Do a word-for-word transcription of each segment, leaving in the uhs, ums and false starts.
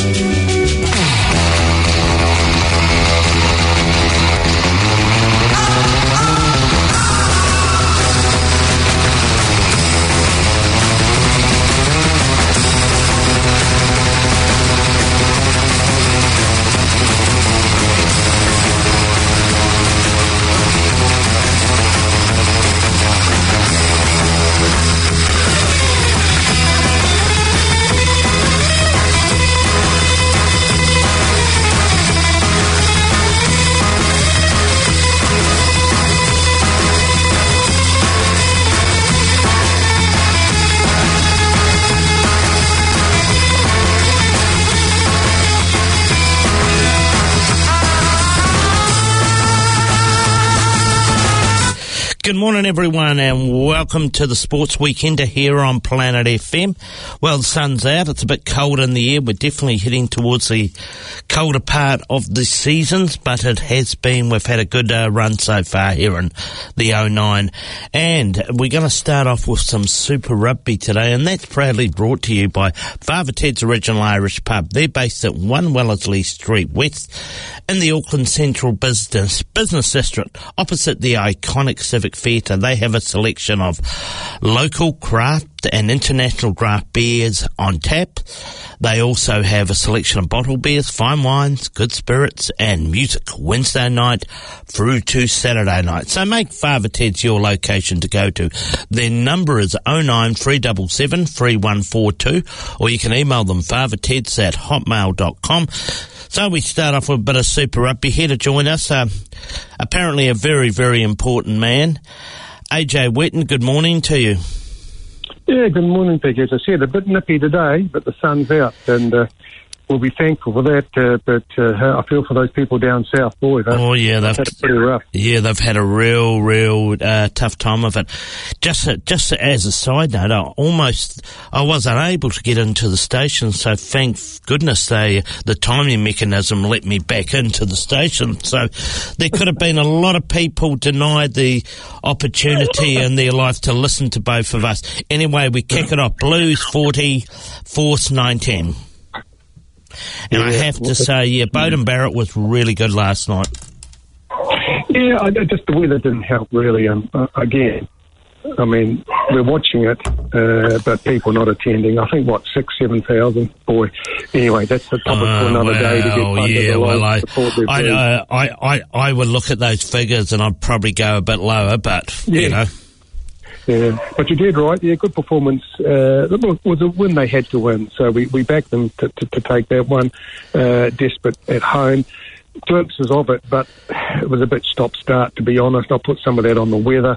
Good morning, everyone, and welcome to the Sports Weekender here on Planet F M. Well, the sun's out. It's a bit cold in the air. We're definitely heading towards the colder part of the seasons, but it has been, we've had a good uh, run so far here in the oh nine. And we're going to start off with some Super Rugby today, and that's proudly brought to you by Father Ted's Original Irish Pub. They're based at one Wellesley Street West in the Auckland Central Business Business District, opposite the iconic Civic Theatre. They have a selection of local craft and international craft beers on tap. They also have a selection of bottled beers, fine wines, good spirits, and music Wednesday night through to Saturday night. So make Father Ted's your location to go to. Their number is oh nine three seven seven three one four two, or you can email them fatherteds at hotmail dot com. So we start off with a bit of Super Rugby. Here to join us, uh, apparently a very, very important man, A J Wetton. Good morning to you. Yeah, good morning, Peg. As I said, a bit nippy today, but the sun's out, and uh, we'll be thankful for that. Uh, but uh, I feel for those people down south, boy. They've, oh yeah, they've had it pretty rough. Yeah, they've had a real, real uh, tough time of it. Just, uh, just as a side note, I almost I was unable to get into the station, so thank goodness they the timing mechanism let me back into the station. So there could have been a lot of people denied the opportunity in their life to listen to both of us. Anyway, we kick it off. Blues forty, Force nineteen. And yeah, I have to say, yeah, Beauden Barrett was really good last night. Yeah, I, just the weather didn't help, really. Um, uh, again, I mean, we're watching it, uh, but people not attending. I think, what, six, seven thousand? Boy. Anyway, that's the topic uh, for another well, day to get under yeah, the well, I, I, uh, I, I, I would look at those figures and I'd probably go a bit lower, but, yeah. you know. Yeah, but you did right. Yeah, good performance. Uh, it was a win they had to win, so we, we backed them to, to, to take that one. Uh, desperate at home, glimpses of it, but it was a bit stop-start, to be honest. I'll put some of that on the weather.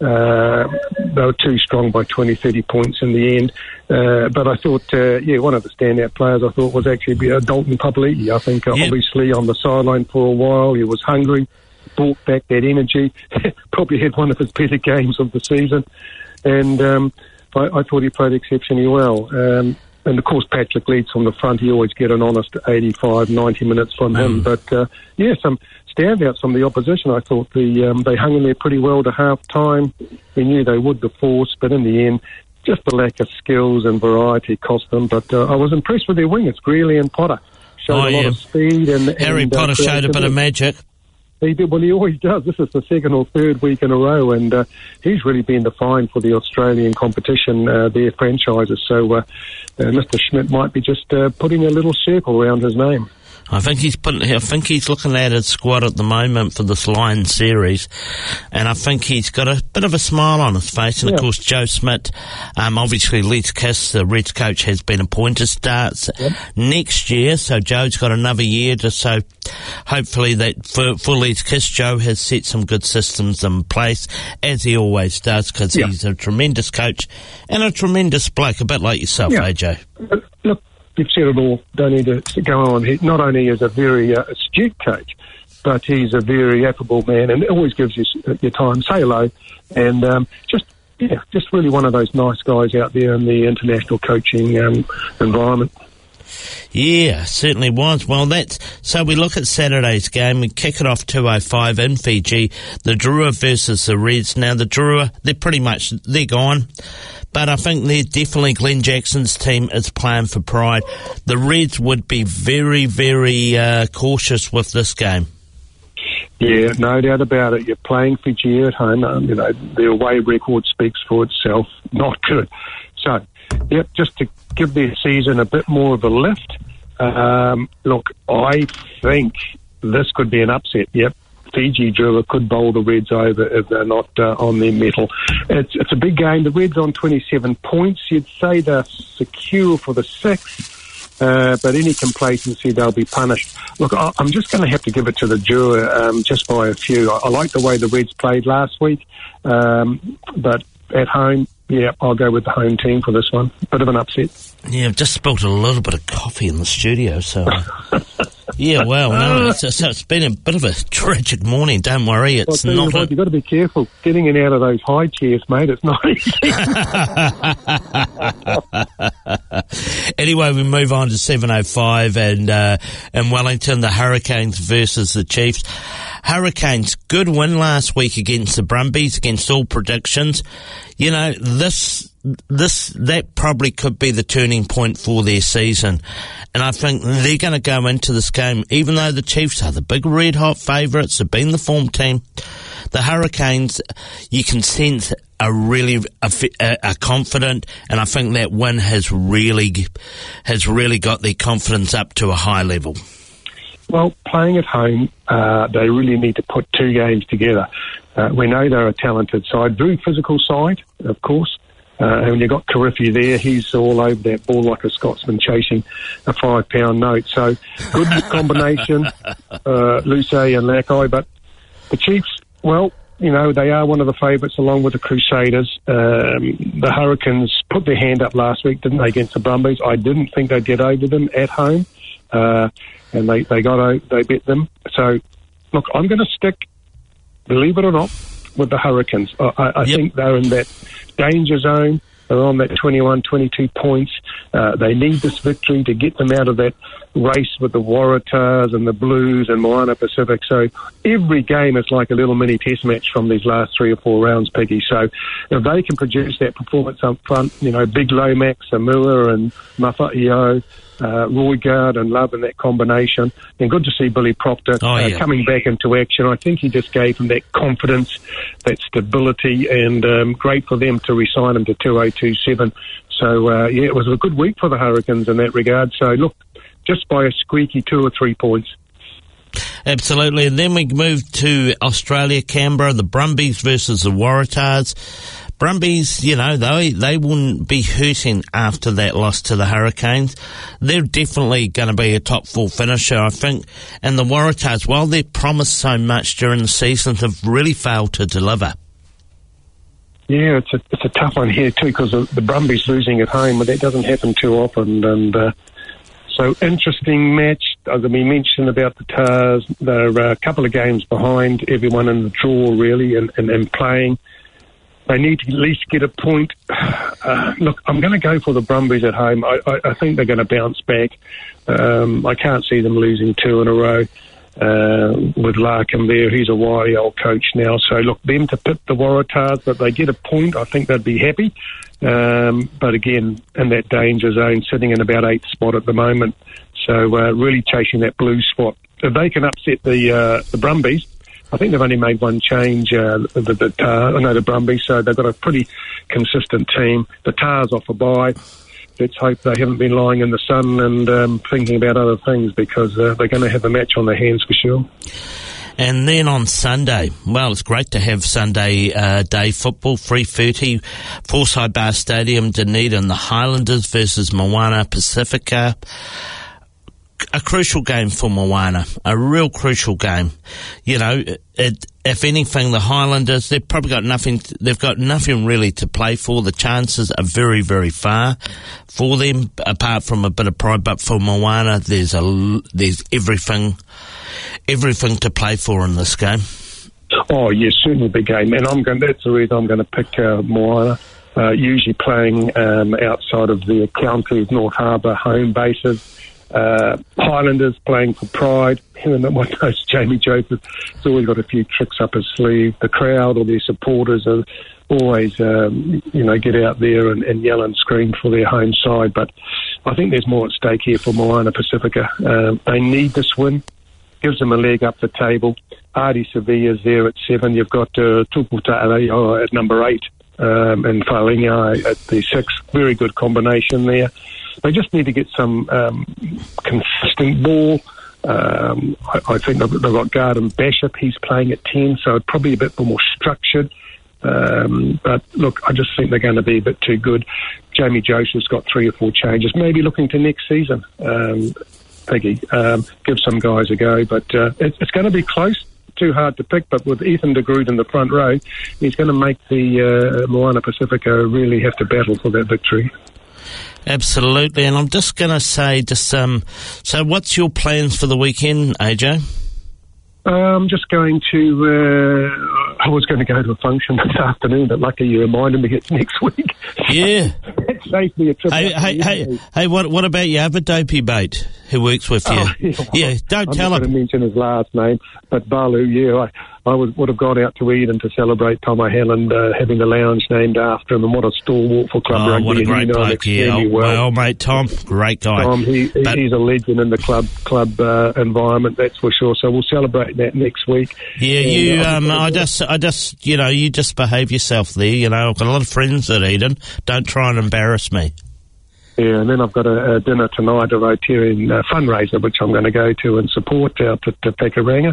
Uh, they were too strong by twenty, thirty points in the end. Uh, but I thought, uh, yeah, one of the standout players I thought was actually uh, Dalton Papali'i. I think uh, yep. obviously on the sideline for a while, he was hungry. Brought back that energy, probably had one of his better games of the season, and um, I, I thought he played exceptionally well. Um, and of course, Patrick Leeds on the front, you always get an honest eighty-five, ninety minutes from mm. him. But uh, yeah, some standouts from the opposition. I thought the um, they hung in there pretty well to half time. We knew they would, the Force, but in the end, just the lack of skills and variety cost them. But uh, I was impressed with their wingers, Greeley and Potter. Showed oh, a lot yeah. of speed. and Harry and, Potter uh, showed a bit of magic. He did, well, he always does. This is the second or third week in a row, and uh, he's really been the find for the Australian competition, uh, their franchises. So uh, uh, Mister Schmidt might be just uh, putting a little circle around his name. I think he's putting. I think he's looking at his squad at the moment for this Lions series, and I think he's got a bit of a smile on his face. And yeah. of course, Joe Schmidt, um, obviously Les Kiss, the Reds coach, has been appointed. Starts yep. next year, so Joe's got another year. Just so, hopefully, that for, for Les Kiss, Joe has set some good systems in place, as he always does, because yep. he's a tremendous coach and a tremendous bloke, a bit like yourself, yeah. A J. Look. You've said it all. Don't need to go on. He not only is a very uh, astute coach, but he's a very affable man and always gives you your time. Say hello, and um, just yeah, just really one of those nice guys out there in the international coaching um, environment. Yeah, certainly was. Well, that's so we look at Saturday's game. We kick it off two oh five in Fiji. The Drua versus the Reds. Now, the Drua, they're pretty much, they're gone. But I think they're definitely Glenn Jackson's team is playing for pride. The Reds would be very, very uh, cautious with this game. Yeah, no doubt about it. You're playing Fiji at home. Um, you know, the away record speaks for itself. Not good. So, yep, just to give their season a bit more of a lift. Um, look, I think this could be an upset. Yep, Fiji Drua could bowl the Reds over if they're not uh, on their mettle. It's it's a big game. The Reds on twenty-seven points. You'd say they're secure for the sixth, uh, but any complacency, they'll be punished. Look, I, I'm just going to have to give it to the Drua um, just by a few. I, I like the way the Reds played last week, um, but at home, yeah, I'll go with the home team for this one. Bit of an upset. Yeah, I've just spilt a little bit of coffee in the studio, so... yeah, well, no, it's, so it's been a bit of a tragic morning. Don't worry, it's well, not... You a... You've got to be careful getting in out of those high chairs, mate. It's not easy. Anyway, we move on to seven oh five and uh, in Wellington, the Hurricanes versus the Chiefs. Hurricanes, good win last week against the Brumbies, against all predictions. You know, this, this, that probably could be the turning point for their season. And I think they're going to go into this game, even though the Chiefs are the big red hot favourites, have been the form team. The Hurricanes, you can sense are really a, a confident, and I think that win has really, has really got their confidence up to a high level. Well, playing at home, uh, they really need to put two games together. Uh, we know they're a talented side, very physical side, of course. Uh, and when you've got Karifi there, he's all over that ball like a Scotsman chasing a five-pound note. So, good combination, uh, Luce and Lakai. But the Chiefs, well, you know, they are one of the favourites along with the Crusaders. Um, the Hurricanes put their hand up last week, didn't they, against the Brumbies? I didn't think they'd get over them at home. Uh, and they, they got out, they bet them. So, look, I'm going to stick, believe it or not, with the Hurricanes. I, I, I yep. think they're in that danger zone. They're on that twenty-one, twenty-two points. Uh, they need this victory to get them out of that race with the Waratahs and the Blues and Moana Pacific. So every game is like a little mini test match from these last three or four rounds, Peggy. So if they can produce that performance up front, you know, Big Lomax, Samua and Mafa'io, uh, Roygaard and Love in that combination, and good to see Billy Proctor oh, yeah. uh, coming back into action. I think he just gave them that confidence, that stability, and um, great for them to re-sign him to two oh two seven. So, uh, yeah, it was a good week for the Hurricanes in that regard. So, look, just by a squeaky two or three points. Absolutely. And then we move to Australia, Canberra, the Brumbies versus the Waratahs. Brumbies, you know, they they wouldn't be hurting after that loss to the Hurricanes. They're definitely going to be a top four finisher, I think. And the Waratahs, while they promised so much during the season, have really failed to deliver. Yeah, it's a it's a tough one here too, because the, the Brumbies losing at home, but that doesn't happen too often. And uh, so interesting match. As we mentioned about the Tars, they're a couple of games behind everyone in the draw, really, and, and, and playing. They need to at least get a point. Uh, look, I'm going to go for the Brumbies at home. I, I, I think they're going to bounce back. Um, I can't see them losing two in a row. Uh, with Larkham there, he's a wily old coach now. So, look, them to pit the Waratahs, but they get a point, I think they'd be happy. Um, but again, in that danger zone, sitting in about eighth spot at the moment. So, uh, really chasing that blue spot. If they can upset the uh, the Brumbies, I think they've only made one change, uh, the, the, uh, no, the Brumbies, so they've got a pretty consistent team. The Tars off a bye. Let's hope they haven't been lying in the sun and um, thinking about other things, because uh, they're going to have a match on their hands for sure. And then on Sunday, well, it's great to have Sunday uh, day football, three thirty, Forsyth Bar Stadium, Dunedin, the Highlanders versus Moana Pacifica. A crucial game for Moana, a real crucial game. You know, it, if anything, the Highlanders, they've probably got nothing, they've got nothing really to play for. The chances are very, very far for them, apart from a bit of pride. But for Moana, there's a, there's everything, everything to play for in this game. Oh, yes, certainly a big game. And I'm going, that's the reason I'm going to pick uh, Moana. uh, usually playing um, outside of their counties, North Harbour home bases. Uh, Highlanders playing for pride. And one knows Jamie Joseph has always got a few tricks up his sleeve. The crowd or their supporters are always, um, you know, get out there and, and yell and scream for their home side. But I think there's more at stake here for Moana Pacifica. Um, they need this win. Gives them a leg up the table. Ardie Sevilla's there at seven. You've got uh, Tuputa at number eight um, and Whalinga at the six. Very good combination there. They just need to get some um, consistent ball. Um, I, I think they've, they've got Garden Bishop. He's playing at ten, so probably a bit more structured. Um, but look, I just think they're going to be a bit too good. Jamie Joseph's got three or four changes, maybe looking to next season. Um, Peggy, um, give some guys a go, but uh, it, it's going to be close. Too hard to pick, but with Ethan de Groot in the front row, he's going to make the uh, Moana Pacifica really have to battle for that victory. Absolutely, and I'm just going to say, just um, so what's your plans for the weekend, A J? I'm just going to, uh, I was going to go to a function this afternoon, but lucky you reminded me it's next week. Yeah. It saved me a trip. Hey, hey, hey, hey, what what about your other dopey mate who works with you? Oh, yeah, well, yeah, don't I'm tell not him. I'm going to mention his last name, but Balu, yeah, I, I would, would have gone out to Eden to celebrate Tom O'Hanlon uh, having the lounge named after him, and what a stalwart for club oh, rugby. what a great you know bloke, yeah. Oh, well. well, mate, Tom, great guy. Tom, he, but, he's a legend in the club club uh, environment, that's for sure. So we'll celebrate that next week. Yeah, and, you. uh, Um, I just, I just, you know, you just behave yourself there. You know, I've got a lot of friends at Eden. Don't try and embarrass me. Yeah, and then I've got a, a dinner tonight, a Rotarian uh, fundraiser, which I'm going to go to and support out at Te Pekaranga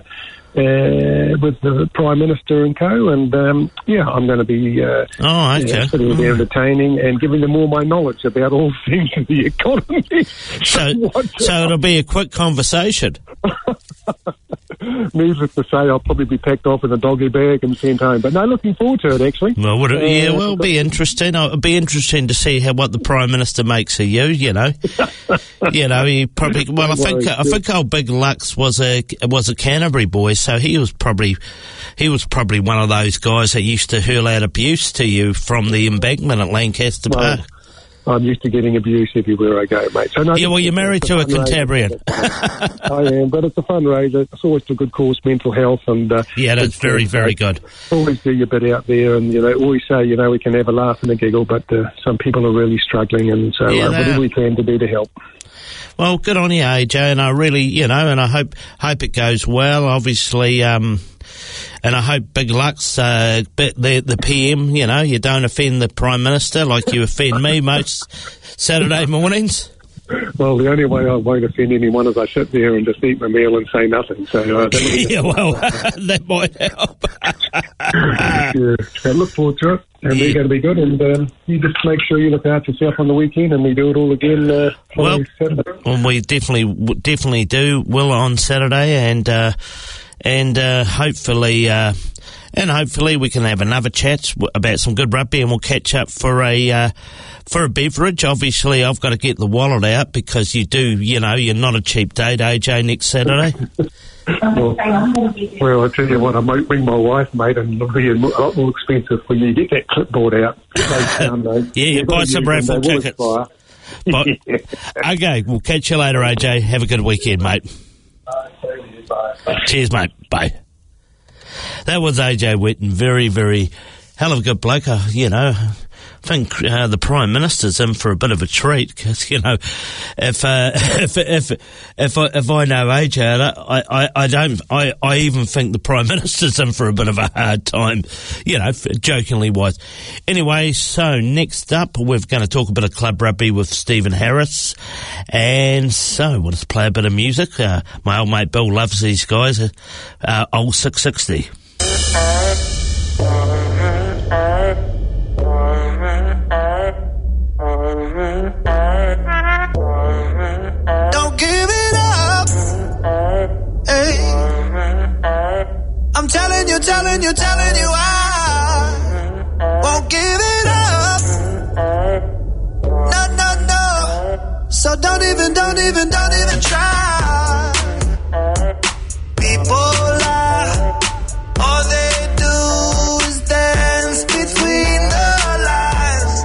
uh, with the Prime Minister and co. And, um, yeah, I'm going to be uh, oh, okay. yeah, sitting there entertaining and giving them all my knowledge about all things in the economy. So, so it'll be a quick conversation. Needless to say, I'll probably be packed off in a doggy bag and sent home. But no, looking forward to it, actually. Well, would it, yeah, Uh, well, it'll be interesting. It'll be interesting to see how what the Prime Minister makes of you. You know, you know, he probably. Well, I think I think old Big Lux was a was a Canterbury boy, so he was probably he was probably one of those guys that used to hurl out abuse to you from the embankment at Lancaster Well, Park. I'm used to getting abuse everywhere I go, mate. So no, Yeah, well, you're married to a Cantabrian. I am, but it's a fundraiser. It's always a good cause, mental health, and uh, Yeah, that's it's, very, uh, very good. Always do your bit out there, and you know, always say, you know, we can have a laugh and a giggle, but uh, some people are really struggling, and so Yeah, uh, they whatever are. we can to do to help. Well, good on you, A J, and I really, you know, and I hope hope it goes well. Obviously, um, and I hope Big Lux, uh, the the P M, you know, you don't offend the Prime Minister like you offend me most Saturday mornings. Well, the only way I won't offend anyone is I sit there and just eat my meal and say nothing. So uh, that Yeah, well, that might help. yeah, so look forward to it, and Yeah. they're going to be good. And um, you just make sure you look after yourself on the weekend, and we do it all again. Uh, Well, Saturday. Well, we definitely definitely do will on Saturday, and uh, and uh, hopefully uh, and hopefully we can have another chat about some good rugby, and we'll catch up for a uh, for a beverage. Obviously, I've got to get the wallet out because you do, you know, you're not a cheap date, A J, next Saturday. Well, well, I tell you what, I might bring my wife, mate, and it'll be a mo- a lot more expensive when you get that clipboard out. Down, mate. Yeah, you You've buy got to some use them, raffle they will tickets. expire. But, okay, we'll catch you later, A J. Have a good weekend, mate. Cheers, mate. Bye. That was A J Whitten. Very, very hell of a good bloke. Uh, you know, I think uh, the Prime Minister's in for a bit of a treat because, you know, if uh, if if if I, if I know A J, I, I, I don't. I, I even think the Prime Minister's in for a bit of a hard time. You know, jokingly wise. Anyway, so next up, we're going to talk a bit of club rugby with Stephen Harris, and so we'll just play a bit of music. Uh, my old mate Bill loves these guys. Uh, uh, old six sixty. Don't give it up. Hey. I'm telling you, telling you, telling you I won't give it up. No, no, no. So don't even, don't even, don't even try. People lie. All they do is dance between the lines.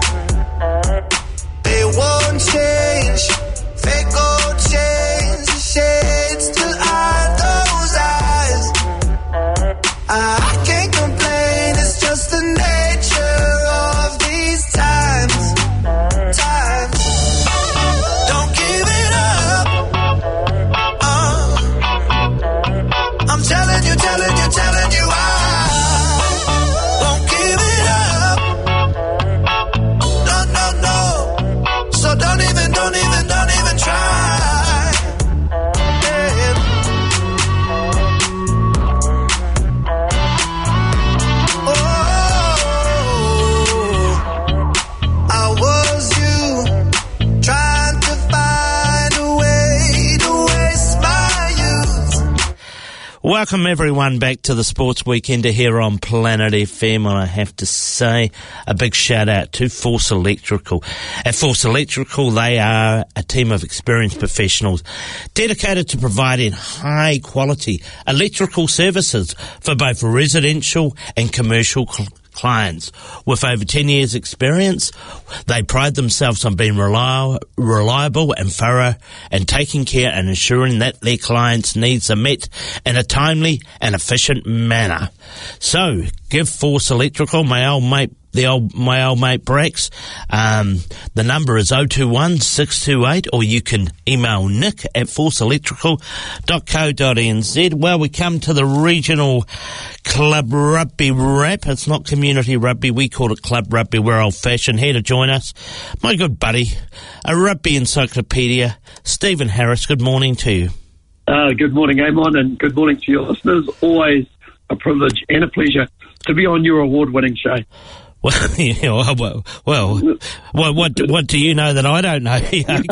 Welcome everyone back to the Sports Weekender here on Planet F M, and I have to say a big shout out to Force Electrical. At Force Electrical, they are a team of experienced professionals dedicated to providing high quality electrical services for both residential and commercial cl- clients. With over ten years experience, they pride themselves on being reli- reliable and thorough and taking care and ensuring that their clients' needs are met in a timely and efficient manner. So, give Force Electrical, my old mate, the old, my old mate Brax. Um, the number is oh two one, six two eight, or you can email nick at force electrical dot co dot n z. Well, we come to the regional club rugby wrap. It's not community rugby. We call it club rugby. We're old fashioned. Here to join us, my good buddy, a rugby encyclopedia, Stephen Harris. Good morning to you. Uh, good morning, Amon, and good morning to your listeners. Always a privilege and a pleasure to be on your award-winning show. Well, yeah, well, well, well, what, what, what do you know that I don't know?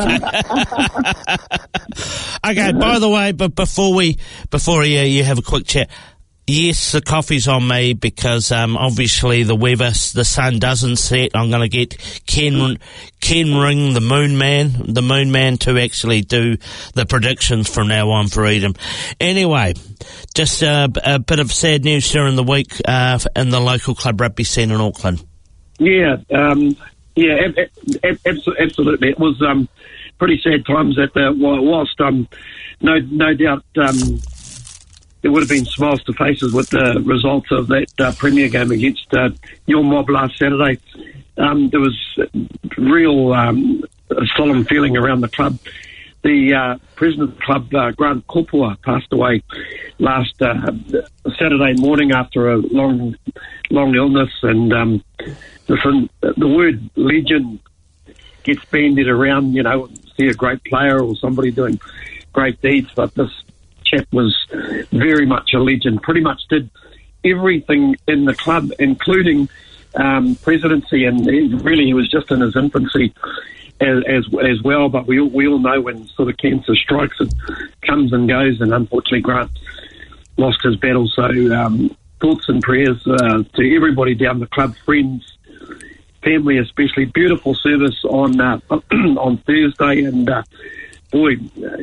Okay. Okay. By the way, but before we, before you, you have a quick chat. Yes, the coffee's on me because um, obviously the weather, the sun doesn't set. I'm going to get Ken, Ken Ring, the Moon Man, the Moon Man, to actually do the predictions from now on for Eden. Anyway, just uh, a bit of sad news during the week uh, in the local club rugby scene in Auckland. Yeah, um, yeah, ab- ab- absolutely. It was um, pretty sad times at the whilst um, no, no doubt. Um, There would have been smiles to faces with the results of that uh, Premier game against uh, your mob last Saturday. Um, there was real um, solemn feeling around the club. The uh, president of the club, uh, Grant Kopua, passed away last uh, Saturday morning after a long, long illness. And um, listen, the word legend gets bandied around. You know, see a great player or somebody doing great deeds, but this chap was very much a legend, pretty much did everything in the club, including um, presidency, and he, really he was just in his infancy as, as as well, but we all, we all know when sort of cancer strikes, it comes and goes, and unfortunately Grant lost his battle, so um, thoughts and prayers uh, to everybody down the club, friends, family especially. Beautiful service on uh, on Thursday, and uh, boy,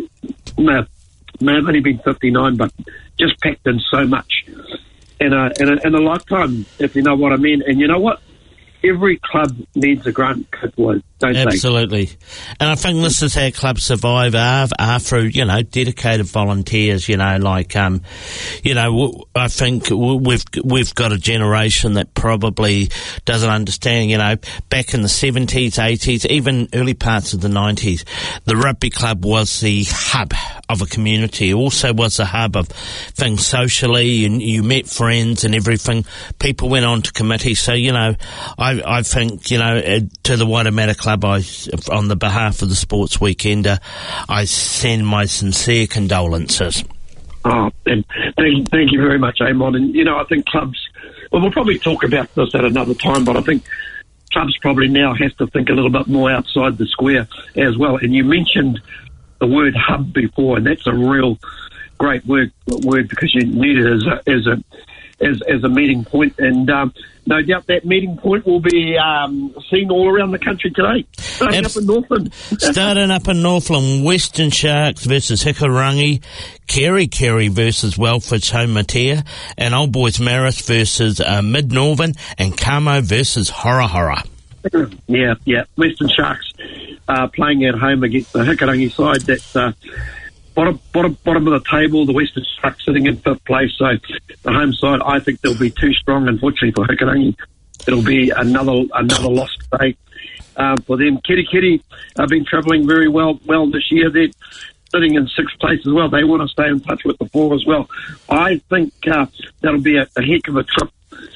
uh, may have only been fifty-nine, but just packed in so much in a, in a in a lifetime, if you know what I mean. And you know what? Every club needs a Grant Kopua, don't they? Absolutely. And I think this is how clubs survive are, are through, you know, dedicated volunteers, you know, like, um, you know, I think we've, we've got a generation that probably doesn't understand, you know, back in the seventies, eighties, even early parts of the nineties, the rugby club was the hub of a community. It also was the hub of things socially. You, you met friends and everything. People went on to committees. So, you know, I I, I think, you know, to the Waitemata Club, I, on the behalf of the Sports Weekender, I send my sincere condolences. Oh, and thank, thank you very much, Amon. And, you know, I think clubs, well, we'll probably talk about this at another time, but I think clubs probably now have to think a little bit more outside the square as well. And you mentioned the word hub before, and that's a real great word, word because you need it as a, as a As, as a meeting point, and um, no doubt that meeting point will be um, seen all around the country today. Starting Abs- up in Northland. Starting up in Northland, Western Sharks versus Hikurangi, Kerry Kerry versus Welford's Haumatea, and Old Boys Marist versus uh, Mid Northern, and Kamo versus Hora Hora. Yeah, yeah. Western Sharks uh, playing at home against the Hikurangi side. That's uh, Bottom, bottom, bottom of the table, the Western Sharks sitting in fifth place. So the home side, I think they'll be too strong. Unfortunately for Hikurangi, it'll be another another lost day uh, for them. Kitty Kitty have been travelling very well well this year. They're sitting in sixth place as well. They want to stay in touch with the four as well. I think uh, that'll be a, a heck of a trip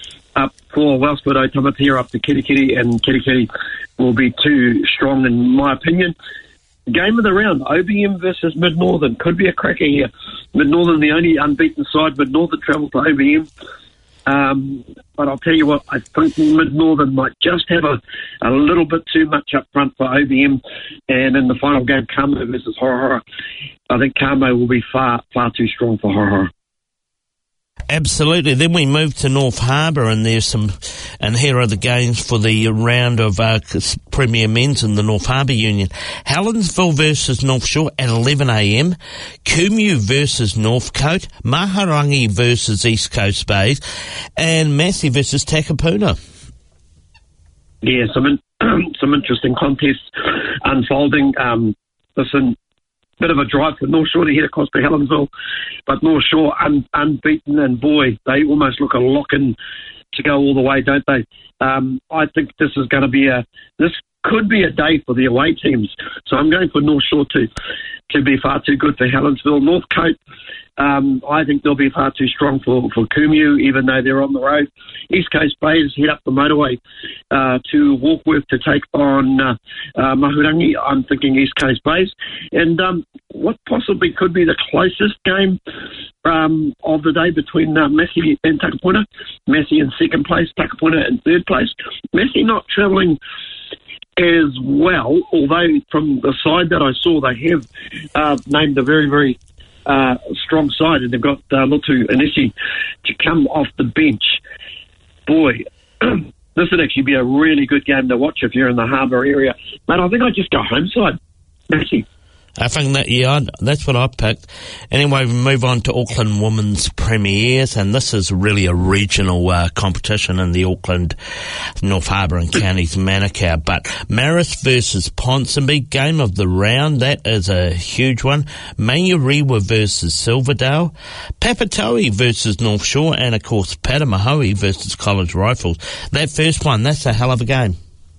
up for Wellsford Otamatea up to Kitty Kitty, and Kitty Kitty will be too strong in my opinion. Game of the round, O B M versus Mid Northern. Could be a cracker here. Mid Northern, the only unbeaten side. Mid Northern travel to O B M. Um, but I'll tell you what, I think Mid Northern might just have a, a little bit too much up front for O B M. And in the final game, Kamo versus Hora Hora, I think Kamo will be far, far too strong for Hora Hora. Absolutely. Then we move to North Harbour, and there's some, and here are the games for the round of uh, Premier Men's in the North Harbour Union. Helensville versus North Shore at eleven a m. Kumeu versus Northcote. Maharangi versus East Coast Bays. And Massey versus Takapuna. Yeah, some in, some interesting contests unfolding. Um, listen, bit of a drive for North Shore to head across to Helensville, but North Shore un, unbeaten, and boy, they almost look a lock-in to go all the way, don't they? Um, I think this is going to be a this could be a day for the away teams. So I'm going for North Shore to to be far too good for Helensville. Northcote, um, I think they'll be far too strong for, for Kumeu, even though they're on the road. East Coast Bays head up the motorway uh, to Warkworth to take on uh, uh, Mahurangi. I'm thinking East Coast Bays. And um, what possibly could be the closest game um, of the day between uh, Massey and Takapuna. Massey in second place, Takapuna in third place. Massey not travelling as well, although from the side that I saw, they have uh, named a very, very uh, strong side, and they've got uh, Lotu Anisi to come off the bench. Boy, this would actually be a really good game to watch if you're in the Harbour area. Mate, I think I'd just go home side. Massey. I think that, yeah, that's what I picked. Anyway, we move on to Auckland Women's Premiers, and this is really a regional uh, competition in the Auckland, North Harbour and Counties Manukau. But Marist versus Ponsonby, game of the round, that is a huge one. Manurewa versus Silverdale. Papatoe versus North Shore, and of course Patamahoe versus College Rifles. That first one, that's a hell of a game.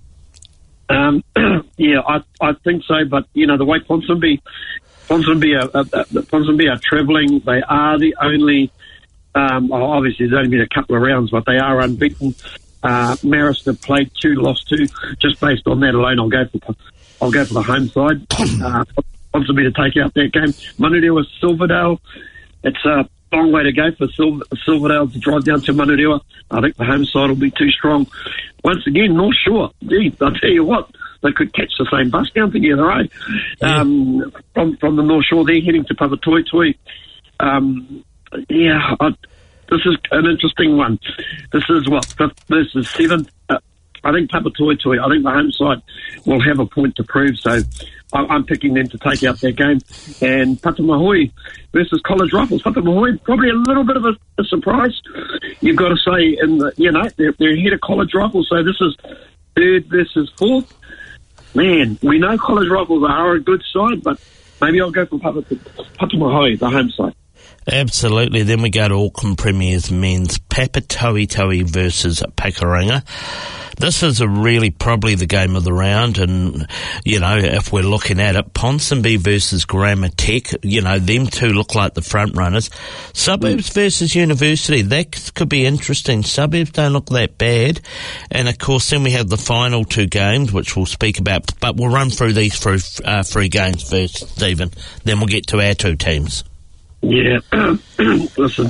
Um, yeah, I I think so, but you know the way Ponsonby, Ponsonby are, uh, uh, Ponsonby are travelling. They are the only. Um, obviously, there's only been a couple of rounds, but they are unbeaten. Uh, Marist have played two, lost two. Just based on that alone, I'll go for I'll go for the home side. Uh, Ponsonby to take out that game. Manurewa Silverdale. It's a long way to go for Silver, Silverdale to drive down to Manurewa. I think the home side will be too strong. Once again, North Shore. Gee, I'll tell you what, they could catch the same bus down together, eh? Yeah. Um, from from the North Shore, they're heading to Papatoetoe. Um, yeah, I, this is an interesting one. This is what, fifth versus seventh. Uh, I think Papatoetoe, I think the home side will have a point to prove, so I, I'm picking them to take out their game. And Patamahoe versus College Rifles. Patamahoe, probably a little bit of a, a surprise, you've got to say. In the, you know, they're, they're ahead of College Rifles, so this is third versus fourth. Man, we know College Rifles are a good side, but maybe I'll go for Patamahoe, the home side. Absolutely. Then we go to Auckland Premiers Men's. Papatoetoe versus Pakuranga. This is a really probably the game of the round, and, you know, if we're looking at it, Ponsonby versus Grammar Tech, you know, them two look like the front runners. Suburbs mm. versus University, that could be interesting. Suburbs don't look that bad. And, of course, then we have the final two games, which we'll speak about, but we'll run through these through, uh, three games first, Stephen. Then we'll get to our two teams. Yeah. Listen,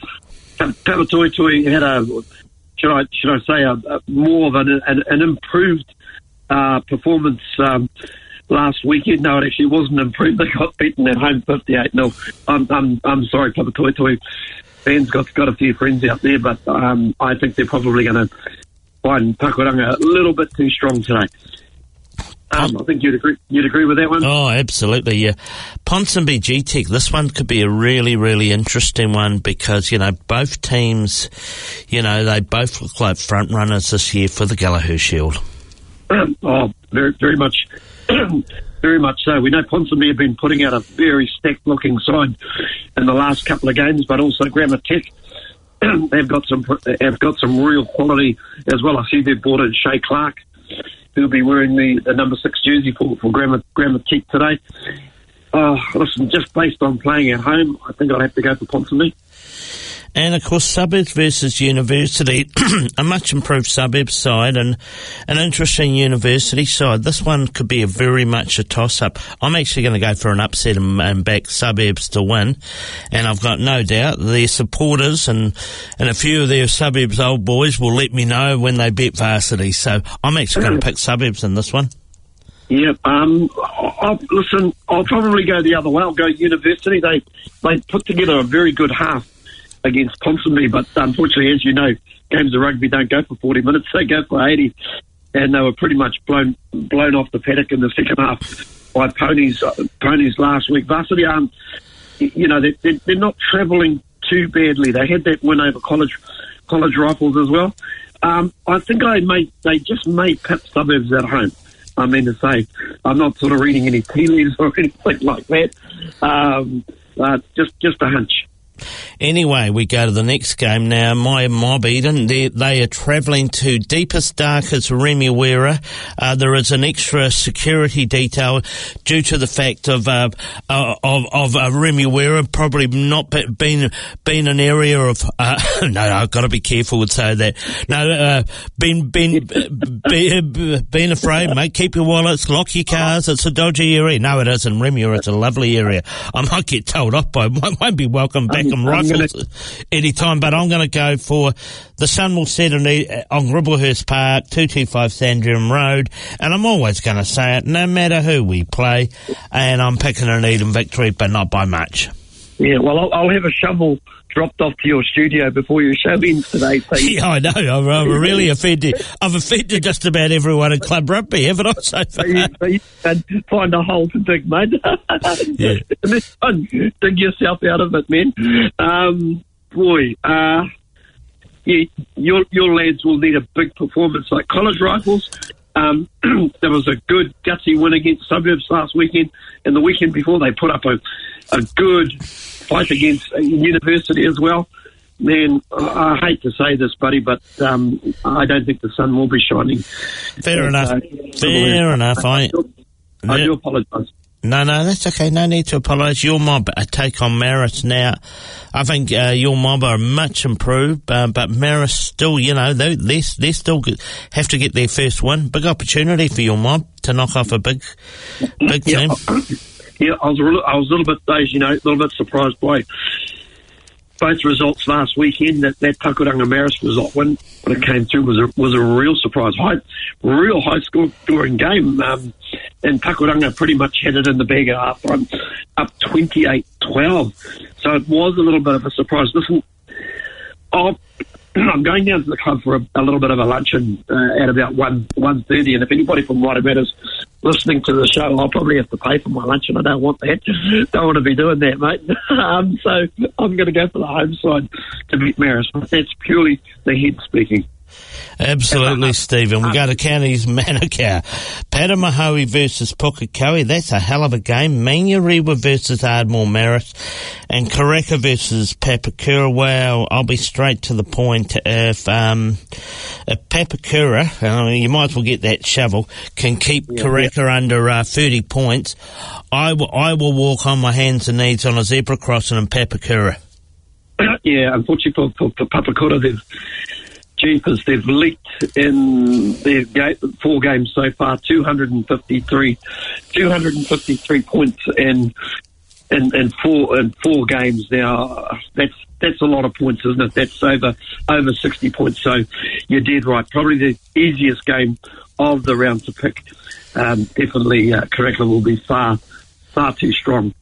Papatoetoe had a... Should I should I say a, a more of an, an, an improved uh, performance um, last weekend? No, it actually wasn't improved. They got beaten at home fifty-eight nil. I'm I'm I'm sorry, Papatoetoe fans got got a few friends out there, but um, I think they're probably going to find Pakuranga a little bit too strong today. Um, I think you'd agree. You'd agree with that one. Oh, absolutely, yeah. Ponsonby G Tech. This one could be a really, really interesting one because you know both teams, you know, they both look like front runners this year for the Gallagher Shield. Um, oh, very, very much, very much so. We know Ponsonby have been putting out a very stacked-looking side in the last couple of games, but also Grammar Tech. They've got some, have got some real quality as well. I see they've brought in Shay Clark, who'll be wearing the, the number six jersey for, for Grammar, Grammar Tech today. Oh, listen, just based on playing at home, I think I'd have to go for Ponsonby. And, of course, Suburbs versus University, a much improved Suburbs side and an interesting University side. This one could be a very much a toss-up. I'm actually going to go for an upset and, and back Suburbs to win. And I've got no doubt their supporters and, and a few of their Suburbs old boys will let me know when they bet Varsity. So I'm actually going to pick Suburbs in this one. Yeah, um, I'll, listen, I'll probably go the other way. I'll go University. They, they put together a very good half against Ponsonby, but unfortunately, as you know, games of rugby don't go for forty minutes; they go for eighty, and they were pretty much blown blown off the paddock in the second half by ponies. Uh, ponies last week. Varsity, um, you know, they, they, they're not travelling too badly. They had that win over College College Rifles as well. Um, I think I may they just may pip Suburbs at home. I mean to say, I'm not sort of reading any tea leaves or anything like that. Um, uh, just just a hunch. Anyway, we go to the next game now. My Mob Eden, they, they are travelling to deepest, darkest Remuera. Uh, there is an extra security detail due to the fact of uh, uh, of, of uh, Remuera probably not be, been been an area of. Uh, no, I've got to be careful with saying that. No, uh, been been be, been afraid, mate. Keep your wallets, lock your cars. It's a dodgy area. No, it isn't. Remuera, it's a lovely area. I might get told off by. Won't be welcome back. I'm Rifles gonna, anytime, but I'm going to go for the sun will set on, on Gribblehurst Park, two twenty-five Sandringham Road, and I'm always going to say it, no matter who we play, and I'm picking an Eden victory, but not by much. Yeah, well, I'll, I'll have a shovel dropped off to your studio before your show ends today. So yeah, I know. I'm, I'm really offended. I've offended just about everyone in Club Rugby, haven't I, so far? So you, so you can find a hole to dig, mate. Yeah. This one, dig yourself out of it, man. Um, boy, uh, yeah, your your lads will need a big performance like College Rifles. Um, there was a good gutsy win against Suburbs last weekend, and the weekend before they put up a, a good fight against a University as well. Man, I hate to say this, buddy, but um, I don't think the sun will be shining. Fair and, enough. Uh, Fair enough. I, I do, I do apologise. No, no, that's okay. No need to apologise. Your Mob uh, take on Marist now. I think uh, your Mob are much improved, uh, but Marist still, you know, they they they still get, have to get their first win. Big opportunity for your Mob to knock off a big, big yeah, team. Yeah, I was a little, I was a little bit, you know, a little bit surprised by both results last weekend. That that Takuranga Marist result when when it came through was a was a real surprise. High, real high scoring game. Um, and Takuranga pretty much had it in the bag at half time, up twenty-eight twelve. So it was a little bit of a surprise. Listen, I'll, I'm going down to the club for a, a little bit of a luncheon uh, at about one one thirty, and if anybody from Wairaramatta's listening to the show, I'll probably have to pay for my lunch, and I don't want that. Don't want to be doing that, mate. um, so I'm going to go for the home side to beat Marist. That's purely the head speaking. Absolutely, Stephen. We go to Counties Manukau. Patamahoe versus Pukekohe. That's a hell of a game. Manurewa versus Ardmore Marist. And Karaka versus Papakura. Well, I'll be straight to the point. If, um, if Papakura, I mean, you might as well get that shovel, can keep yeah, Karaka yeah. under uh, thirty points, I will, I will walk on my hands and knees on a zebra crossing in Papakura. Yeah, unfortunately for, for, for Papakura, they've Jeepers, they've leaked in their ga- four games so far, two hundred fifty-three, two hundred fifty-three points in in, in four in four games. Now that's that's a lot of points, isn't it? That's over over sixty points. So you're dead right. Probably the easiest game of the round to pick. Um, definitely, uh, Karaka will be far far too strong.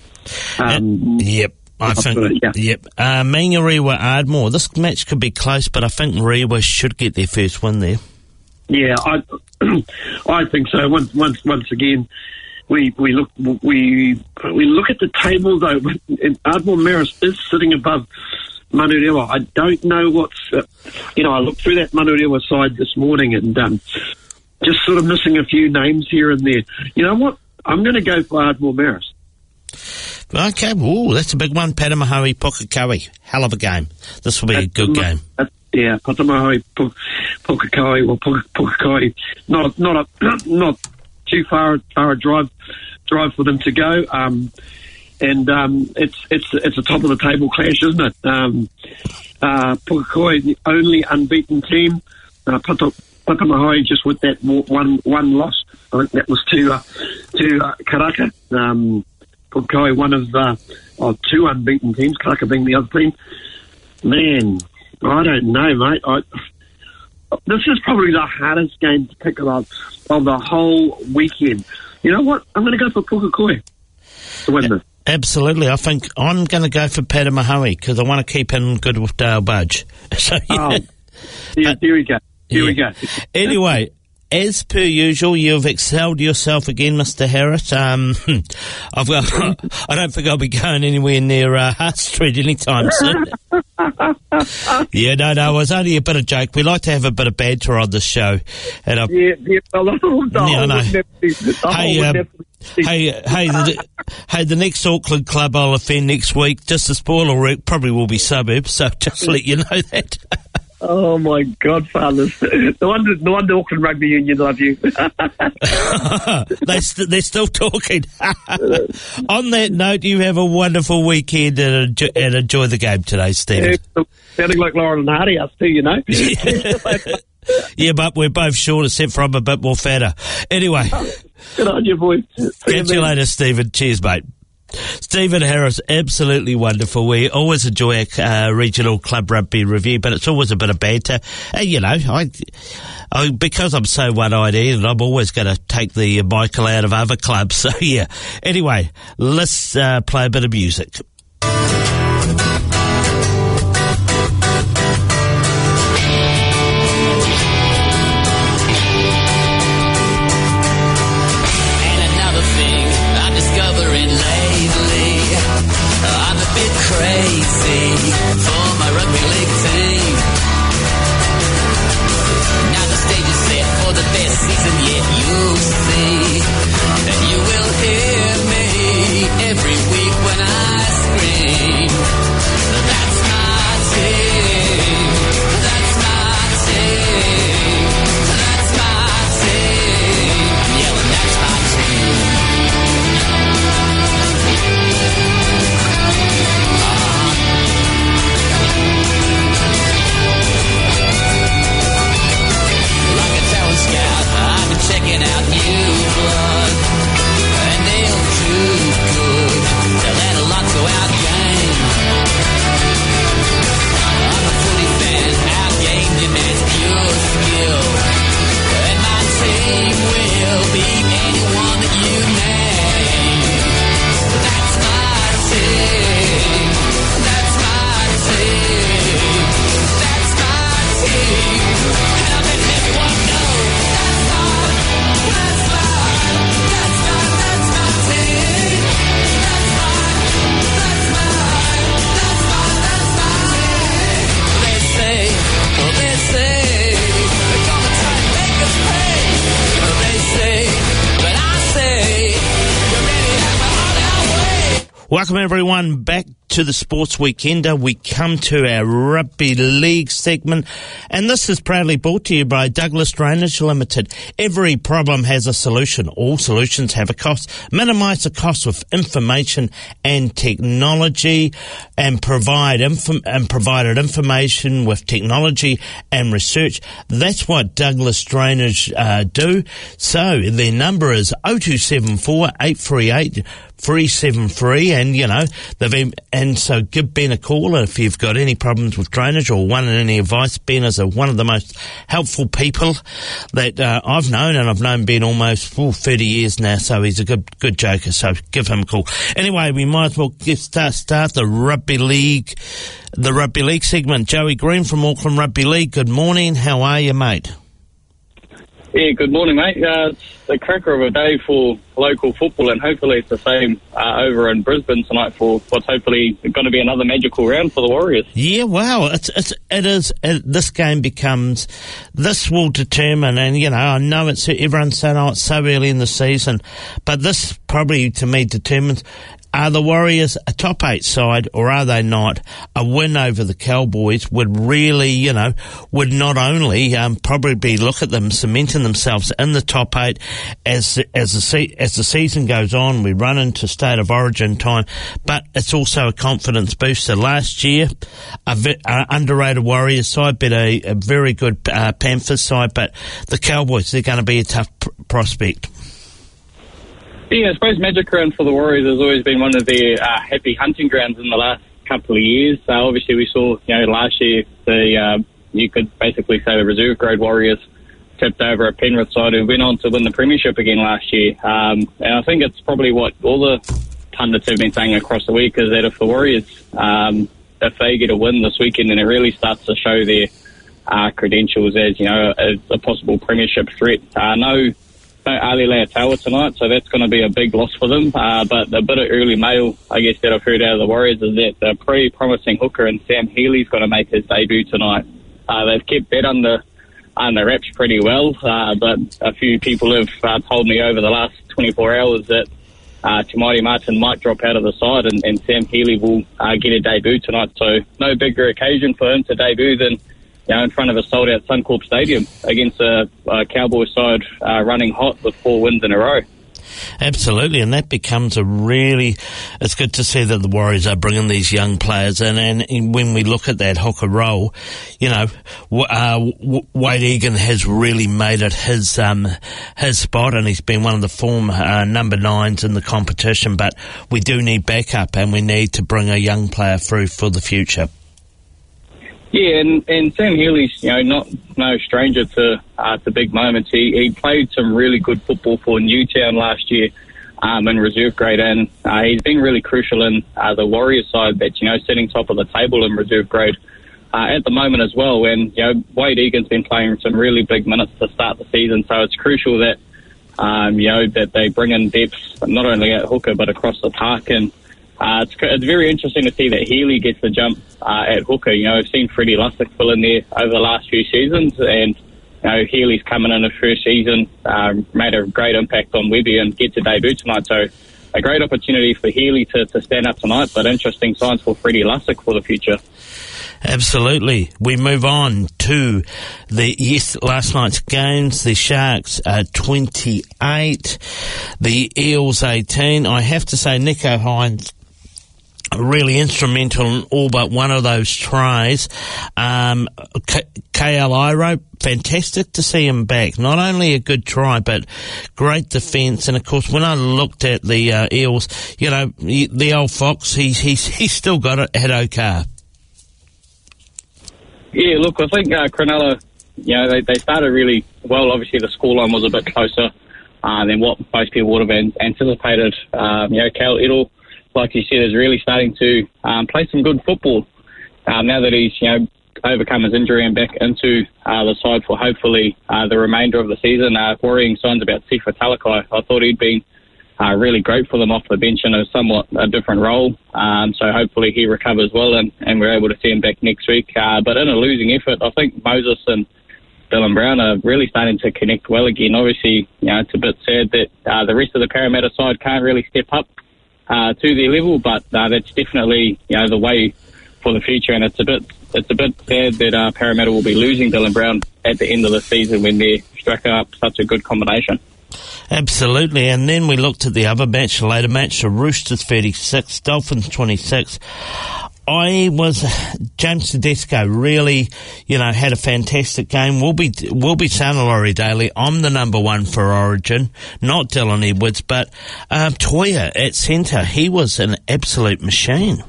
Um, uh, yep. I think, yeah. yep. Uh, Manurewa Ardmore. This match could be close, but I think Rewa should get their first win there. Yeah, I, I think so. Once, once, once again, we we look we we look at the table though. And Ardmore Marist is sitting above Manurewa. I don't know what's, uh, you know. I looked through that Manurewa side this morning and um, just sort of missing a few names here and there. You know what? I'm going to go for Ardmore Marist. Okay, ooh, that's a big one. Patamahoe, Pukekohe. Hell of a game. This will be that's a good game. That, yeah, Patamahoe, Pukekohe, or Pukekohe. Not not a, not too far far a drive drive for them to go. Um, and um, it's it's it's a top of the table clash, isn't it? Um, uh, Pukekohe, the only unbeaten team. Uh, Patamahoe just with that one one loss. I think that was to uh, to uh, Karaka. Um, Pukekohe, one of uh, oh, two unbeaten teams, Karaka being the other team. Man, I don't know, mate. I, this is probably the hardest game to pick up of the whole weekend. You know what? I'm going to go for Pukekohe to win this. Absolutely. I think I'm going to go for Patamahoe because I want to keep in good with Dale Budge. So, yeah. Oh, yeah, here we go. Here yeah. we go. Anyway, as per usual, you've excelled yourself again, Mister Harris. Um, I've got, I don't think I'll be going anywhere near uh, Hart Street anytime soon. yeah, no, no, it was only a bit of joke. We like to have a bit of banter on this show. And I, Yeah, yeah, well, the whole, the Yeah, I whole know. would never be, the whole Hey, would um, never be. Hey, hey, the, hey! The next Auckland club I'll offend next week, just a spoiler alert, probably will be Suburbs. So just to let you know that. Oh my God, fathers! No wonder, no wonder Auckland Rugby Union love you. they st- they're still talking. On that note, you have a wonderful weekend and enjoy, and enjoy the game today, Stephen. Sounding like Lauren and Hardy, us too, you know. Yeah, but we're both short, except for I'm a bit more fatter. Anyway, Good on you, boys. catch you later, Stephen. Cheers, mate. Stephen Harris, absolutely wonderful. We always enjoy a uh, regional club rugby review, but it's always a bit of banter. And, you know, I, I because I'm so one-eyed and I'm always going to take the Michael out of other clubs. So, yeah. Anyway, let's uh, play a bit of music. Crazy for my rugby league team. Now the stage is set for the best season yet. You'll see, and you will hear me every week when I scream. That's my team. That's my team. That's my team. I'm yelling, that's my team. Scout, I've been checking out new blood, and they'll do good. They'll add a lot to our game. I'm a footy fan, our game demands pure skill, and my team will beat anyone that you name. That's my team. That's my team. That's my team. And I bet everyone knows. Welcome everyone back to the Sports Weekender. We come to our Rugby League segment, and this is proudly brought to you by Douglas Drainage Limited. Every problem has a solution. All solutions have a cost. Minimise the cost with information and technology, and provide inf- and provided information with technology and research. That's what Douglas Drainage uh, do. So their number is oh two seven four, eight three eight, three seven three, and you know they've and so give Ben a call if you've got any problems with drainage or want any advice. Ben is a, one of the most helpful people that uh, I've known, and I've known Ben almost oh, thirty years now, so he's a good good joker, so give him a call. Anyway, we might as well get start, start the Rugby League the Rugby League segment. Joey Green from Auckland Rugby League, good morning, how are you, mate? Yeah, good morning, mate. Uh, it's a cracker of a day for local football, and hopefully it's the same uh, over in Brisbane tonight for what's hopefully going to be another magical round for the Warriors. Yeah, wow. It's, it's, it is, it, this game becomes, this will determine, and, you know, I know it's, everyone's saying, oh, it's so early in the season, but this probably, to me, determines, are the Warriors a top eight side or are they not? A win over the Cowboys would really, you know, would not only um, probably be look at them cementing themselves in the top eight as as the se- as the season goes on. We run into State of Origin time, but it's also a confidence booster. Last year, a, ve- a underrated Warriors side, but a, a very good uh, Panthers side. But the Cowboys, they're going to be a tough pr- prospect. Yeah, I suppose Magic Round for the Warriors has always been one of their uh, happy hunting grounds in the last couple of years. Uh, obviously, we saw, you know, last year the uh, you could basically say the reserve grade Warriors tipped over a Penrith side who went on to win the premiership again last year. Um, and I think it's probably what all the pundits have been saying across the week is that if the Warriors, um, if they get a win this weekend, then it really starts to show their uh, credentials as, you know, as a possible premiership threat. Uh, no, no Ali Leotawa tonight, so that's going to be a big loss for them. Uh, but a bit of early mail, I guess, that I've heard out of the Warriors is that the pretty promising hooker and Sam Healy's going to make his debut tonight. Uh, they've kept that under under wraps pretty well, uh, but a few people have uh, told me over the last twenty-four hours that uh, Tamati Martin might drop out of the side and, and Sam Healy will uh, get a debut tonight. So no bigger occasion for him to debut than, you know, in front of a sold-out Suncorp Stadium against a, a Cowboys side uh, running hot with four wins in a row. Absolutely, and that becomes a really, it's good to see that the Warriors are bringing these young players in, and when we look at that hooker role, you know, uh, Wade Egan has really made it his um, his spot, and he's been one of the form uh, number nines in the competition, but we do need backup, and we need to bring a young player through for the future. Yeah, and, and Sam Healy's, you know, not no stranger to uh, to big moments. He he played some really good football for Newtown last year um, in reserve grade, and uh, he's been really crucial in uh, the Warriors side that's, you know, sitting top of the table in reserve grade uh, at the moment as well. When, you know, Wade Egan's been playing some really big minutes to start the season, so it's crucial that um, you know that they bring in depth not only at hooker but across the park. And Uh, it's, it's very interesting to see that Healy gets the jump uh, at hooker. You know, I've seen Freddie Lussick fill in there over the last few seasons, and, you know, Healy's coming in his first season, um, made a great impact on Webby and gets a debut tonight. So a great opportunity for Healy to, to stand up tonight, but interesting signs for Freddie Lussick for the future. Absolutely. We move on to the yes last night's games. The Sharks uh, twenty-eight, the Eels eighteen. I have to say, Nico Hines really instrumental in all but one of those tries. Um, K- KL Iro, fantastic to see him back. Not only a good try, but great defence. And of course, when I looked at the uh, Eels, you know, the old Fox, he's he's he's still got it at Okar. Yeah, look, I think uh, Cronulla, you know, they, they started really well. Obviously, the scoreline was a bit closer uh, than what most people would have anticipated. Um, you know, Cal Edel, like you said, is really starting to um, play some good football um, now that he's, you know, overcome his injury and back into uh, the side for hopefully uh, the remainder of the season. Uh, worrying signs about Sifa Talakai. I thought he'd been uh, really great for them off the bench in a somewhat a different role. Um, so hopefully he recovers well and, and we're able to see him back next week. Uh, but in a losing effort, I think Moses and Dylan Brown are really starting to connect well again. Obviously, you know, it's a bit sad that uh, the rest of the Parramatta side can't really step up Uh, to their level, but uh, that's definitely, you know, the way for the future. And it's a bit, it's a bit sad that uh, Parramatta will be losing Dylan Brown at the end of the season when they struck up such a good combination. Absolutely. And then we looked at the other match, the later match, the Roosters thirty-six, Dolphins twenty-six. I was, James Tedesco really, you know, had a fantastic game. We'll be, we'll be saying Laurie Daly, I'm the number one for Origin, not Dylan Edwards, but uh, Toya at centre, he was an absolute machine.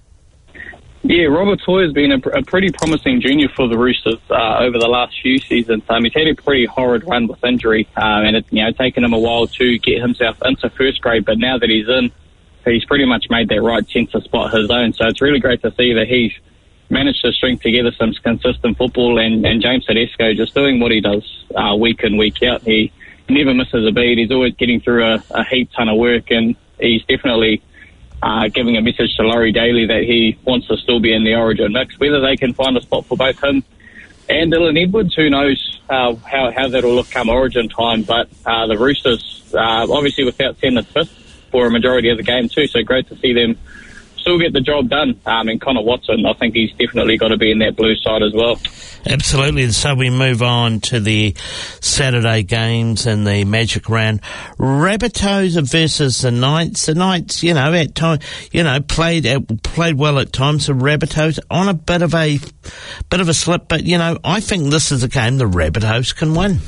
Yeah, Robert Toya's been a, a pretty promising junior for the Roosters uh, over the last few seasons. Um, he's had a pretty horrid run with injury, um, and it's, you know, taken him a while to get himself into first grade, but now that he's in, he's pretty much made that right centre spot his own. So it's really great to see that he's managed to string together some consistent football, and, and James Tedesco just doing what he does uh, week in, week out. He never misses a beat. He's always getting through a, a heap ton of work, and he's definitely uh, giving a message to Laurie Daly that he wants to still be in the Origin mix. Whether they can find a spot for both him and Dylan Edwards, who knows uh, how, how that'll look come Origin time. But uh, the Roosters, uh, obviously without Sennett fifth for a majority of the game too, so great to see them still get the job done. Um, and Connor Watson, I think he's definitely got to be in that blue side as well. Absolutely. And so we move on to the Saturday games and the Magic Round. Rabbitohs versus the Knights. The Knights, you know, at time, you know, played played well at times. The Rabbitohs on a bit of a bit of a slip, but you know, I think this is a game the Rabbitohs can win.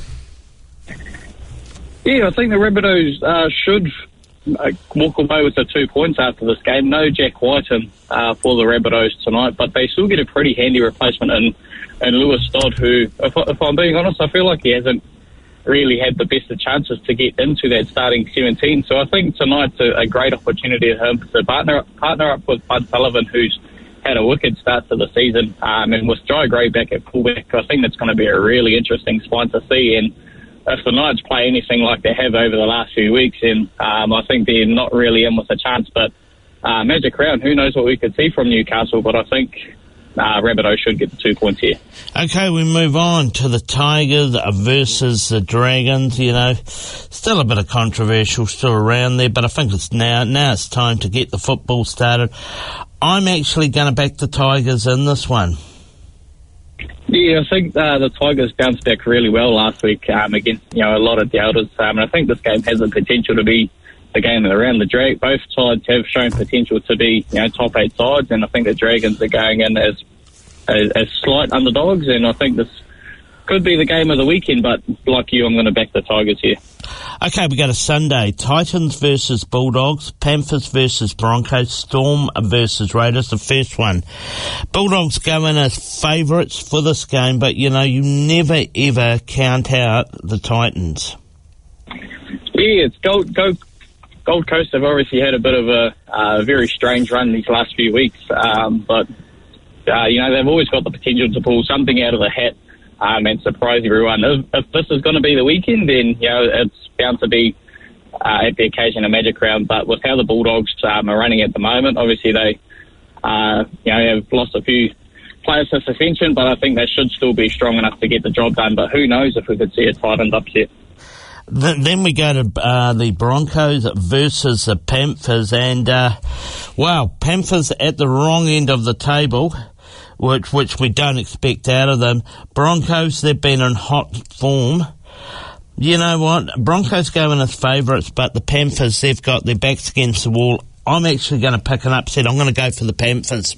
Yeah, I think the Rabbitohs uh, should Uh, walk away with the two points after this game. No Jack Whiten uh, for the Rabbitohs tonight, but they still get a pretty handy replacement in, in Lewis Dodd, who, if, if I'm being honest, I feel like he hasn't really had the best of chances to get into that starting seventeen. So I think tonight's a, a great opportunity for him to partner, partner up with Bud Sullivan, who's had a wicked start to the season, um, and with Jai Gray back at fullback, I think that's going to be a really interesting spot to see. And if the Knights play anything like they have over the last few weeks, then um, I think they're not really in with a chance. But uh, Magic Crown, who knows what we could see from Newcastle, but I think uh, Rabbitoh should get the two points here. Okay, we move on to the Tigers versus the Dragons. You know, still a bit of controversial still around there, but I think it's now, now it's time to get the football started. I'm actually going to back the Tigers in this one. Yeah, I think uh, the Tigers bounced back really well last week um, against you know a lot of doubters, um, and I think this game has the potential to be the game around the drag. Both sides have shown potential to be you know top eight sides, and I think the Dragons are going in as as, as slight underdogs, and I think this could be the game of the weekend. But like you, I'm going to back the Tigers here. Okay, we go to Sunday. Titans versus Bulldogs, Panthers versus Broncos, Storm versus Raiders. The first one. Bulldogs go in as favourites for this game, but, you know, you never, ever count out the Titans. Yeah, it's Gold, Gold, Gold Coast have obviously had a bit of a uh, very strange run these last few weeks, um, but, uh, you know, they've always got the potential to pull something out of the hat Um, and surprise everyone. If, if this is going to be the weekend, then you know it's bound to be uh, at the occasion of Magic Crown. But with how the Bulldogs um, are running at the moment, obviously they uh, you know have lost a few players to suspension, but I think they should still be strong enough to get the job done. But who knows if we could see a Titans upset. Then we go to uh, the Broncos versus the Panthers, and uh, wow, Panthers at the wrong end of the table. Which, which we don't expect out of them. Broncos, they've been in hot form. You know what? Broncos go in as favourites, but the Panthers, they've got their backs against the wall. I'm actually going to pick an upset. I'm going to go for the Panthers.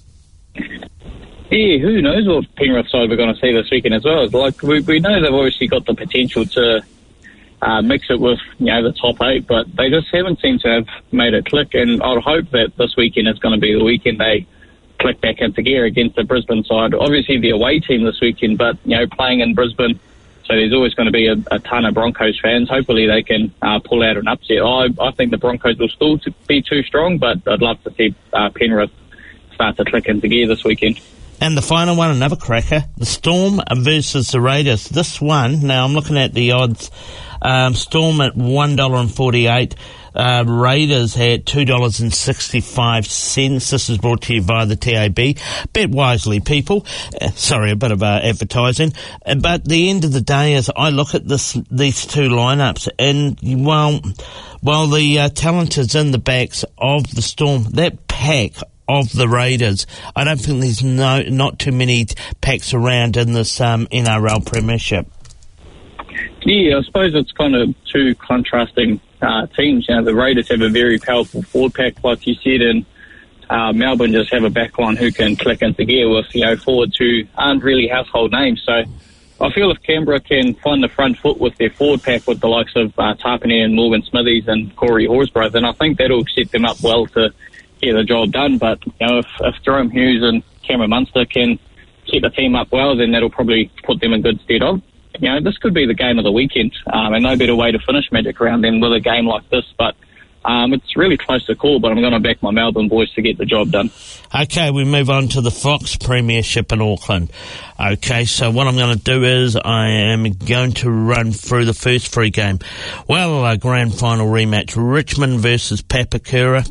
Yeah, who knows what Penrith side we're going to see this weekend as well. Like we, we know they've obviously got the potential to uh, mix it with you know the top eight, but they just haven't seemed to have made it click. And I'd hope that this weekend is going to be the weekend they click back into gear against the Brisbane side. Obviously the away team this weekend, but you know playing in Brisbane, so there's always going to be a, a ton of Broncos fans. Hopefully they can uh, pull out an upset. I, I think the Broncos will still to be too strong, but I'd love to see uh, Penrith start to click into gear this weekend. And the final one, another cracker, the Storm versus the Raiders. This one, now I'm looking at the odds, um, Storm at one dollar forty-eight. Uh, Raiders at two dollars sixty-five. This is brought to you via the T A B. Bet wisely, people. Uh, sorry, a bit of uh, advertising. Uh, but the end of the day is I look at this these two lineups, and well, while the uh, talent is in the backs of the Storm, that pack of the Raiders, I don't think there's no not too many packs around in this um, N R L Premiership. Yeah, I suppose it's kind of two contrasting uh, teams. You know, the Raiders have a very powerful forward pack, like you said, and uh, Melbourne just have a backline who can click into gear with, you know, forwards who aren't really household names. So I feel if Canberra can find the front foot with their forward pack with the likes of uh, Tarpany and Morgan Smithies and Corey Horsburgh, then I think that'll set them up well to get the job done. But, you know, if, if Jerome Hughes and Cameron Munster can set the team up well, then that'll probably put them in good stead of. You know, this could be the game of the weekend, um, and no better way to finish Magic Round than with a game like this. But um, it's really close to call, but I'm going to back my Melbourne boys to get the job done. Okay, we move on to the Fox Premiership in Auckland. Okay, so what I'm going to do is I am going to run through the first three game. Well, a grand final rematch, Richmond versus Papakura.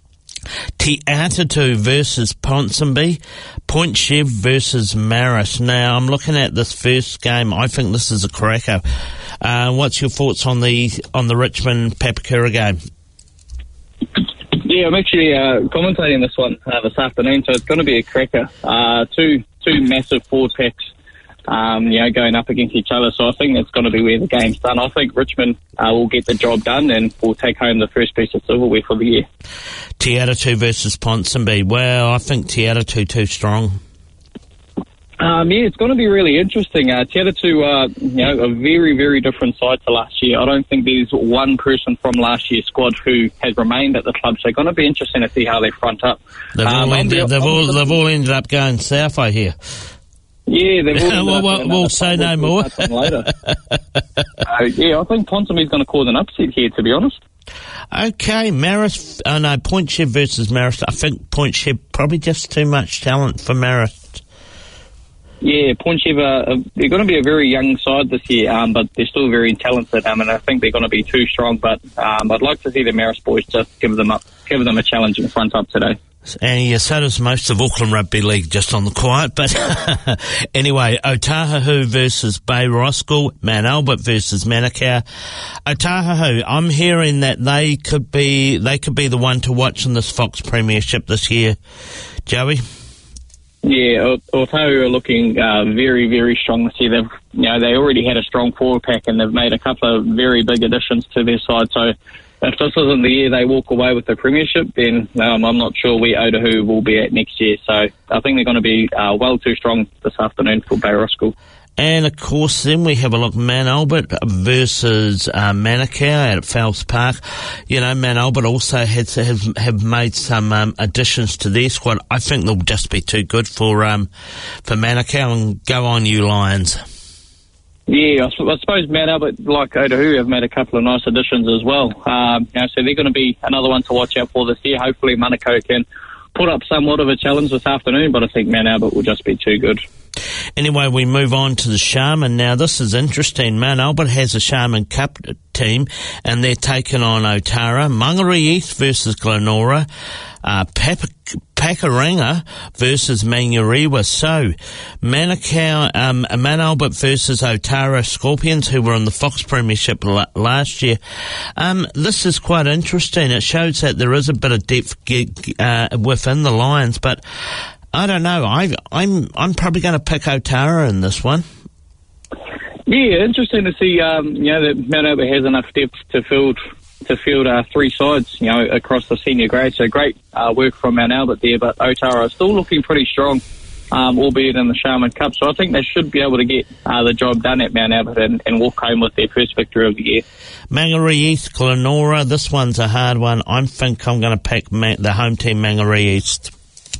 Te Atatu versus Ponsonby, Point Chev versus Marist. Now, I'm looking at this first game. I think this is a cracker. Uh, what's your thoughts on the on the Richmond Papakura game? Yeah, I'm actually uh, commentating this one uh, this afternoon, so it's going to be a cracker. Uh, two two massive forward packs, um, you know, going up against each other. So I think that's going to be where the game's done. I think Richmond uh, will get the job done and will take home the first piece of silverware for the year. Te Atatu versus Ponsonby. Well, I think Te Atatu too strong. Um, yeah, it's going to be really interesting. Uh, Te Atatu are, you know, a very, very different side to last year. I don't think there's one person from last year's squad who has remained at the club, so it's going to be interesting to see how they front up. They've, um, all, ended, the, they've, all, they've all ended up going south, I hear. Yeah, they've all well, well, we'll say no more. Later. uh, yeah, I think Ponsonby's going to cause an upset here, to be honest. Okay, Marist, oh no, Point Chev versus Marist. I think Point Chev probably just too much talent for Marist. Yeah, Point Chev, uh, they're going to be a very young side this year, um, but they're still very talented, um, and I think they're going to be too strong, but um, I'd like to see the Marist boys just give them up, give them a challenge in front up today. And yeah, so does most of Auckland Rugby League, just on the quiet. But anyway, Otahuhu versus Bay Roskill, Mount Albert versus Manukau. Otahuhu, I'm hearing that they could be they could be the one to watch in this Fox Premiership this year. Joey? Yeah, Otahuhu are looking uh, very, very strong this year. They've, you know, they already had a strong forward pack, and they've made a couple of very big additions to their side. So if this isn't the year they walk away with the premiership, then um, I'm not sure where Otahuhu will be at next year. So I think they're going to be uh, well too strong this afternoon for Bay Roskill. And, of course, then we have a look, Mount Albert versus uh, Manukau out at Fowles Park. You know, Mount Albert also has, have, have made some um, additions to their squad. I think they'll just be too good for um, for Manukau, and go on, you Lions. Yeah, I suppose Mount Albert, like Otahuhu, have made a couple of nice additions as well. Um, you know, so they're going to be another one to watch out for this year. Hopefully Manukau can put up somewhat of a challenge this afternoon, but I think Mount Albert will just be too good. Anyway, we move on to the Sharman. Now, this is interesting. Mount Albert has a Sharman Cup team, and they're taking on Otara. Mangere East versus Glenora. Uh, Papa, Pakuranga versus Manurewa. So, Manukau, um, Mount Albert versus Otara Scorpions, who were in the Fox Premiership l- last year. Um, this is quite interesting. It shows that there is a bit of depth uh, within the Lions, but I don't know. I, I'm I'm probably going to pick Otara in this one. Yeah, interesting to see. Um, you know that Mount Albert has enough depth to field to field uh, three sides. You know, across the senior grade. So great uh, work from Mount Albert there. But Otara are still looking pretty strong, um, albeit in the Sharman Cup. So I think they should be able to get uh, the job done at Mount Albert and, and walk home with their first victory of the year. Mangere East, Glenora. This one's a hard one. I think I'm going to pick Ma- the home team, Mangere East.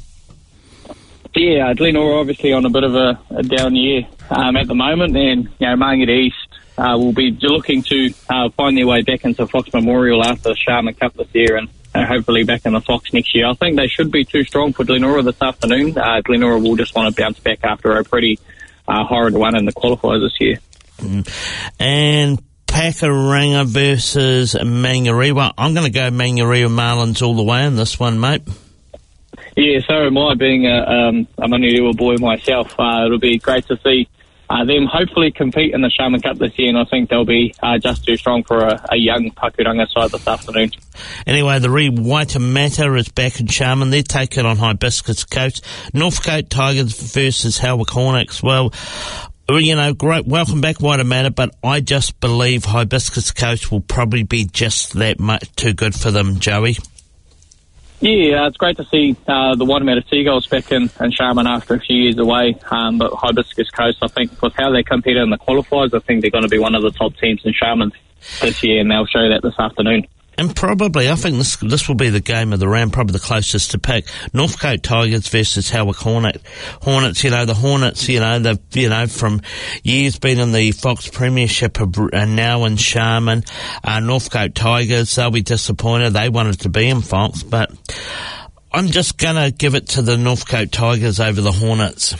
Yeah, Glenora obviously on a bit of a, a down year um, at the moment, and you know Mangere East uh, will be looking to uh, find their way back into Fox Memorial after the Sharman Cup this year, and uh, hopefully back in the Fox next year. I think they should be too strong for Glenora this afternoon. Uh, Glenora will just want to bounce back after a pretty uh, horrid one in the qualifiers this year. Mm. And Pakuranga versus Manurewa. I'm going to go Manurewa Marlins all the way in this one, mate. Yeah, so am I, being a, um, a Manurewa boy myself. Uh, it'll be great to see uh, them hopefully compete in the Sharman Cup this year, and I think they'll be uh, just too strong for a, a young Pakuranga side this afternoon. Anyway, the Re Waitemata is back in Sharman. They're taking on Hibiscus Coast. Northcote Tigers versus Howick Hornets. Well, you know, great. Welcome back, Waitemata, but I just believe Hibiscus Coast will probably be just that much too good for them, Joey. Yeah, uh, it's great to see uh, the Waitemata Seagulls back in, in Sharman after a few years away. Um, but Hibiscus Coast, I think, with how they competed in the qualifiers, I think they're going to be one of the top teams in Sharman this year, and they'll show that this afternoon. And probably, I think this this will be the game of the round, probably the closest to pick. Northcote Tigers versus Howick Hornet. Hornets, you know, the Hornets, you know, they've, you know, from years been in the Fox Premiership and now in Sharman. Uh, Northcote Tigers, they'll be disappointed. They wanted to be in Fox, but I'm just going to give it to the Northcote Tigers over the Hornets.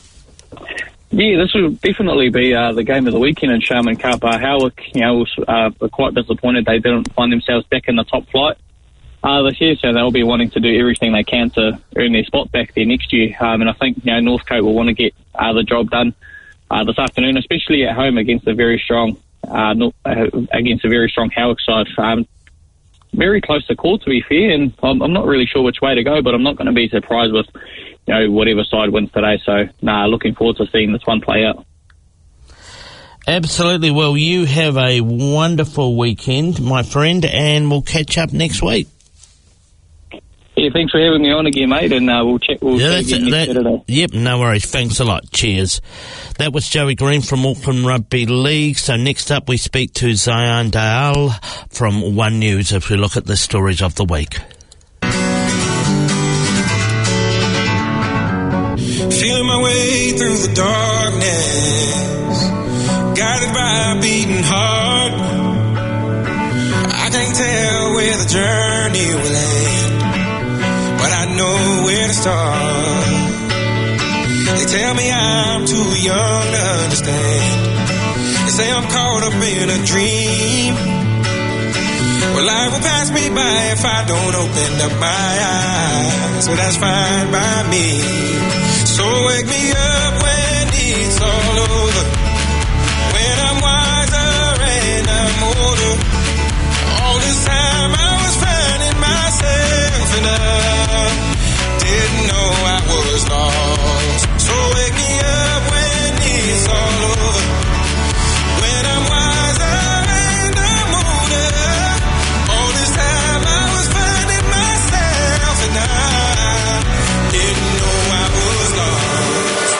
Yeah, this will definitely be uh, the game of the weekend in Sharman Cup. Uh, Howick, you know, was, uh, were quite disappointed they didn't find themselves back in the top flight uh, this year, so they'll be wanting to do everything they can to earn their spot back there next year. Um, and I think, you know, Northcote will want to get uh, the job done uh, this afternoon, especially at home against a very strong uh, North, uh, against a very strong Howick side. Um, very close to call, to be fair, and I'm, I'm not really sure which way to go, but I'm not going to be surprised with, you know, whatever side wins today. So, nah, looking forward to seeing this one play out. Absolutely. Well, you have a wonderful weekend, my friend, and we'll catch up next week. Yeah, thanks for having me on again, mate, and uh, we'll check. We'll yeah, see you again next that, Saturday. Yep, no worries. Thanks a lot. Cheers. That was Joey Green from Auckland Rugby League. So next up, we speak to Zion Dayal from One News as we look at the stories of the week. Feeling my way through the darkness, guided by a beating heart. I can't tell where the journey will end, but I know where to start. They tell me I'm too young to understand. They say I'm caught up in a dream. Well, life will pass me by if I don't open up my eyes. So that's fine by me. So wake me up when it's all over, when I'm wiser and I'm older. All this time I was finding myself and I didn't know I was lost. So wake me up when it's all over, when I'm wiser and I'm older. All this time I was finding myself and I didn't know I was lost.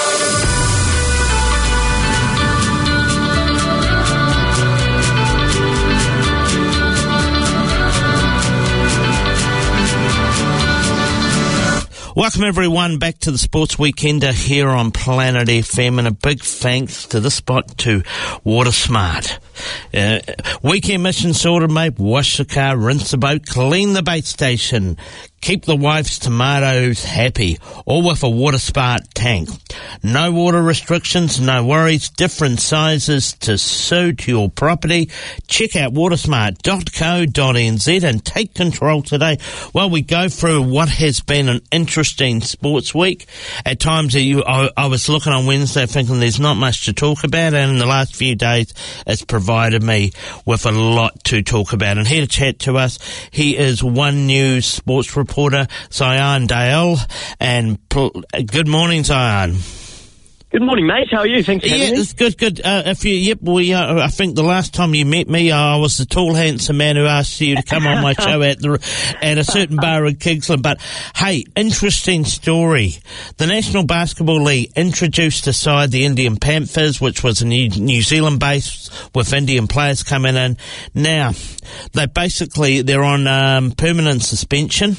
Welcome everyone back to the Sports Weekender here on Planet F M, and a big thanks to the spot to WaterSmart. Uh, weekend mission sorted, mate. Wash the car, rinse the boat, clean the bait station, keep the wife's tomatoes happy, all with a WaterSmart tank. No water restrictions, no worries, different sizes to suit your property. Check out watersmart dot co dot n z and take control today while we go through what has been an interesting sports week. At times you, I, I was looking on Wednesday thinking there's not much to talk about, and in the last few days it's provided me with a lot to talk about. And here to chat to us, he is One News sports reporter, Zion Dale. And pl- good morning, Zion. Good morning, mate. How are you? Thanks for having yeah, me. it's good, good. Uh, if you, yep, we. Uh, I think the last time you met me, uh, I was the tall, handsome man who asked you to come on my show at the at a certain bar in Kingsland. But hey, interesting story. The National Basketball League introduced a side, the Indian Panthers, which was a New, New Zealand base with Indian players coming in. Now, they basically they're on um, permanent suspension.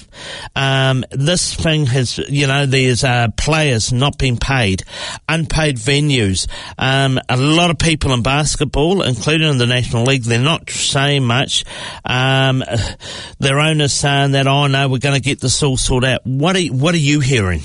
Um, this thing has, you know, there's uh, players not being paid. Unpaid venues. Um, a lot of people in basketball, including in the National League, they're not saying much. Um, their owners saying that, oh no, we're going to get this all sorted out. What are, what are you hearing?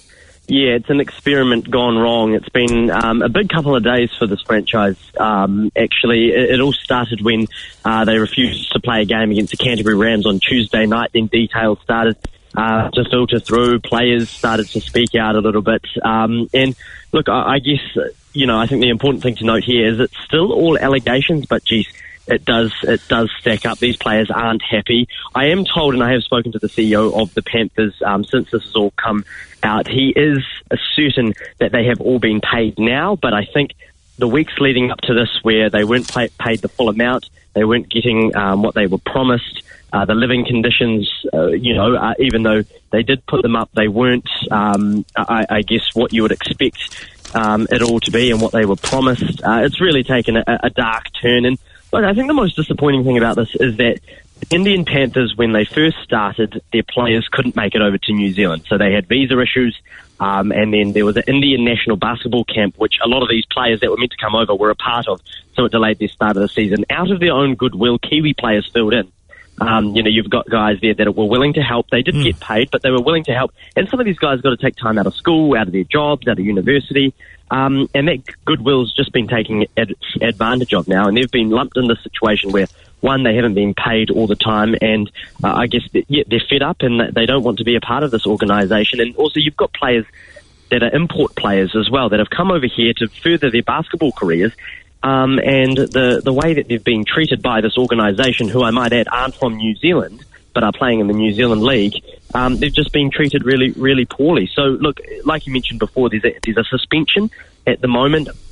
Yeah, it's an experiment gone wrong. It's been um, a big couple of days for this franchise. Um, actually, it, it all started when uh, they refused to play a game against the Canterbury Rams on Tuesday night. Then details started Uh, to filter through. Players started to speak out a little bit. Um, and look, I, I guess, you know, I think the important thing to note here is it's still all allegations, but geez, it does, it does stack up. These players aren't happy. I am told, and I have spoken to the C E O of the Panthers, um, since this has all come out, he is certain that they have all been paid now, but I think the weeks leading up to this where they weren't pay, paid the full amount, they weren't getting um, what they were promised, Uh, the living conditions, uh, you know, uh, even though they did put them up, they weren't, um, I, I guess, what you would expect um, it all to be and what they were promised. Uh, it's really taken a, a dark turn. And look, I think the most disappointing thing about this is that Indian Panthers, when they first started, their players couldn't make it over to New Zealand. So they had visa issues, um, and then there was an Indian national basketball camp, which a lot of these players that were meant to come over were a part of, so it delayed their start of the season. Out of their own goodwill, Kiwi players filled in. Um, you know, you've got guys there that were willing to help. They didn't mm. get paid, but they were willing to help. And some of these guys got to take time out of school, out of their jobs, out of university. Um, and that goodwill's just been taken ad- advantage of now. And they've been lumped in this situation where, one, they haven't been paid all the time. And uh, I guess that, yeah, they're fed up and they don't want to be a part of this organisation. And also you've got players that are import players as well that have come over here to further their basketball careers. Um, and the, the way that they've been treated by this organisation, who I might add aren't from New Zealand, but are playing in the New Zealand League, um, they've just been treated really, really poorly. So, look, like you mentioned before, there's a, there's a suspension at the moment.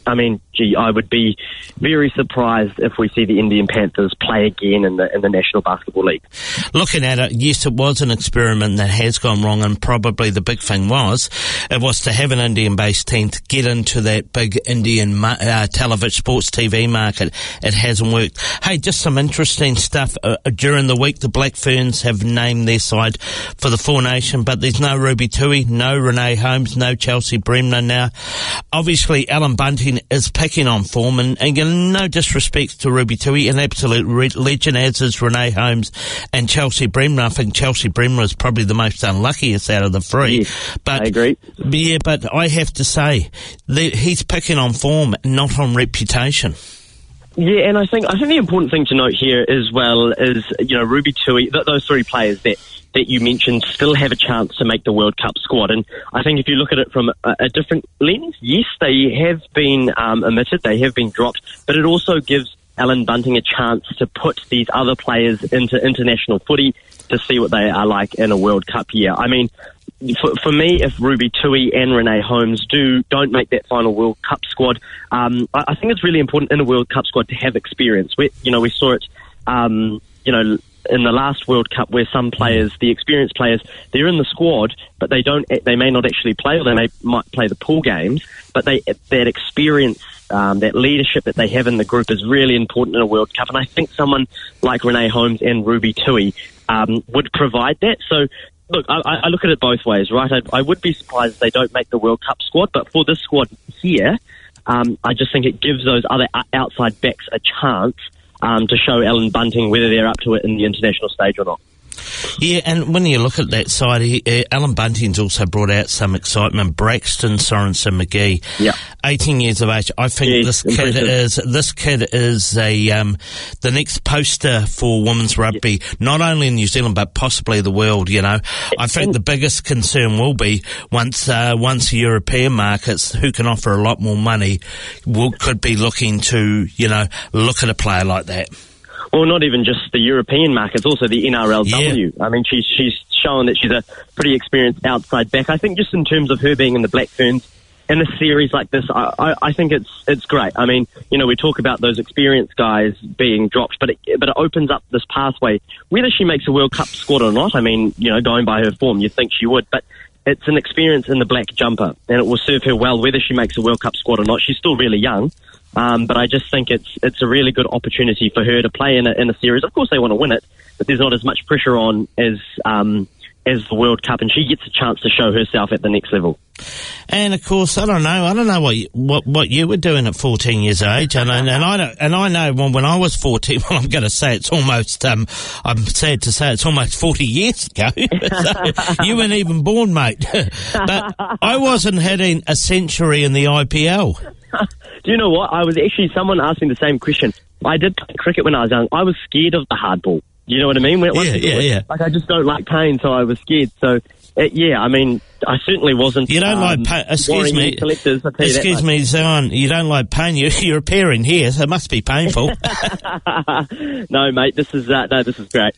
I mean, gee, I would be very surprised if we see the Indian Panthers play again in the in the National Basketball League. Looking at it, yes, it was an experiment that has gone wrong, and probably the big thing was, it was to have an Indian-based team to get into that big Indian ma- uh, television sports T V market. It hasn't worked. Hey, just some interesting stuff. Uh, during the week, the Black Ferns have named their side for the Four Nation, but there's no Ruby Tui, no Renee Holmes, no Chelsea Bremner now. Obviously, Alan Bunting is picking on form, and, and you know, no disrespect to Ruby Tui, an absolute re- legend, as is Renee Holmes and Chelsea Bremner. I think Chelsea Bremner is probably the most unluckiest out of the three. Yes, but, I agree. Yeah, but I have to say, that he's picking on form, not on reputation. Yeah, and I think I think the important thing to note here as well is, you know, Ruby Tui, th- those three players that, that you mentioned still have a chance to make the World Cup squad. And I think if you look at it from a, a different lens, yes, they have been um, omitted, they have been dropped, but it also gives Alan Bunting a chance to put these other players into international footy to see what they are like in a World Cup year. I mean, For, for me, if Ruby Tui and Renee Holmes do don't make that final World Cup squad, um, I, I think it's really important in a World Cup squad to have experience. We, you know, we saw it, um, you know, in the last World Cup where some players, the experienced players, they're in the squad, but they don't, they may not actually play, or they may might play the pool games, but they that experience. Um, that leadership that they have in the group is really important in a World Cup, and I think someone like Renee Holmes and Ruby Tui um, would provide that. So, look, I, I look at it both ways, right? I, I would be surprised if they don't make the World Cup squad, but for this squad here, um, I just think it gives those other outside backs a chance um, to show Alan Bunting whether they're up to it in the international stage or not. Yeah, and when you look at that side, he, uh, Alan Bunting's also brought out some excitement. Braxton Sorensen McGee, yeah, eighteen years of age. I think yeah, this impressive. kid is this kid is a um, the next poster for women's rugby, yeah. Not only in New Zealand but possibly the world. You know, I think and, the biggest concern will be once uh, once European markets, who can offer a lot more money, will could be looking to you know look at a player like that. Well, not even just the European markets, also the N R L W. Yeah. I mean, she's she's shown that she's a pretty experienced outside back. I think just in terms of her being in the Black Ferns in a series like this, I, I, I think it's it's great. I mean, you know, we talk about those experienced guys being dropped, but it, but it opens up this pathway. Whether she makes a World Cup squad or not, I mean, you know, going by her form, you'd think she would, but it's an experience in the black jumper, and it will serve her well whether she makes a World Cup squad or not. She's still really young. Um, but I just think it's it's a really good opportunity for her to play in a, in a series. Of course, they want to win it, but there's not as much pressure on as um, as the World Cup, and she gets a chance to show herself at the next level. And of course, I don't know, I don't know what you, what what you were doing at fourteen years of age, and, and, and I don't, and I know when, when I was fourteen. Well, I'm going to say it's almost um, I'm sad to say it's almost forty years ago. So you weren't even born, mate. But I wasn't hitting a century in the I P L. Do you know what? I was actually, someone asked me the same question. I did play cricket when I was young. I was scared of the hard ball. You know what I mean? When, yeah, yeah, yeah. Like, I just don't like pain, so I was scared. So, it, yeah, I mean, I certainly wasn't. You don't um, like pain? Excuse me. Excuse me, Zion. You don't like pain? You, you're appearing here, so it must be painful. No, mate. This is uh, no. This is great.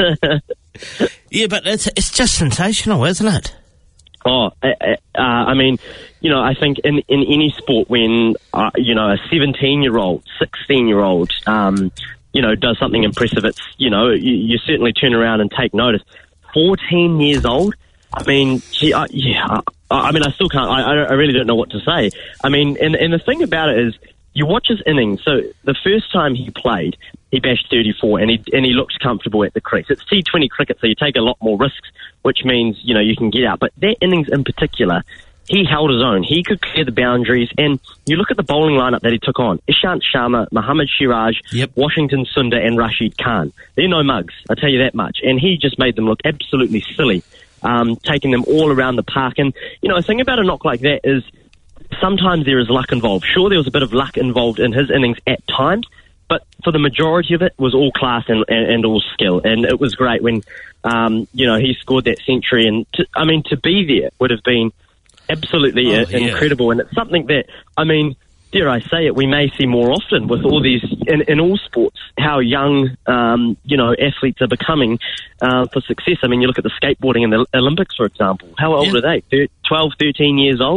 Yeah, but it's it's just sensational, isn't it? Oh, uh, uh, I mean, you know, I think in, in any sport when, uh, you know, a seventeen-year-old, sixteen-year-old, um, you know, does something impressive, it's, you know, you, you certainly turn around and take notice. fourteen years old, I mean, gee, I, yeah, I, I mean, I still can't, I, I really don't know what to say. I mean, and, and the thing about it is, you watch his innings. So the first time he played, he bashed thirty-four, and he and he looked comfortable at the crease. It's T twenty cricket, so you take a lot more risks, which means, you know, you can get out. But that innings in particular, he held his own. He could clear the boundaries. And you look at the bowling lineup that he took on: Ishant Sharma, Mohammad Siraj, yep. Washington Sundar, and Rashid Khan. They're no mugs, I'll tell you that much. And he just made them look absolutely silly, um, taking them all around the park. And, you know, the thing about a knock like that is, sometimes there is luck involved. Sure, there was a bit of luck involved in his innings at times, but for the majority of it was all class and, and, and all skill. And it was great when, um, you know, he scored that century. And, to, I mean, to be there would have been absolutely oh, uh, yeah. incredible. And it's something that, I mean, dare I say it, we may see more often with all these, in, in all sports, how young, um, you know, athletes are becoming uh, for success. I mean, you look at the skateboarding in the Olympics, for example. How old yeah. are they? twelve, thirteen years old?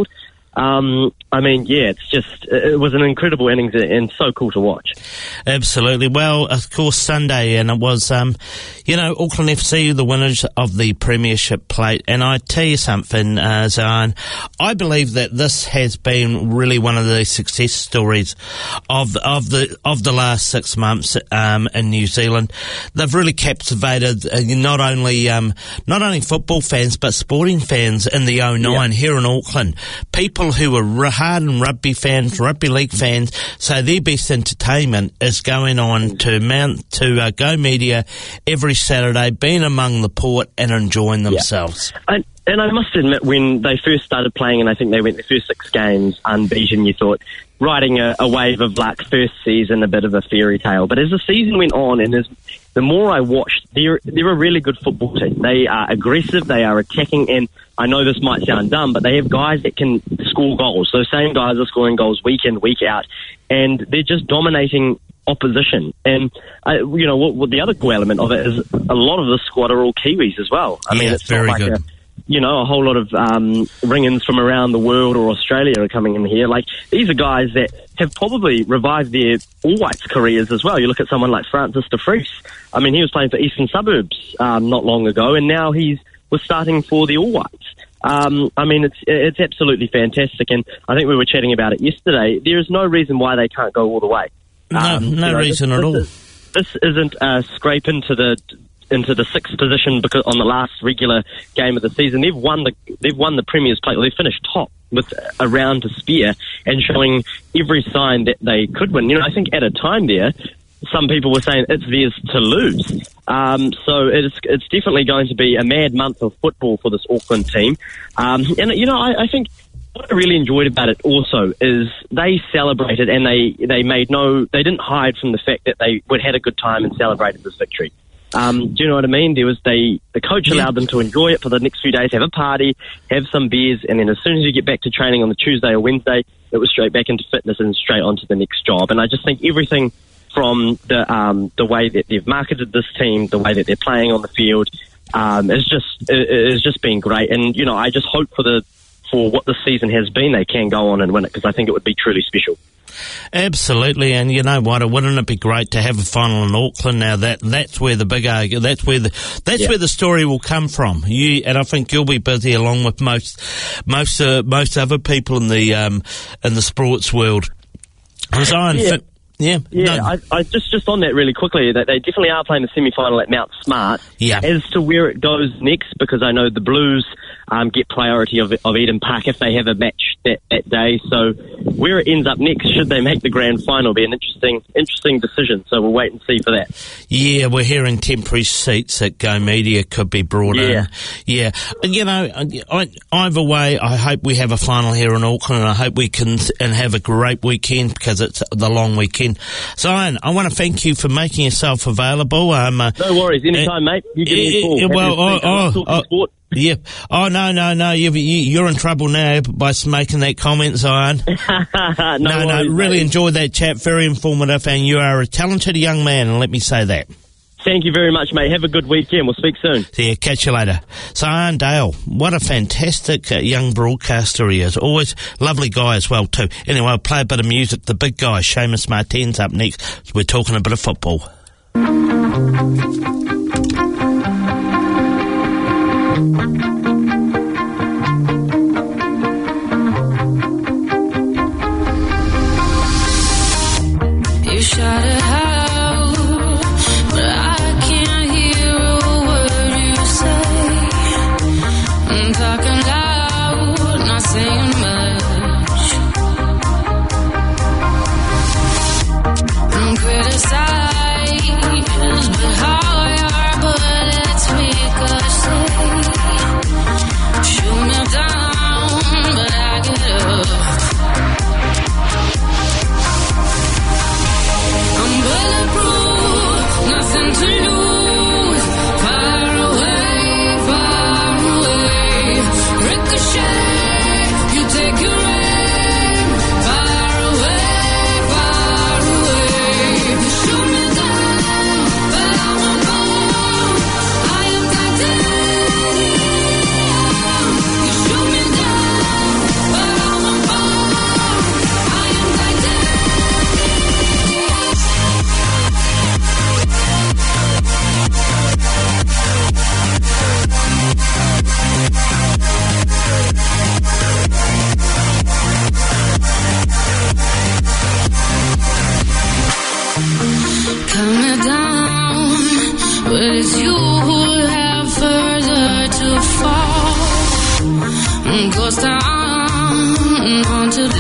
Um, I mean, yeah, it's just, it was an incredible innings and so cool to watch. Absolutely. Well, of course, Sunday, and it was, um, you know, Auckland F C, the winners of the Premiership Plate. And I tell you something, uh, Zion, I believe that this has been really one of the success stories of of the of the last six months um, in New Zealand. They've really captivated uh, not only um, not only football fans but sporting fans in the oh nine yeah. here in Auckland. People who are hardened rugby fans, rugby league fans, so their best entertainment is going on to Mount to uh, Go Media every Saturday, being among the port and enjoying themselves. Yeah. And, and I must admit, when they first started playing, and I think they went the first six games unbeaten, you thought, riding a, a wave of luck, first season, a bit of a fairy tale. But as the season went on, and as the more I watched, they're, they're a really good football team. They are aggressive, they are attacking, and I know this might sound dumb, but they have guys that can score goals. Those same guys are scoring goals week in, week out, and they're just dominating opposition. And, uh, you know, what, what the other cool element of it is a lot of the squad are all Kiwis as well. I yeah, mean, it's very not like good. a, you know, a whole lot of um, ring-ins from around the world or Australia are coming in here. Like, these are guys that have probably revived their All Whites careers as well. You look at someone like Francis de Vries. I mean, he was playing for Eastern Suburbs um, not long ago, and now he's was starting for the All Whites. Um, I mean, it's it's absolutely fantastic, and I think we were chatting about it yesterday. There is no reason why they can't go all the way. No, um, no you know, reason this, at this all. Is, this isn't a scrape into the into the sixth position because on the last regular game of the season. They've won the they've won the Premier's Plate. Well, they finished top with a round to spare and showing every sign that they could win. You know, I think at a time there, some people were saying it's theirs to lose. Um, so it's it's definitely going to be a mad month of football for this Auckland team. Um, and, you know, I, I think what I really enjoyed about it also is they celebrated and they, they made no, they didn't hide from the fact that they would had a good time and celebrated this victory. Um, do you know what I mean? There was they the coach Yeah. allowed them to enjoy it for the next few days, have a party, have some beers, and then as soon as you get back to training on the Tuesday or Wednesday, it was straight back into fitness and straight on to the next job. And I just think everything from the um, the way that they've marketed this team, the way that they're playing on the field, um, is just is just been great. And you know, I just hope for the for what the season has been, they can go on and win it because I think it would be truly special. Absolutely, and you know what? Wouldn't it be great to have a final in Auckland? Now that that's where the big argument, that's where the that's Yeah. where the story will come from. You and I think you'll be busy along with most most uh, most other people in the um, in the sports world. Zion, Yeah. fi- yeah, Yeah, no, I, I just just on that really quickly, that they definitely are playing the semi-final at Mount Smart. Yeah. As to where it goes next, because I know the Blues um, get priority of, of Eden Park if they have a match that, that day. So where it ends up next, should they make the grand final, be an interesting interesting decision. So we'll wait and see for that. yeah, we're hearing temporary seats at Go Media could be brought Yeah. in. Yeah, and you know, I, either way, I hope we have a final here in Auckland, and I hope we can and have a great weekend because it's the long weekend. Zion, I want to thank you for making yourself available. Um, uh, No worries, anytime, uh, mate. You give me a call. uh, Happy well, to speak. oh, I'm oh, talking oh, sport. yeah. Oh, no, no, no. You've, you, you're in trouble now by making that comment, Zion. no, no, no, worries, really mate. enjoyed that chat. Very informative, and you are a talented young man, and let me say that. Thank you very much, mate. Have a good weekend. We'll speak soon. So yeah, catch you later. Zion Dale, what a fantastic uh, young broadcaster he is. Always lovely guy as well, too. Anyway, I'll play a bit of music. The big guy, Seamus Martin's up next. So we're talking a bit of football. You shout it out, but I can't hear a word you say. I'm talking loud, not saying much. I'm criticized, but how I goes down haunted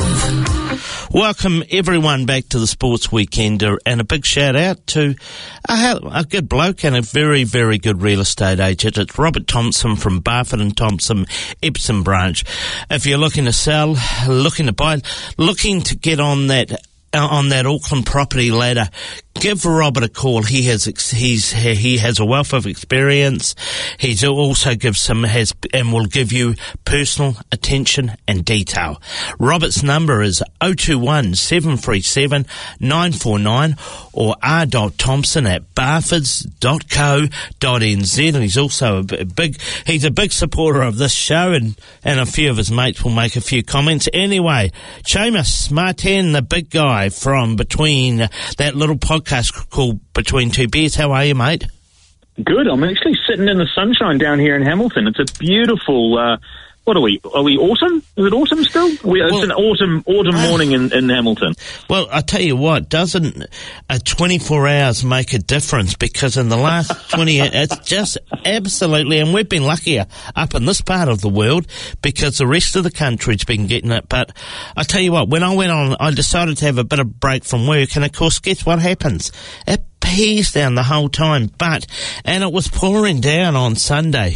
love. Welcome everyone back to the Sports Weekender, and a big shout out to a, a good bloke and a very, very good real estate agent. It's Robert Thompson from Barfoot and Thompson, Epsom branch. If you're looking to sell, looking to buy, looking to get on that uh, on that Auckland property ladder, give Robert a call. He has he's he has a wealth of experience. He's also gives some has and will give you personal attention and detail. Robert's number is oh two one, seven three seven, nine four nine or r dot thompson at barfords dot co dot n z. And he's also a big he's a big supporter of this show, and and a few of his mates will make a few comments. Anyway, Seamus Martin, the big guy from between that little podcast called Between Two Beers. How are you, mate? Good. I'm actually sitting in the sunshine down here in Hamilton. It's a beautiful, uh, what are we, are we autumn? Is it autumn still? We, well, it's an autumn autumn uh, morning in, in Hamilton. Well, I tell you what, doesn't a twenty-four hours make a difference? Because in the last twenty, it's just absolutely, and we've been luckier up in this part of the world because the rest of the country's been getting it. But I tell you what, when I went on, I decided to have a bit of break from work, and of course, guess what happens? It pees down the whole time, but and it was pouring down on Sunday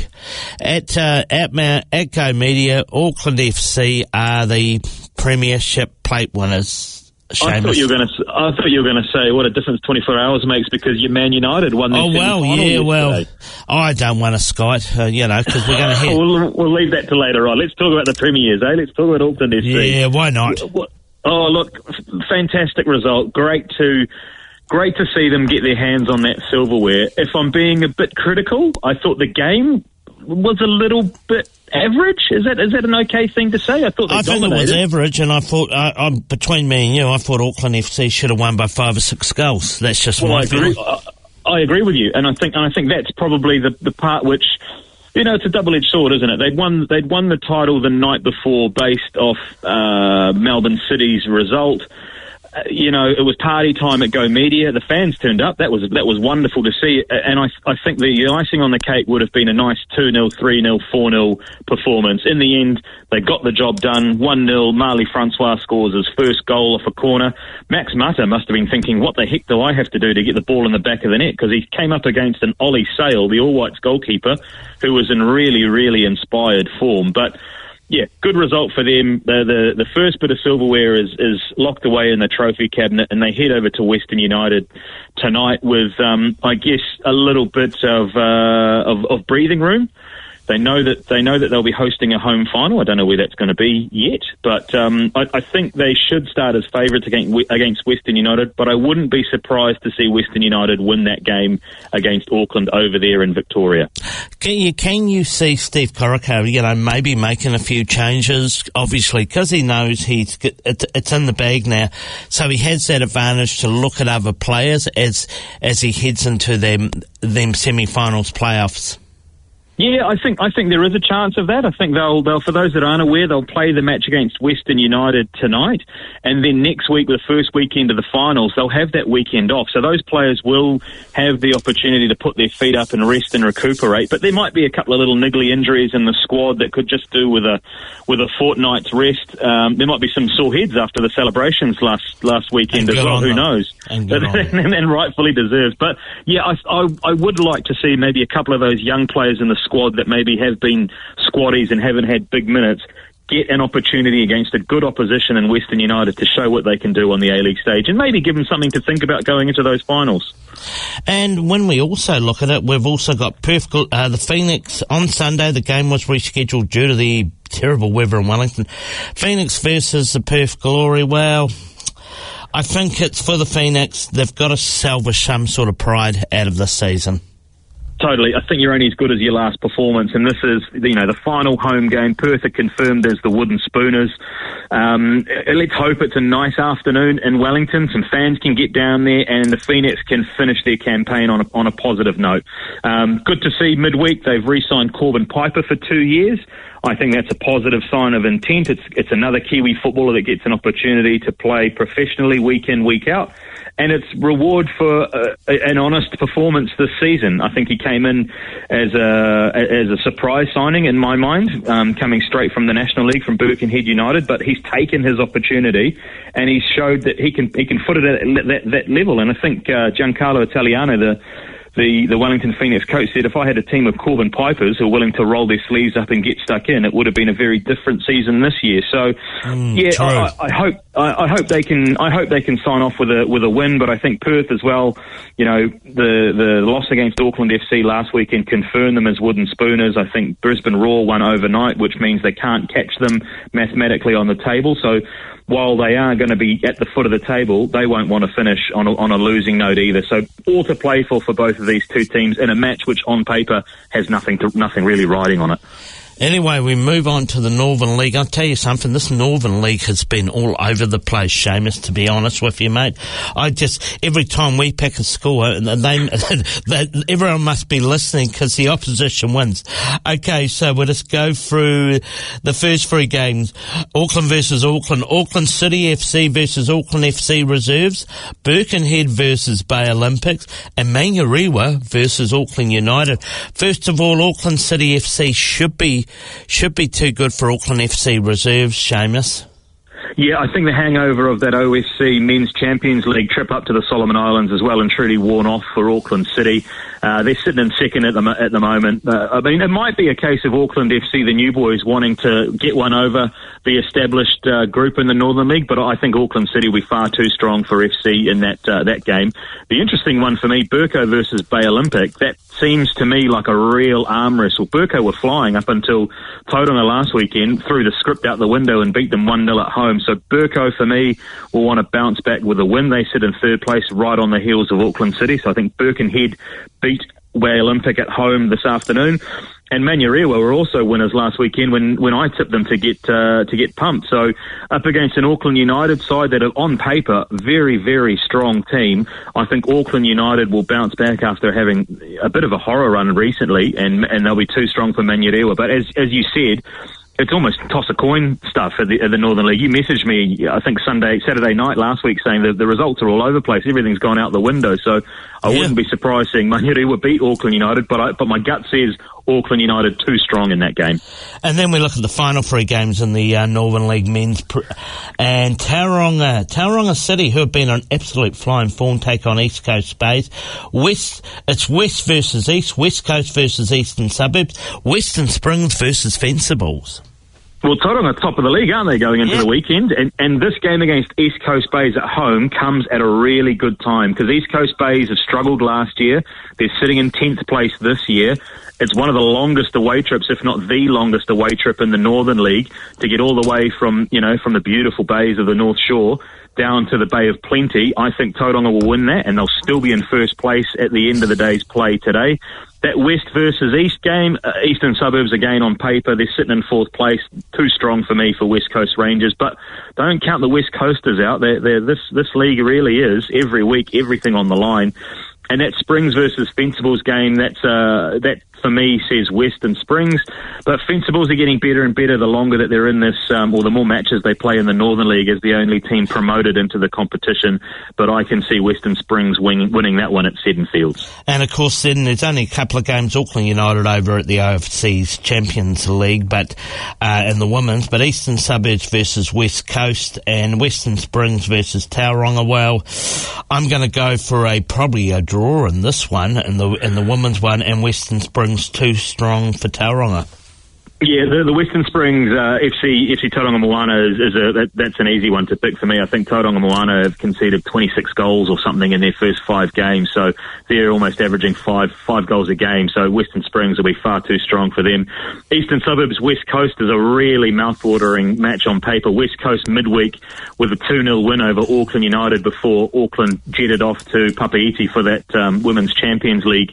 at uh, at Mount, at Go Media. Auckland F C are the premiership plate winners. Seamus. I thought you were going to. I thought you were going to say what a difference twenty-four hours makes because your Man United won. Oh well, yeah, well, I don't want to skite, uh, you know, because we're going to hit. we'll, we'll leave that to later on. Let's talk about the premiers, eh? Let's talk about Auckland F C. Yeah, why not? Oh, look, fantastic result. Great to. Great to see them get their hands on that silverware. If I'm being a bit critical, I thought the game was a little bit average. Is that is that an okay thing to say? I thought they I dominated. think it was average, and I thought, uh, um, between me and you, I thought Auckland F C should have won by five or six goals. That's just well, my I agree. feeling. I, I agree with you, and I think and I think that's probably the the part which. You know, it's a double-edged sword, isn't it? They'd won, they'd won the title the night before based off uh, Melbourne City's result. Uh, you know, it was party time at Go Media. The fans turned up. That was that was wonderful to see. And I I think the icing on the cake would have been a nice two nil, three nil, four nil performance. In the end, they got the job done. one nil, Marley Francois scores his first goal off a corner. Max Mata must have been thinking, what the heck do I have to do to get the ball in the back of the net? Because he came up against an Ollie Sale, the All Whites goalkeeper, who was in really, really inspired form. But yeah, good result for them. The, the the first bit of silverware is is locked away in the trophy cabinet, and they head over to Western United tonight with, um, I guess, a little bit of, uh, of of breathing room. They know that they know that they'll be hosting a home final. I don't know where that's going to be yet, but um, I, I think they should start as favourites against against Western United. But I wouldn't be surprised to see Western United win that game against Auckland over there in Victoria. Can you can you see Steve Corica, you know, maybe making a few changes? Obviously, because he knows he's it's, it's in the bag now, so he has that advantage to look at other players as as he heads into them them semi-finals playoffs. Yeah, I think I think there is a chance of that. I think they'll they'll for those that aren't aware, they'll play the match against Western United tonight, and then next week, the first weekend of the finals, they'll have that weekend off. So those players will have the opportunity to put their feet up and rest and recuperate. But there might be a couple of little niggly injuries in the squad that could just do with a with a fortnight's rest. Um, there might be some sore heads after the celebrations last last weekend as well. Who them. knows? And, and, and rightfully deserves. But yeah, I, I I would like to see maybe a couple of those young players in the squad that maybe have been squaddies and haven't had big minutes get an opportunity against a good opposition in Western United to show what they can do on the A-League stage and maybe give them something to think about going into those finals. And when we also look at it, we've also got Perth, uh, the Phoenix on Sunday. The game was rescheduled due to the terrible weather in Wellington. Phoenix versus the Perth Glory. Well, I think it's for the Phoenix. They've got to salvage some sort of pride out of this season. Totally. I think you're only as good as your last performance, and this is, you know, the final home game. Perth are confirmed as the Wooden Spooners. Um, let's hope it's a nice afternoon in Wellington. Some fans can get down there, and the Phoenix can finish their campaign on a, on a positive note. Um, good to see midweek they've re-signed Corbin Piper for two years. I think that's a positive sign of intent. It's it's another Kiwi footballer that gets an opportunity to play professionally week in, week out. and it's reward for uh, an honest performance this season. I think he came in as a as a surprise signing in my mind, um, coming straight from the National League from Birkenhead United. But he's taken his opportunity, and he's showed that he can he can foot it at that, that level. And I think uh, Giancarlo Italiano, the The, the Wellington Phoenix coach, said if I had a team of Corbin Pipers who are willing to roll their sleeves up and get stuck in, it would have been a very different season this year. So, mm, yeah, I, I hope I, I hope they can I hope they can sign off with a with a win. But I think Perth as well. You know, the the loss against Auckland F C last weekend confirmed them as wooden spooners. I think Brisbane Roar won overnight, which means they can't catch them mathematically on the table. So, while they are going to be at the foot of the table, they won't want to finish on a, on a losing note either. So all to play for for both of these two teams in a match which on paper has nothing to, nothing really riding on it. Anyway, we move on to the Northern League. I'll tell you something, this Northern League has been all over the place, Seamus, to be honest with you, mate. I just, every time we pick a score, and they, they, everyone must be listening because the opposition wins. Okay, so we'll just go through the first three games. Auckland versus Auckland, Auckland City F C versus Auckland F C Reserves, Birkenhead versus Bay Olympics, and Manurewa versus Auckland United. First of all, Auckland City F C should be should be too good for Auckland F C Reserves, Seamus. Yeah, I think the hangover of that O F C Men's Champions League trip up to the Solomon Islands is well and truly worn off for Auckland City. Uh, they're sitting in second at the at the moment. Uh, I mean, it might be a case of Auckland F C, the new boys, wanting to get one over the established uh, group in the Northern League, but I think Auckland City will be far too strong for F C in that uh, that game. The interesting one for me, Burko versus Bay Olympic, that seems to me like a real arm wrestle. Burko were flying up until Tauranga last weekend, threw the script out the window and beat them one nil at home. So Burko, for me, will want to bounce back with a win. They sit in third place right on the heels of Auckland City. So I think Birkenhead beat Bay Olympic at home this afternoon. And Manurewa were also winners last weekend when, when I tipped them to get uh, to get pumped. So up against an Auckland United side that are on paper very, very strong team, I think Auckland United will bounce back after having a bit of a horror run recently, and and they'll be too strong for Manurewa. But as as you said, it's almost toss a coin stuff at the, at the Northern League. You messaged me, I think Sunday, Saturday night last week, saying that the results are all over the place. Everything's gone out the window. So I yeah. wouldn't be surprised seeing Manurewa beat Auckland United, but I, but my gut says Auckland United too strong in that game. And then we look at the final three games in the uh, Northern League men's, pr- and Tauranga, Tauranga City, who have been on absolute flying form, take on East Coast Bays. West, it's West versus East, West Coast versus Eastern Suburbs, Western Springs versus Fencibles. Well, Tauranga top of the league, aren't they, going into yeah. the weekend? And, and this game against East Coast Bays at home comes at a really good time because East Coast Bays have struggled last year. They're sitting in tenth place this year. It's one of the longest away trips, if not the longest away trip in the Northern League, to get all the way from, you know, from the beautiful bays of the North Shore down to the Bay of Plenty. I think Tauranga will win that, and they'll still be in first place at the end of the day's play today. That West versus East game, uh, Eastern Suburbs again on paper, they're sitting in fourth place. Too strong for me for West Coast Rangers, but don't count the West Coasters out. They're, they're, this this league really is every week, everything on the line. And that Springs versus Fencibles game, that's uh, that for me says Western Springs. But Fencibles are getting better and better the longer that they're in this, um, or the more matches they play in the Northern League as the only team promoted into the competition. But I can see Western Springs win, winning that one at Seddon Fields. And of course, then there's only a couple of games, Auckland United over at the O F C's Champions League, but uh, in the women's. But Eastern Suburbs versus West Coast and Western Springs versus Tauranga. Well, I'm going to go for a probably a draw in this one, in the in the women's one, and Western Springs too strong for Tauranga. Yeah, the, the Western Springs uh, F C F C Tauranga Moana is, is a that, that's an easy one to pick for me. I think Tauranga Moana have conceded twenty-six goals or something in their first five games, so they're almost averaging five five goals a game. So Western Springs will be far too strong for them. Eastern Suburbs West Coast is a really mouthwatering match on paper. West Coast midweek with a two nil win over Auckland United before Auckland jetted off to Papeete for that um, Women's Champions League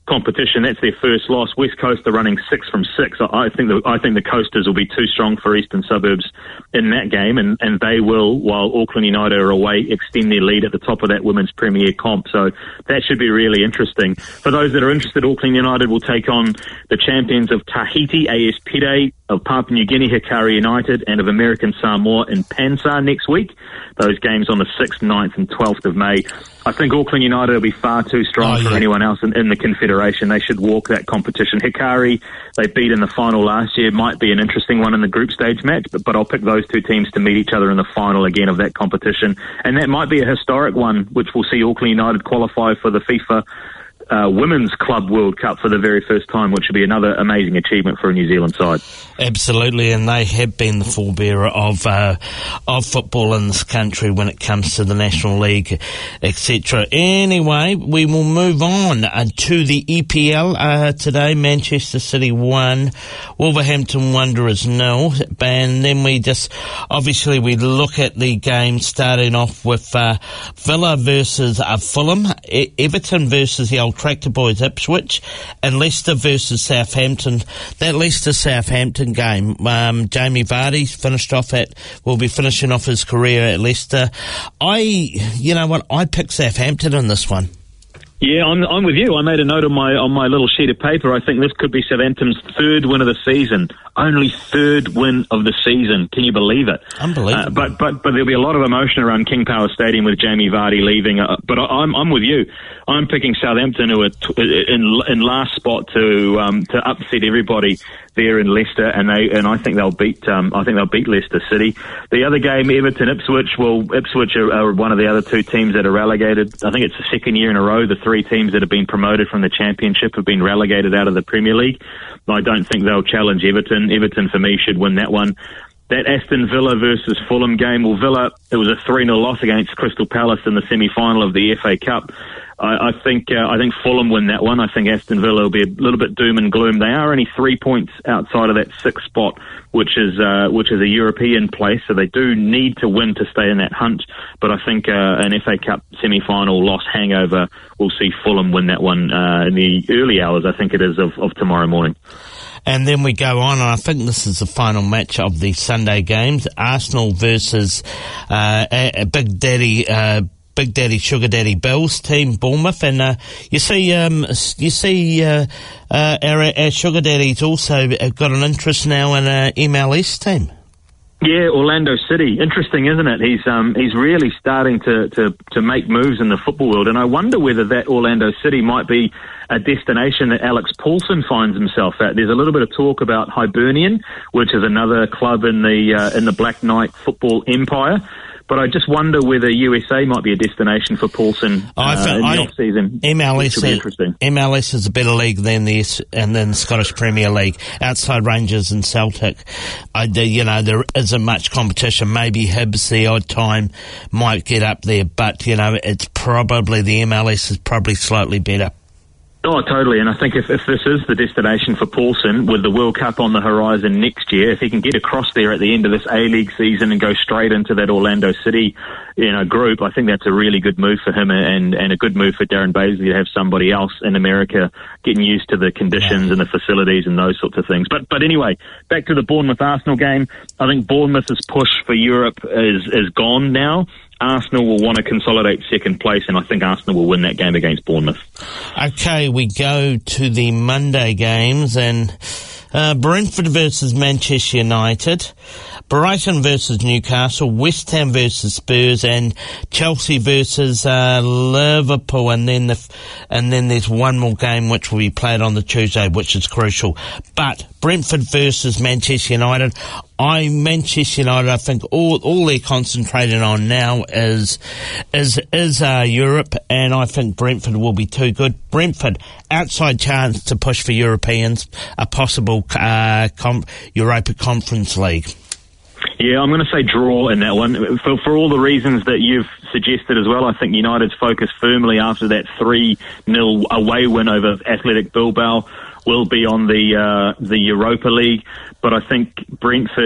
competition. That's their first loss. West Coast are running six from six. I think the, I think the Coasters will be too strong for Eastern Suburbs in that game, and, and they will, while Auckland United are away, extend their lead at the top of that women's Premier comp. So that should be really interesting. For those that are interested, Auckland United will take on the champions of Tahiti, A S Pide, of Papua New Guinea, Hikari United, and of American Samoa in Pansar next week. Those games on the sixth, ninth and twelfth of May. I think Auckland United will be far too strong oh, yeah. for anyone else in, in the Confederation. They should walk that competition. Hikari, they beat in the final last year, might be an interesting one in the group stage match, but, but I'll pick those two teams to meet each other in the final again of that competition. And that might be a historic one, which will see Auckland United qualify for the FIFA Uh, Women's Club World Cup for the very first time, which would be another amazing achievement for a New Zealand side. Absolutely, and they have been the forebearer of uh, of football in this country when it comes to the National League, et cetera. Anyway, we will move on uh, to the E P L uh, today. Manchester City won, Wolverhampton Wanderers nil, and then we just obviously we look at the game starting off with uh, Villa versus uh, Fulham, e- Everton versus the Old Tractor Boys Ipswich, and Leicester versus Southampton. That Leicester-Southampton game, um, Jamie Vardy's finished off at, will be finishing off his career at Leicester. I, you know what, I picked Southampton in this one. Yeah, I'm, I'm with you. I made a note on my on my little sheet of paper. I think this could be Southampton's third win of the season. Only third win of the season. Can you believe it? Unbelievable. Uh, but but but there'll be a lot of emotion around King Power Stadium with Jamie Vardy leaving. Uh, but I, I'm I'm with you. I'm picking Southampton, who are t- in in last spot to um, to upset everybody there in Leicester, and they and I think they'll beat um, I think they'll beat Leicester City. The other game, Everton Ipswich. Well, Ipswich are, are one of the other two teams that are relegated. I think it's the second year in a row the three teams that have been promoted from the Championship have been relegated out of the Premier League. I don't think they'll challenge Everton. Everton, for me, should win that one. That Aston Villa versus Fulham game, well, Villa, it was a three nil loss against Crystal Palace in the semi-final of the F A Cup. I, I think uh, I think Fulham win that one. I think Aston Villa will be a little bit doom and gloom. They are only three points outside of that sixth spot, which is uh, which is a European place, so they do need to win to stay in that hunt. But I think uh, an F A Cup semi-final loss hangover will see Fulham win that one uh, in the early hours, I think it is, of, of tomorrow morning. And then we go on, and I think this is the final match of the Sunday games. Arsenal versus uh, a, a Big Daddy uh, Big Daddy Sugar Daddy Bills team, Bournemouth. And uh, you see um, you see uh, uh, our, our Sugar Daddy's also got an interest now in an M L S team. Yeah, Orlando City. Interesting, isn't it? He's um he's really starting to, to, to make moves in the football world, and I wonder whether that Orlando City might be a destination that Alex Paulson finds himself at. There's a little bit of talk about Hibernian, which is another club in the uh, in the Black Knight football empire. But I just wonder whether U S A might be a destination for Paulson uh, I in the I, off-season. M L S, which will be interesting. M L S is a better league than the and then the Scottish Premier League. Outside Rangers and Celtic, I, you know, there isn't much competition. Maybe Hibs the odd time might get up there, but you know, it's probably the M L S is probably slightly better. Oh, totally. And I think if, if this is the destination for Paulson, with the World Cup on the horizon next year, if he can get across there at the end of this A-League season and go straight into that Orlando City, you know, group, I think that's a really good move for him, and, and a good move for Darren Baisley to have somebody else in America getting used to the conditions and the facilities and those sorts of things. But but anyway, back to the Bournemouth-Arsenal game. I think Bournemouth's push for Europe is is gone now. Arsenal will want to consolidate second place, and I think Arsenal will win that game against Bournemouth. Okay, we go to the Monday games, and uh, Brentford versus Manchester United, Brighton versus Newcastle, West Ham versus Spurs, and Chelsea versus uh, Liverpool. And then the, and then there's one more game which will be played on the Tuesday, which is crucial. But Brentford versus Manchester United. I Manchester United, I think all all they're concentrating on now is is is uh, Europe, and I think Brentford will be too good. Brentford, outside chance to push for Europeans, a possible uh, com- Europa Conference League. Yeah, I'm going to say draw in that one. For, for all the reasons that you've suggested as well, I think United's focus firmly after that three nil away win over Athletic Bilbao will be on the uh, the Europa League. But I think Brentford,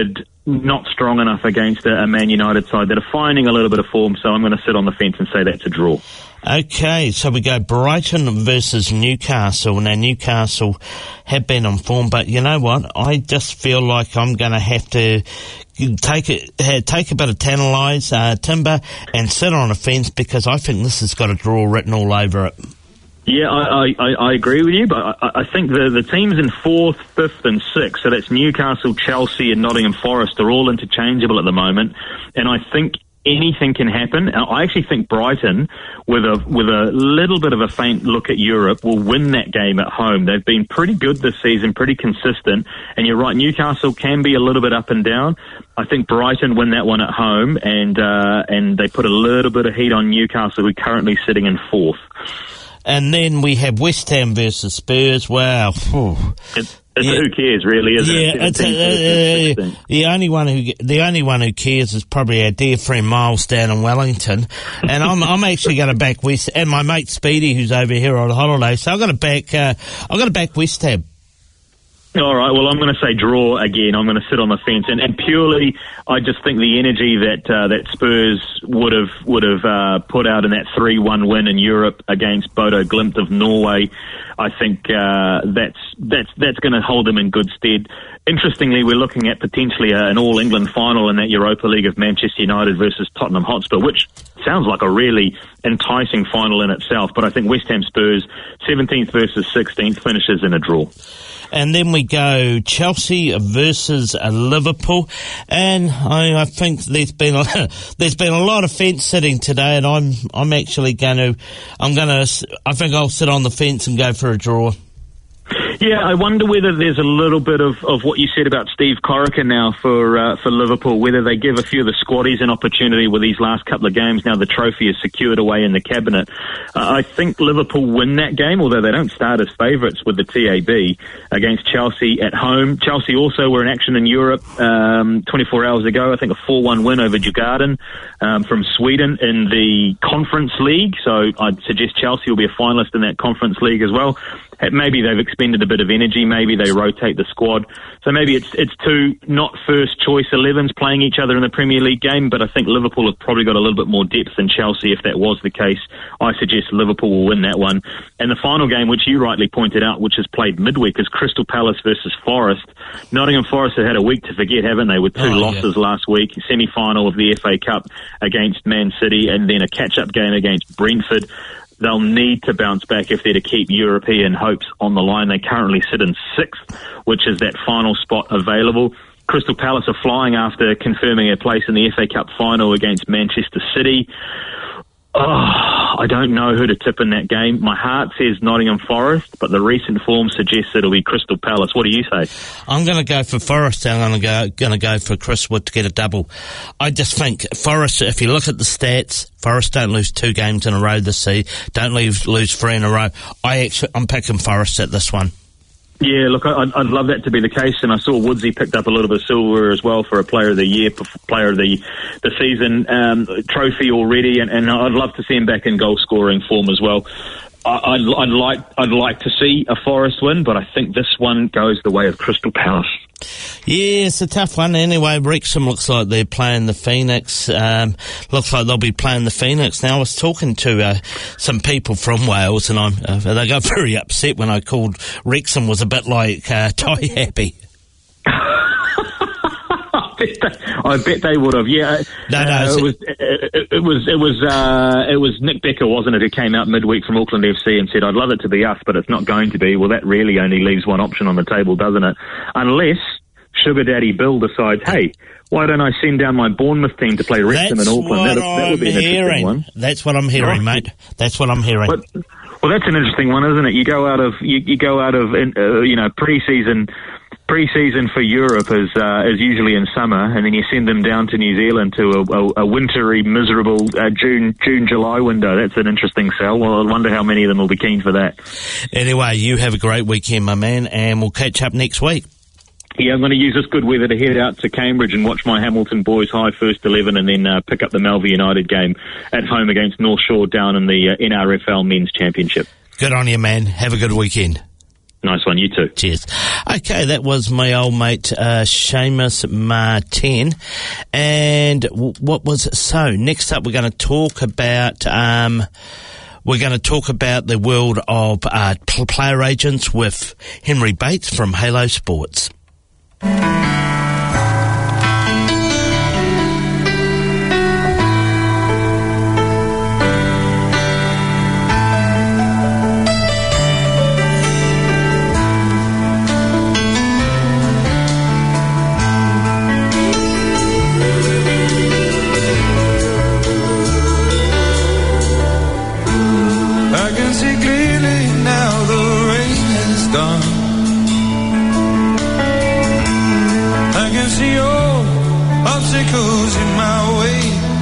not strong enough against a, a Man United side that are finding a little bit of form, so I'm going to sit on the fence and say that's a draw. Okay, so we go Brighton versus Newcastle. Now, Newcastle have been on form, but you know what? I just feel like I'm going to have to take it, take a bit of Tantalise, uh, Timber, and sit on a fence because I think this has got a draw written all over it. Yeah, I, I, I agree with you, but I, I think the, the teams in fourth, fifth and sixth, so that's Newcastle, Chelsea and Nottingham Forest, are all interchangeable at the moment, and I think anything can happen. I actually think Brighton, with a with a little bit of a faint look at Europe, will win that game at home. They've been pretty good this season, pretty consistent, and you're right, Newcastle can be a little bit up and down. I think Brighton win that one at home, and uh, and they put a little bit of heat on Newcastle, who are currently sitting in fourth. And then we have West Ham versus Spurs. Wow. It's, it's yeah. Who cares, really, isn't yeah, it? Yeah, it's a, uh, uh, the only one who the only one who cares is probably our dear friend Miles down in Wellington. And I'm I'm actually going to back West, and my mate Speedy, who's over here on holiday. So I'm going to back uh, I'm going to back West Ham. All right, well, I'm going to say draw again. I'm going to sit on the fence, and, and purely, I just think the energy that uh, that Spurs would have would have uh, put out in that three one win in Europe against Bodo Glimt of Norway, I think uh, that's that's that's going to hold them in good stead. Interestingly, we're looking at potentially uh, an All England final in that Europa League of Manchester United versus Tottenham Hotspur, which sounds like a really enticing final in itself. But I think West Ham Spurs seventeenth versus sixteenth finishes in a draw. And then we go Chelsea versus uh, Liverpool, and I, I think there's been a, there's been a lot of fence sitting today, and I'm I'm actually going to I'm going to I think I'll sit on the fence and go for a draw. Yeah, I wonder whether there's a little bit of, of what you said about Steve Corica now for uh, for Liverpool, whether they give a few of the squaddies an opportunity with these last couple of games. Now the trophy is secured away in the cabinet. Uh, I think Liverpool win that game, although they don't start as favourites with the T A B against Chelsea at home. Chelsea also were in action in Europe um, twenty-four hours ago. I think a four one win over Djurgården um, from Sweden in the Conference League. So I'd suggest Chelsea will be a finalist in that Conference League as well. Maybe they've expended a bit of energy. Maybe they rotate the squad. So maybe it's it's two not first choice elevens playing each other in the Premier League game. But I think Liverpool have probably got a little bit more depth than Chelsea. If that was the case, I suggest Liverpool will win that one. And the final game, which you rightly pointed out, which is played midweek, is Crystal Palace versus Forest. Nottingham Forest have had a week to forget, haven't they? With two oh, losses yeah. last week, semi-final of the F A Cup against Man City, and then a catch-up game against Brentford. They'll need to bounce back if they're to keep European hopes on the line. They currently sit in sixth, which is that final spot available. Crystal Palace are flying after confirming a place in the F A Cup final against Manchester City. Oh, I don't know who to tip in that game. My heart says Nottingham Forest, but the recent form suggests it'll be Crystal Palace. What do you say? I'm going to go for Forest. I'm going to go going to go for Chris Wood to get a double. I just think Forest, if you look at the stats, Forest don't lose two games in a row this season. Don't lose, lose three in a row. I actually, I'm picking Forest at this one. Yeah, look, I'd, I'd love that to be the case, and I saw Woodsy picked up a little bit of silver as well for a Player of the Year, Player of the the Season um, trophy already, and, and I'd love to see him back in goal scoring form as well. I, I'd, I'd like I'd like to see a Forest win, but I think this one goes the way of Crystal Palace. Yeah, it's a tough one. Anyway, Wrexham looks like they're playing the Phoenix. Um, looks like they'll be playing the Phoenix. Now, I was talking to uh, some people from Wales, and I'm, uh, they got very upset when I called Wrexham was a bit like uh, Tie Happy. I bet they would have. Yeah, no, no, uh, it, was, it, it was it was uh, it was Nick Becker, wasn't it, who came out midweek from Auckland F C and said, "I'd love it to be us, but it's not going to be." Well, that really only leaves one option on the table, doesn't it? Unless Sugar Daddy Bill decides, "Hey, why don't I send down my Bournemouth team to play Wrexham in Auckland?" That, that would be an hearing. interesting one. That's what I'm hearing, right. mate. That's what I'm hearing. But, well, that's an interesting one, isn't it? You go out of you, you go out of uh, you know pre-season. Pre-season for Europe is uh, is usually in summer, and then you send them down to New Zealand to a, a, a wintry, miserable uh, June, June, July window. That's an interesting sell. Well, I wonder how many of them will be keen for that. Anyway, you have a great weekend, my man, and we'll catch up next week. Yeah, I'm going to use this good weather to head out to Cambridge and watch my Hamilton Boys High first eleven, and then uh, pick up the Malvern United game at home against North Shore down in the uh, N R F L Men's Championship. Good on you, man. Have a good weekend. Nice one, you too. Cheers. Okay, that was my old mate, uh, Seamus Martin. And w- what was it? So, next up we're going to talk about, um, we're going to talk about the world of uh, player agents with Henry Bates from Halo Sports. Obstacles in my way,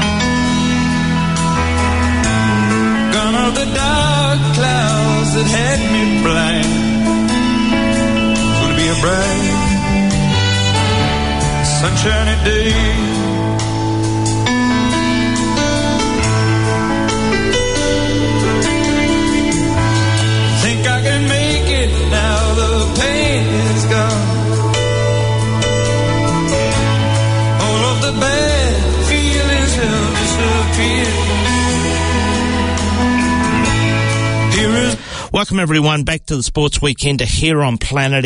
gone are the dark clouds that had me blind. It's gonna be a bright, sunshiny day. Think I can make it now, the pain is gone. The bad feelings have disappeared. Here is Welcome everyone back to the Sports Weekender here on Planet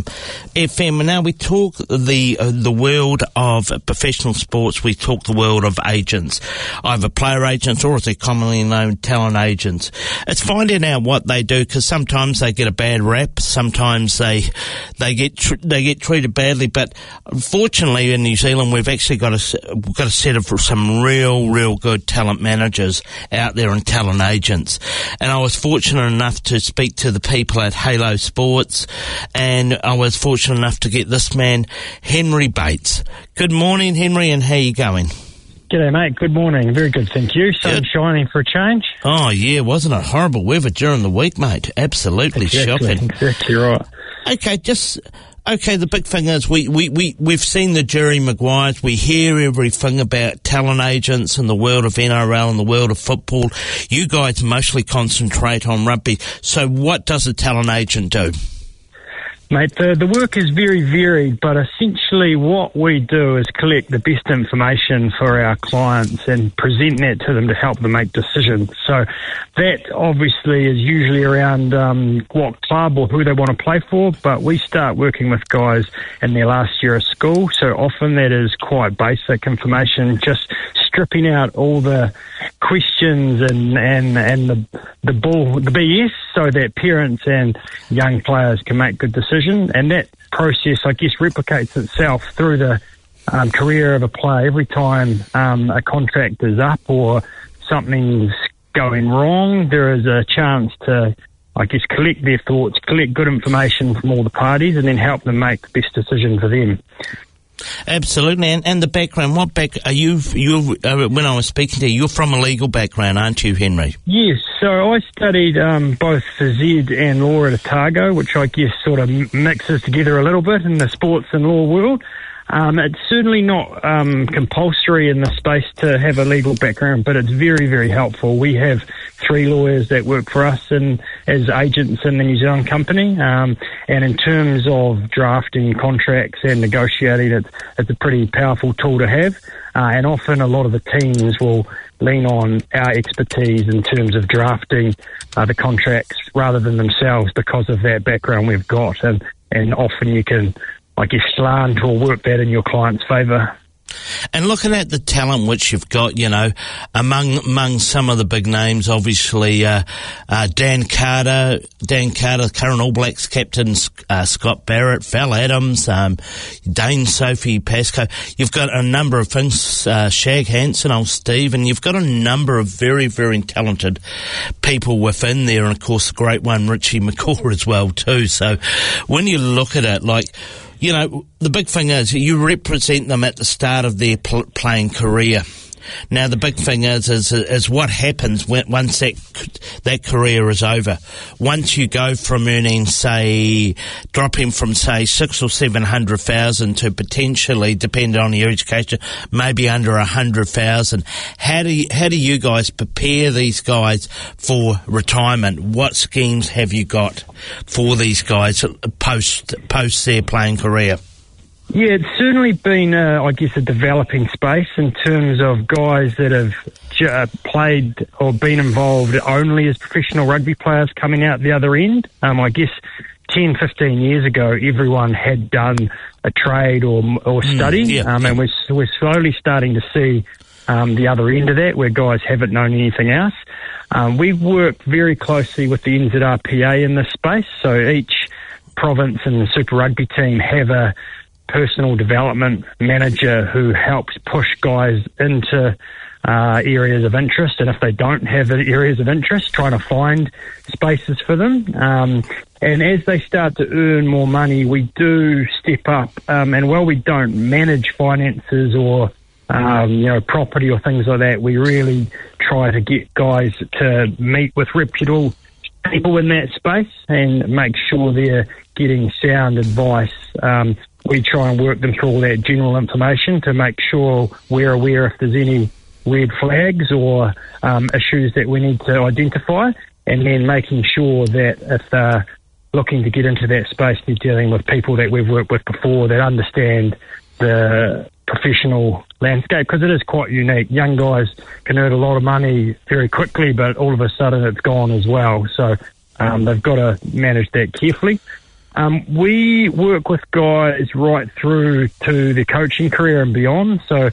F M. Now we talk the uh, the world of professional sports. We talk the world of agents, either player agents or as they're commonly known, talent agents. It's finding out what they do, because sometimes they get a bad rap, sometimes they they get tr- they get treated badly. But unfortunately, in New Zealand, we've actually got a we've got a set of some real real good talent managers out there and talent agents. And I was fortunate enough to speak to the people at Halo Sports, and I was fortunate enough to get this man, Henry Bates. Good morning, Henry, and how you going? G'day, mate. Good morning. Very good, thank you. Sun Good. shining for a change. Oh, yeah, wasn't it horrible weather during the week, mate? Absolutely Exactly, shocking. exactly right. Okay, just... Okay, the big thing is we, we, we, we've seen the Jerry Maguires. We hear everything about talent agents in the world of N R L and the world of football. You guys mostly concentrate on rugby. So what does a talent agent do? Mate, the, the work is very varied, but essentially what we do is collect the best information for our clients and present that to them to help them make decisions. So that obviously is usually around um, what club or who they want to play for, but we start working with guys in their last year of school, so often that is quite basic information, just stripping out all the questions and, and, and the, the bull, the B S, so that parents and young players can make good decisions. And that process, I guess, replicates itself through the um, career of a player. Every time um, a contract is up or something's going wrong, there is a chance to, I guess, collect their thoughts, collect good information from all the parties, and then help them make the best decision for them. Absolutely, and, and the background. What back are you? You uh, when I was speaking to you, you're from a legal background, aren't you, Henry? Yes. So I studied um, both phys ed and law at Otago, which I guess sort of mixes together a little bit in the sports and law world. Um, it's certainly not um, compulsory in the space to have a legal background, but it's very, very helpful. We have three lawyers that work for us and as agents in the New Zealand company. Um, and in terms of drafting contracts and negotiating, it's, it's a pretty powerful tool to have. Uh, and often a lot of the teams will lean on our expertise in terms of drafting uh, the contracts rather than themselves because of that background we've got. And, and often you can, I guess, slant or work that in your client's favour. And looking at the talent which you've got, you know, among among some of the big names, obviously uh, uh, Dan Carter, Dan Carter, current All Blacks captain, uh, Scott Barrett, Val Adams, um, Dane Sophie Pascoe. You've got a number of things, uh, Shag Hansen, old Steve, and you've got a number of very, very talented people within there, and of course the great one, Richie McCaw, as well too. So when you look at it, like, you know, the big thing is you represent them at the start of their pl- playing career. Now, the big thing is, is, is what happens when, once that that career is over. Once you go from earning, say, dropping from, say, six or seven hundred thousand to potentially, depending on your education, maybe under a hundred thousand. How do you, how do you guys prepare these guys for retirement? What schemes have you got for these guys post post their playing career? Yeah, it's certainly been, uh, I guess, a developing space in terms of guys that have uh, played or been involved only as professional rugby players coming out the other end. Um, I guess ten, fifteen years ago, everyone had done a trade or or study, mm, yeah, um, yeah. and we're, we're slowly starting to see um, the other end of that, where guys haven't known anything else. Um, we work very closely with the N Z R P A in this space, so each province and the Super Rugby team have a personal development manager who helps push guys into uh, areas of interest, and if they don't have areas of interest, trying to find spaces for them. Um, and as they start to earn more money, we do step up, um, and while we don't manage finances or um, you know, property or things like that, we really try to get guys to meet with reputable people in that space and make sure they're getting sound advice. Um, we try and work them through all that general information to make sure we're aware if there's any red flags or um, issues that we need to identify, and then making sure that if they're looking to get into that space, they're dealing with people that we've worked with before that understand the professional landscape, because it is quite unique. Young guys can earn a lot of money very quickly, but all of a sudden it's gone as well. So um, they've got to manage that carefully. Um, we work with guys right through to their coaching career and beyond. So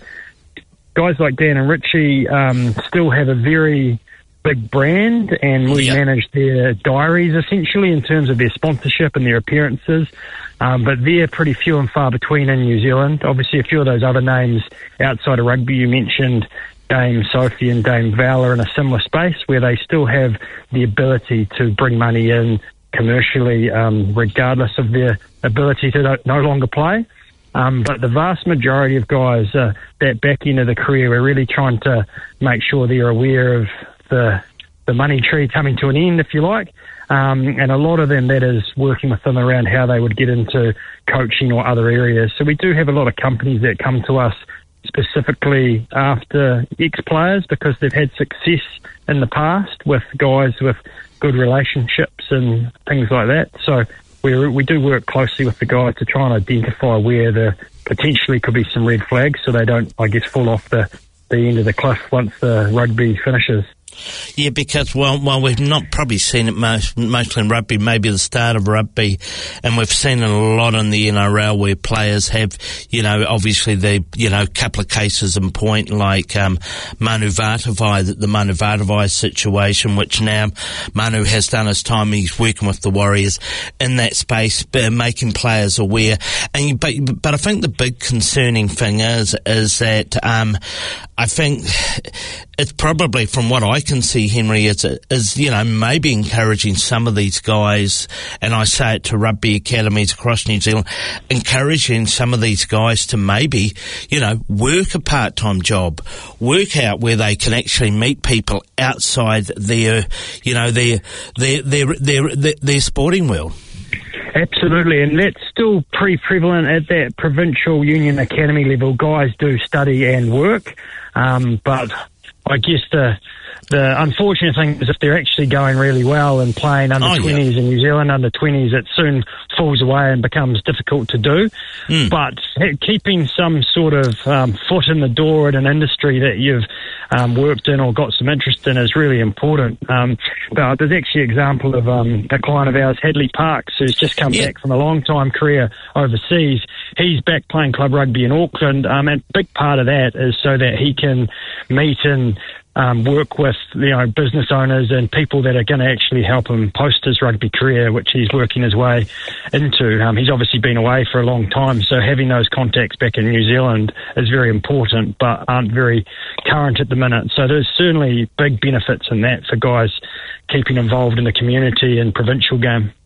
guys like Dan and Richie um, still have a very big brand, and we yeah. manage their diaries essentially in terms of their sponsorship and their appearances. Um, but they're pretty few and far between in New Zealand. Obviously, a few of those other names outside of rugby you mentioned, Dame Sophie and Dame Val, are in a similar space where they still have the ability to bring money in commercially, um, regardless of their ability to no, no longer play. Um, but the vast majority of guys, uh, that back end of the career, we're really trying to make sure they're aware of the the money tree coming to an end, if you like. Um, and a lot of them, that is working with them around how they would get into coaching or other areas. So we do have a lot of companies that come to us specifically after ex-players because they've had success in the past with guys with good relationships and things like that. So we we do work closely with the guys to try and identify where there potentially could be some red flags so they don't, I guess, fall off the, the end of the cliff once the rugby finishes. Yeah, because while, while we've not probably seen it most, mostly in rugby, maybe the start of rugby, and we've seen it a lot in the N R L where players have, you know, obviously the, you know, couple of cases in point, like um, Manu Vatuvai, the, the Manu Vatuvai situation, which now Manu has done his time. He's working with the Warriors in that space, uh, making players aware. And you, but, but I think the big concerning thing is, is that um, I think it's probably, from what I can see, Henry, is, is, you know, maybe encouraging some of these guys, and I say it to rugby academies across New Zealand, encouraging some of these guys to maybe, you know, work a part-time job, work out where they can actually meet people outside their, you know, their, their, their, their, their, their sporting world. Absolutely, and that's still pretty prevalent at that provincial union academy level. Guys do study and work, um, but I guess the the unfortunate thing is if they're actually going really well and playing under oh, twenties yeah. in New Zealand, under twenties, it soon falls away and becomes difficult to do. Mm. But keeping some sort of um, foot in the door in an industry that you've um, worked in or got some interest in is really important. Um, but there's actually an example of um, a client of ours, Hadley Parks, who's just come yeah. back from a long-time career overseas. He's back playing club rugby in Auckland, um, and a big part of that is so that he can meet and Um, work with, you know, business owners and people that are going to actually help him post his rugby career, which he's working his way into. Um, he's obviously been away for a long time, so having those contacts back in New Zealand is very important, but aren't very current at the minute. So there's certainly big benefits in that for guys keeping involved in the community and provincial game.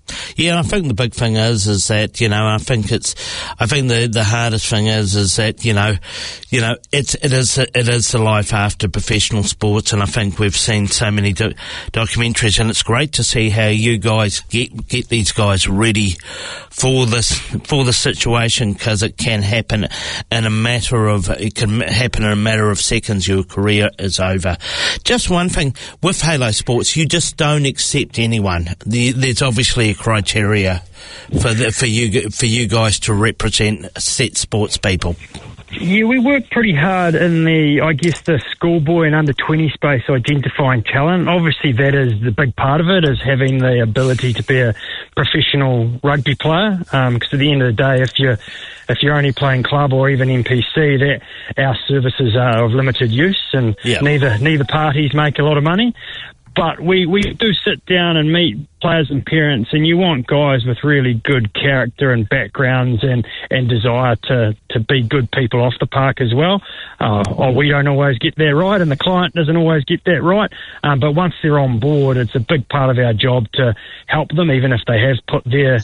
Yeah, I think the big thing is, is that, you know, I think it's, I think the, the hardest thing is, is that, you know, you know, it's, it is, it is the life after professional sports, and I think we've seen so many do- documentaries, and it's great to see how you guys get, get these guys ready for this, for the situation, because it can happen in a matter of, it can happen in a matter of seconds. Your career is over. Just one thing, with Halo Sports, you just don't accept anyone. The, there's obviously a criteria for the, for you for you guys to represent set sports people. Yeah, we work pretty hard in the, I guess, the schoolboy and under twenty space, identifying talent. Obviously, that is the big part of it, is having the ability to be a professional rugby player. Because um, at the end of the day, if you're if you're only playing club or even N P C, that our services are of limited use, and yeah. neither neither parties make a lot of money. But we, we do sit down and meet players and parents, and you want guys with really good character and backgrounds and, and desire to, to be good people off the park as well. Uh, oh, we don't always get that right, and the client doesn't always get that right. Um, but once they're on board, it's a big part of our job to help them, even if they have put their,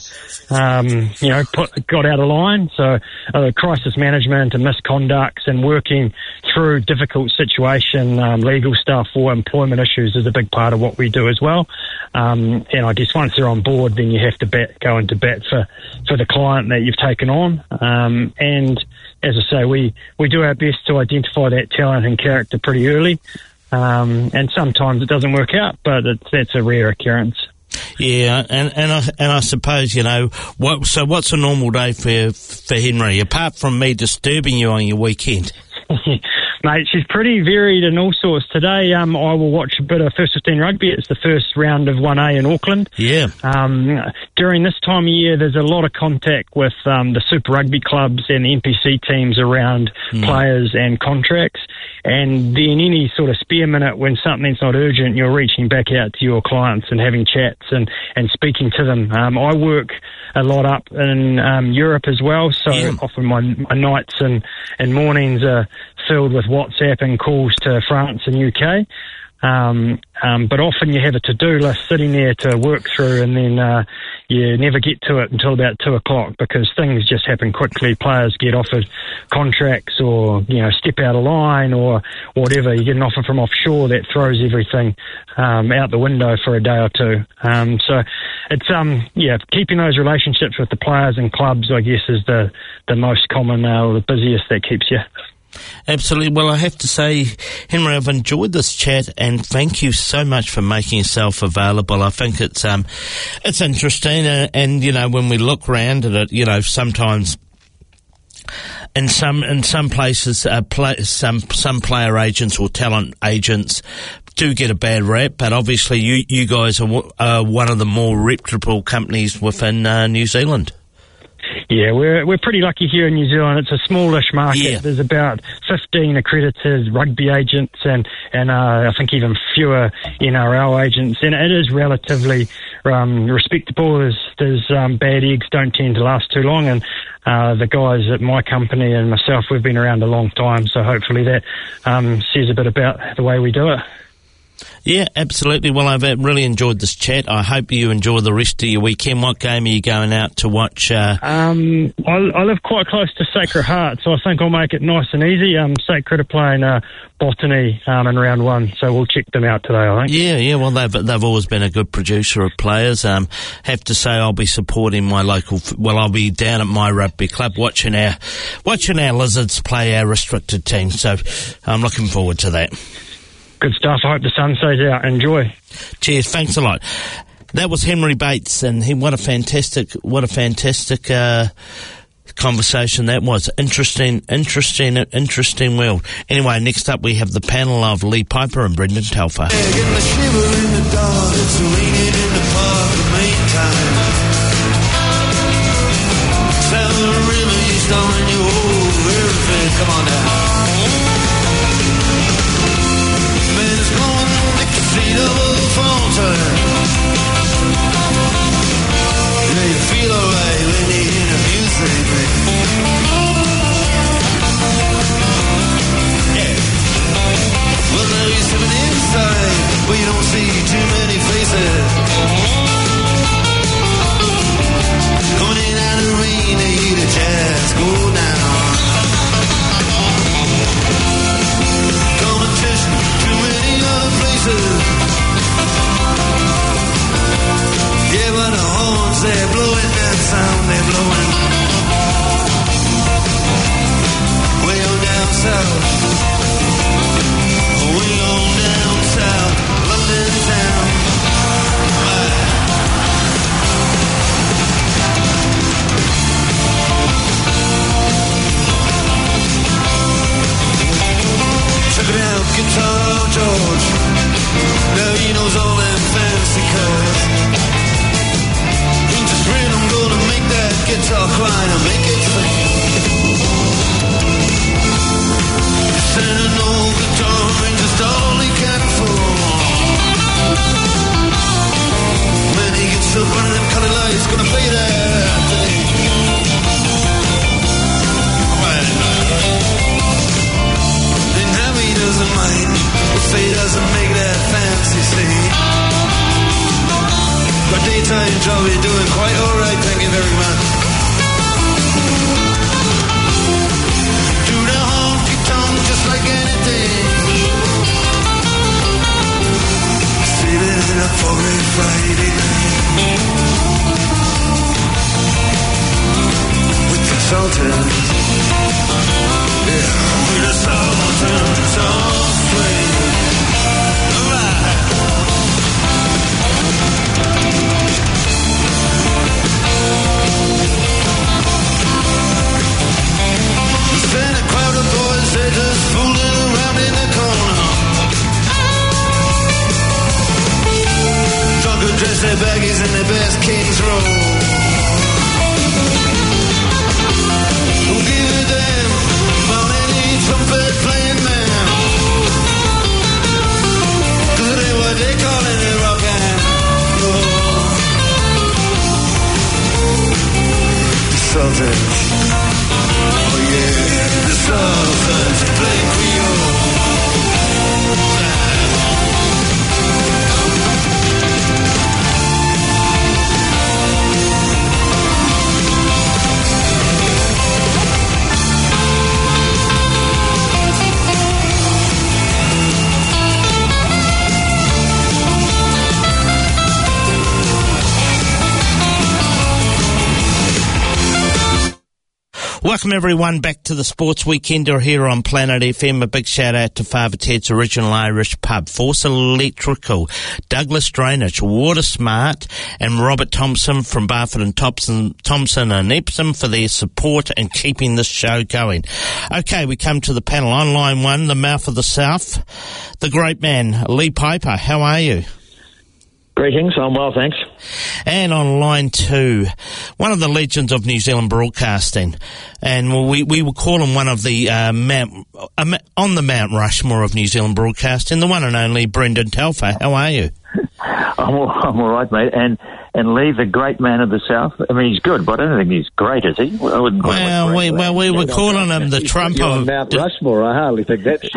um, you know, put, got out of line. So uh, crisis management and misconducts and working through difficult situation, um, legal stuff or employment issues is a big part of what we do as well. Um, and I guess once they're on board, then you have to bat, go into bat for, for the client that you've taken on. Um, and as I say, we, we do our best to identify that talent and character pretty early. Um, and sometimes it doesn't work out, but it's, that's a rare occurrence. Yeah, and and I and I suppose, you know, what. So what's a normal day for for Henry, apart from me disturbing you on your weekend? Mate, she's pretty varied in all sorts. Today, um, I will watch a bit of First fifteen rugby. It's the first round of one A in Auckland. Yeah. Um, during this time of year, there's a lot of contact with um, the Super Rugby clubs and the N P C teams around mm. players and contracts. And then any sort of spare minute when something's not urgent, you're reaching back out to your clients and having chats and, and speaking to them. Um, I work a lot up in um, Europe as well, so yeah. often my, my nights and, and mornings are filled with WhatsApp and calls to France and U K. Um, um, but often you have a to-do list sitting there to work through, and then uh, you never get to it until about two o'clock because things just happen quickly. Players get offered contracts, or you know, step out of line, or whatever. You get an offer from offshore that throws everything um, out the window for a day or two. Um, so it's um, yeah, keeping those relationships with the players and clubs, I guess, is the the most common uh, or the busiest that keeps you. Absolutely. Well, I have to say, Henry, I've enjoyed this chat, and thank you so much for making yourself available. I think it's um, it's interesting, and, and you know, when we look around at it, you know, sometimes in some in some places, uh, play, some some player agents or talent agents do get a bad rap, but obviously, you you guys are w- uh, one of the more reputable companies within uh, New Zealand. Yeah, we're we're pretty lucky here in New Zealand. It's a smallish market. Yeah. There's about fifteen accredited rugby agents, and and uh, I think even fewer N R L agents. And it is relatively um, respectable. There's there's um, bad eggs don't tend to last too long, and uh, the guys at my company and myself, we've been around a long time. So hopefully that um, says a bit about the way we do it. Yeah, absolutely. Well, I've really enjoyed this chat. I hope you enjoy the rest of your weekend. What game are you going out to watch? Uh... Um, I, I live quite close to Sacred Heart, so I think I'll make it nice and easy. Um, Sacred are playing uh, Botany um, in round one, so we'll check them out today, I think. Yeah, yeah. Well, they've they've always been a good producer of players. Um, have to say, I'll be supporting my local. Well, I'll be down at my rugby club watching our watching our Lizards play our restricted team. So I'm looking forward to that. Good stuff. I hope the sun stays out. Enjoy. Cheers. Thanks a lot. That was Henry Bates, and he, what a fantastic, what a fantastic uh, conversation that was. Interesting, interesting, interesting world. Anyway, next up we have the panel of Lee Piper and Brendan Telfer. Yeah, getting a shiver in the dark, it's raining in the park, the main time. Sound of the river, you starting you over everything. Come on now. Yeah, you feel alright when you hear the music, yeah. Well, there is something inside where you don't see too many faces. Way on down south, London town. Check it out, Guitar George. Now he knows all them fancy chords. He just ran, I'm gonna make that guitar cry and make it sing. And an old guitar and just all he can afford. When he gets up under them colored lights, gonna play that thing. Then how he doesn't mind if he doesn't make that fancy scene. Got daytime job, you're doing quite alright, thank you very much. Do the honky tonk just like anything. Saving it up for a Friday night. With the Sultans. Yeah, with the Sultans on swing. Alright. Then a crowd of boys, they're just fooling around in the corner. Drunken dress their baggies and their best King's Roll. Who give a damn about any trumpet playing man? Cause it ain't what they callin' it rock and roll. The Sultans. Oh yeah, the Sultans play Creole. Welcome everyone back to the Sports Weekender here on Planet F M. A big shout out to Father Ted's Original Irish Pub, Force Electrical, Douglas Drainage, Water Smart, and Robert Thompson from Barfoot and Thompson, Thompson and Epsom for their support and keeping this show going. Okay, we come to the panel. On line one, the mouth of the South, the great man, Lee Piper. How are you? Greetings, I'm well, thanks. And on line two, one of the legends of New Zealand broadcasting, and we we will call him one of the uh, Mount, uh, on the Mount Rushmore of New Zealand broadcasting, the one and only Brendan Telfer. How are you? I'm all, I'm all right, mate. And and Lee, the great man of the South. I mean, he's good, but I don't think he's great, is he? I wouldn't call well, him we well we were calling him the He's Trump on of Mount Rushmore. I hardly think that's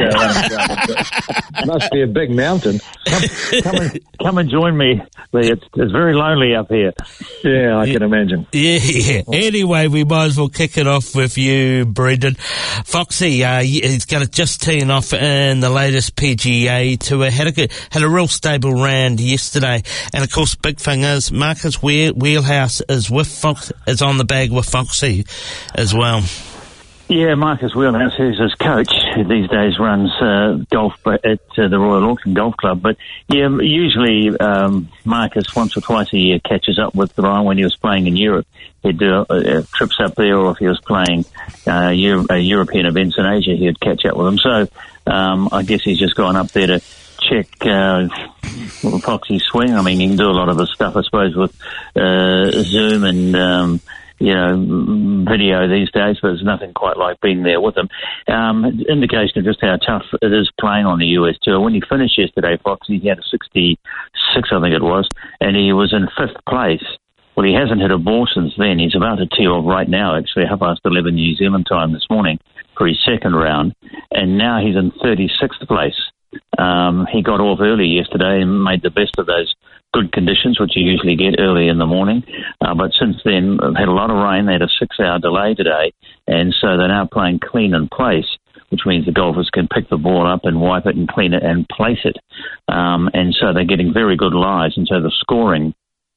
uh, must be a big mountain. Come, come, and, come and join me, Lee. It's, it's very lonely up here. Yeah, I can imagine. Yeah, yeah. Anyway, we might as well kick it off with you, Brendan. Foxy, uh, he's got it just teeing off in the latest P G A Tour. Had a good, had a real stable round yesterday, and of course, big thing is Marcus Wheel, Wheelhouse is with Fox, is on the bag with Foxy as well. Yeah, Marcus Wheelhouse, who's his coach, these days runs uh, golf at uh, the Royal Auckland Golf Club. But yeah, usually um, Marcus once or twice a year catches up with Ryan when he was playing in Europe. He'd do uh, trips up there, or if he was playing uh, Euro- uh, European events in Asia, he'd catch up with him. So um, I guess he's just gone up there to check uh, Foxy's swing. I mean, he can do a lot of the stuff, I suppose, with uh, Zoom and um, you know, video these days, but there's nothing quite like being there with him. Um, indication of just how tough it is playing on the U S Tour. When he finished yesterday, Foxy, he had a sixty-six, I think it was, and he was in fifth place. Well, he hasn't hit a ball since then. He's about to tee off right now, actually, half past eleven New Zealand time this morning for his second round, and now he's in thirty-sixth place. Um, he got off early yesterday and made the best of those good conditions, which you usually get early in the morning. Uh, but since then, they've had a lot of rain. They had a six-hour delay today, and so they're now playing clean in place, which means the golfers can pick the ball up and wipe it and clean it and place it. Um, and so they're getting very good lies, and so the scoring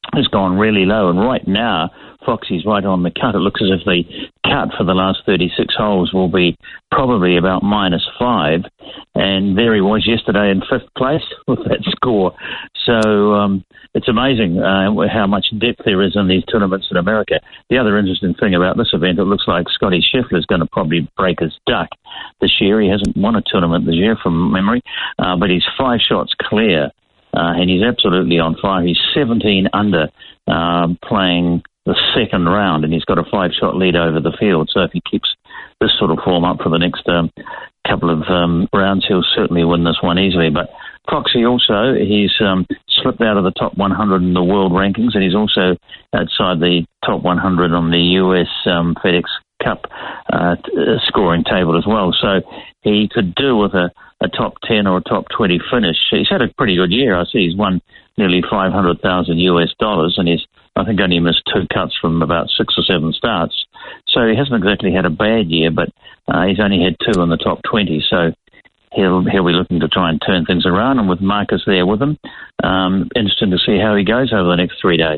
has gone really low, and right now Foxy's right on the cut. It looks as if the cut for the last thirty-six holes will be probably about minus five, and there he was yesterday in fifth place with that score. So um, it's amazing uh, how much depth there is in these tournaments in America. The other interesting thing about this event, it looks like Scotty Scheffler is going to probably break his duck this year. He hasn't won a tournament this year from memory, uh, but he's five shots clear, uh, and he's absolutely on fire. He's seventeen under, uh, playing the second round, and he's got a five-shot lead over the field. So if he keeps this sort of form up for the next um, couple of um, rounds, he'll certainly win this one easily. But Foxy also, he's um, slipped out of the top one hundred in the world rankings, and he's also outside the top one hundred on the U S um, FedEx Cup uh, t- uh, scoring table as well. So he could do with a, a top ten or a top twenty finish. He's had a pretty good year. I see he's won nearly five hundred thousand U S dollars, and he's, I think, only missed two cuts from about six or seven starts. So he hasn't exactly had a bad year, but uh, he's only had two in the top twenty. So he'll he'll be looking to try and turn things around, and with Marcus there with him, um, interesting to see how he goes over the next three days.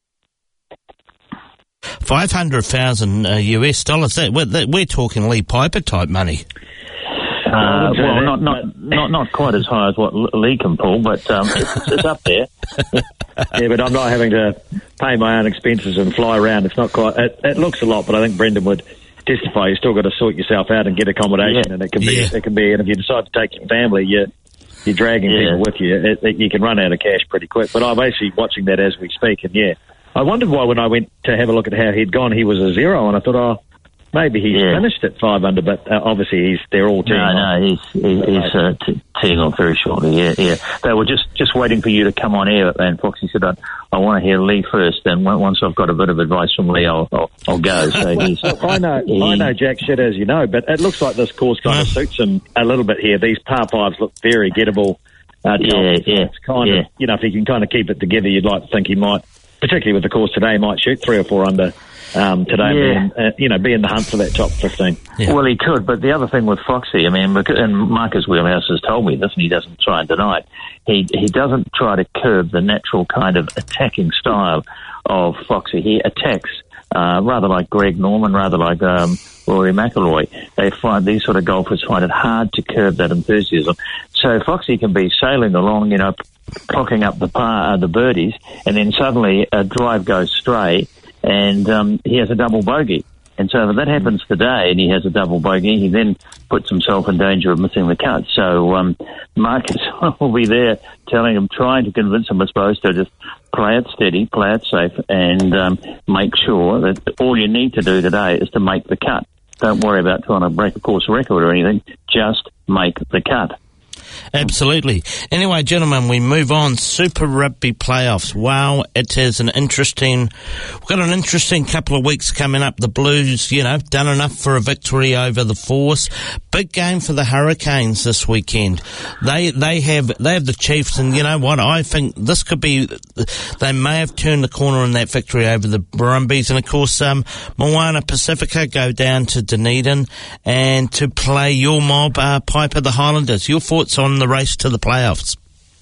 five hundred thousand uh, U S dollars. That, we're, that, we're talking Lee Piper type money. Uh, well, not not not not quite as high as what Lee can pull, but um, it's, it's up there. Yeah, but I'm not having to pay my own expenses and fly around. It's not quite. It, it looks a lot, but I think Brendan would testify. You still got to sort yourself out and get accommodation, Yeah. and it can be Yeah. it can be. And if you decide to take your family, you you're dragging Yeah. people with you. It, it, you can run out of cash pretty quick. But I'm actually watching that as we speak, and yeah, I wondered why when I went to have a look at how he'd gone, he was a zero, and I thought, oh, maybe he's Yeah. finished at five under, but uh, obviously he's they're all teeing No, off. no, he's he, he's uh, t- teeing off very shortly. Yeah, yeah. They were just, just waiting for you to come on air, and Foxy said, "I, I want to hear Lee first. And on- once I've got a bit of advice from Lee, I'll I'll, I'll go." So he's. Look, I know, he- I know jack shit, as you know, but it looks like this course kind of suits him a little bit here. These par fives look very gettable. Uh, Yeah, yeah, It's kind yeah. of, you know, if he can kind of keep it together, you'd like to think he might, particularly with the course today, he might shoot three or four under um, today, Yeah. and uh, you know, be in the hunt for that top fifteen. Yeah. Well, he could, but the other thing with Foxy, I mean, because- and Marcus Wheelhouse has told me this, and he doesn't try and deny it. He he doesn't try to curb the natural kind of attacking style of Foxy. He attacks uh, rather like Greg Norman, rather like um, Rory McIlroy. They find these sort of golfers find it hard to curb that enthusiasm. So Foxy can be sailing along, you know, clocking up the par, uh, the birdies, and then suddenly a drive goes stray, and um, he has a double bogey. And so if that happens today and he has a double bogey, he then puts himself in danger of missing the cut. So um, Marcus will be there telling him, trying to convince him, I suppose, to just play it steady, play it safe, and um, make sure that all you need to do today is to make the cut. Don't worry about trying to break a course record or anything. Just make the cut. Absolutely. Anyway, gentlemen, we move on. Super Rugby playoffs. Wow, it is an interesting. We've got an interesting couple of weeks coming up. The Blues, you know, done enough for a victory over the Force. Big game for the Hurricanes this weekend. They they have they have the Chiefs, and you know what? I think this could be. They may have turned the corner in that victory over the Brumbies, and of course, um, Moana Pacifica go down to Dunedin and to play your mob, uh, Piper the Highlanders. Your thoughts on the race to the playoffs?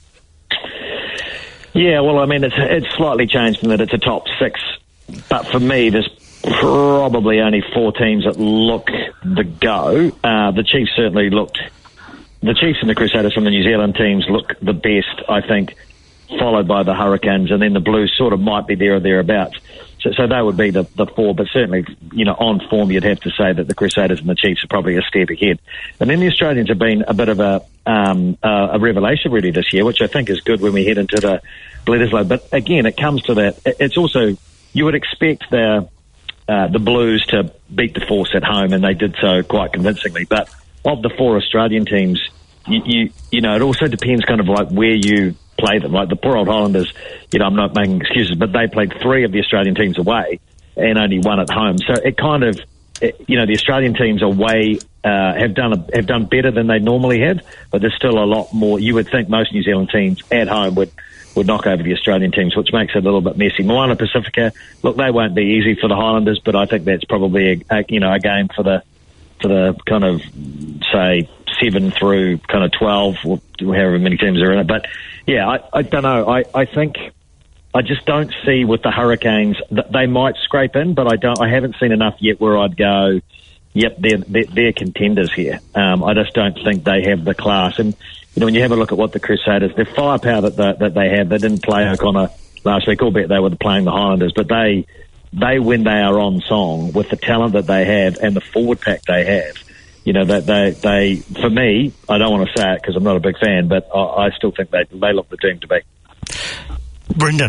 Yeah, well, I mean, it's it's slightly changed in that it's a top six, but for me, there's probably only four teams that look the go. Uh, the Chiefs certainly looked. The Chiefs and the Crusaders from the New Zealand teams look the best, I think, followed by the Hurricanes, and then the Blues sort of might be there or thereabouts. So, so they would be the, the four, but certainly, you know, on form, you'd have to say that the Crusaders and the Chiefs are probably a step ahead. And then the Australians have been a bit of a um, uh, a revelation really this year, which I think is good when we head into the Bledisloe. But again, it comes to that. It's also, you would expect the uh, the Blues to beat the Force at home, and they did so quite convincingly. But of the four Australian teams, you you, you know, it also depends kind of like where you play them. Like the poor old Highlanders, you know, I'm not making excuses, but they played three of the Australian teams away and only one at home. So it kind of, it, you know, the Australian teams away uh, have done a, have done better than they normally have, but there's still a lot more. You would think most New Zealand teams at home would, would knock over the Australian teams, which makes it a little bit messy. Moana Pacifica, look, they won't be easy for the Highlanders, but I think that's probably a, a you know a game for the for the kind of say seven through kind of twelve or however many teams are in it. But yeah, I, I don't know. I, I think I just don't see with the Hurricanes that they might scrape in, but I don't. I haven't seen enough yet where I'd go, yep, they're they're, they're contenders here. Um, I just don't think they have the class. And you know, when you have a look at what the Crusaders, their firepower that they, that they have, they didn't play O'Connor last week, albeit they were playing the Highlanders, but they they when they are on song with the talent that they have and the forward pack they have. You know, that they, they, for me, I don't want to say it because I'm not a big fan, but I, I still think they they look the team to be. Brendan.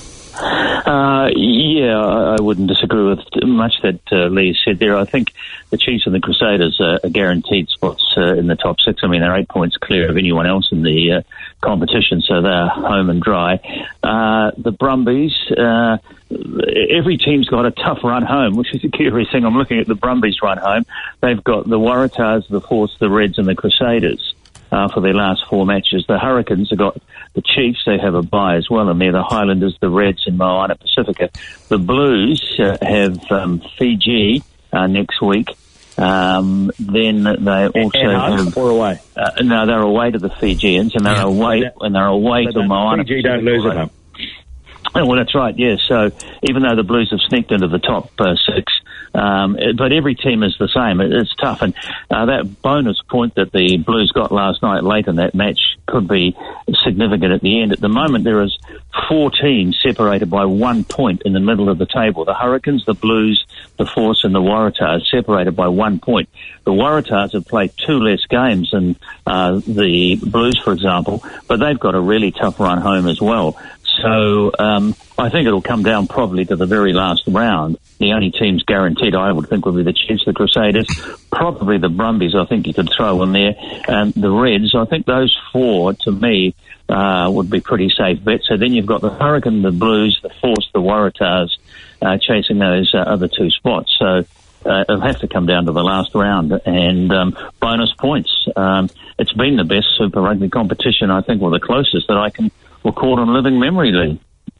Uh, yeah, I, I wouldn't disagree with much that uh, Lee said there. I think the Chiefs and the Crusaders are, are guaranteed spots uh, in the top six. I mean, they're eight points clear of anyone else in the uh, competition, so they're home and dry. Uh, the Brumbies, uh, every team's got a tough run home, which is a curious thing. I'm looking at the Brumbies run home. They've got the Waratahs, the Force, the Reds and the Crusaders. Uh, for their last four matches. The Hurricanes have got the Chiefs, they have a bye as well, and they're the Highlanders, the Reds and Moana Pacifica. The Blues uh, have um, Fiji uh, next week. Um, then they also and have... or away? Uh, no, they're away to the Fijians, and they're yeah. away and they're away so to Moana Fiji Pacifica. don't lose at home. Oh, well, that's right, yes. So even though the Blues have sneaked into the top uh, six, um, it, but every team is the same. It, it's tough. And uh, that bonus point that the Blues got last night late in that match could be significant at the end. At the moment, there is four teams separated by one point in the middle of the table. The Hurricanes, the Blues, the Force and the Waratahs separated by one point. The Waratahs have played two less games than uh, the Blues, for example, but they've got a really tough run home as well. So um, I think it'll come down probably to the very last round. The only teams guaranteed, I would think, would be the Chiefs, the Crusaders, probably the Brumbies, I think you could throw in there, and the Reds. I think those four, to me, uh, would be pretty safe bets. So then you've got the Hurricane, the Blues, the Force, the Waratahs uh, chasing those uh, other two spots. So uh, it'll have to come down to the last round. And um, bonus points. Um, it's been the best Super Rugby competition, I think, or the closest that I can recall in living memory, Lee.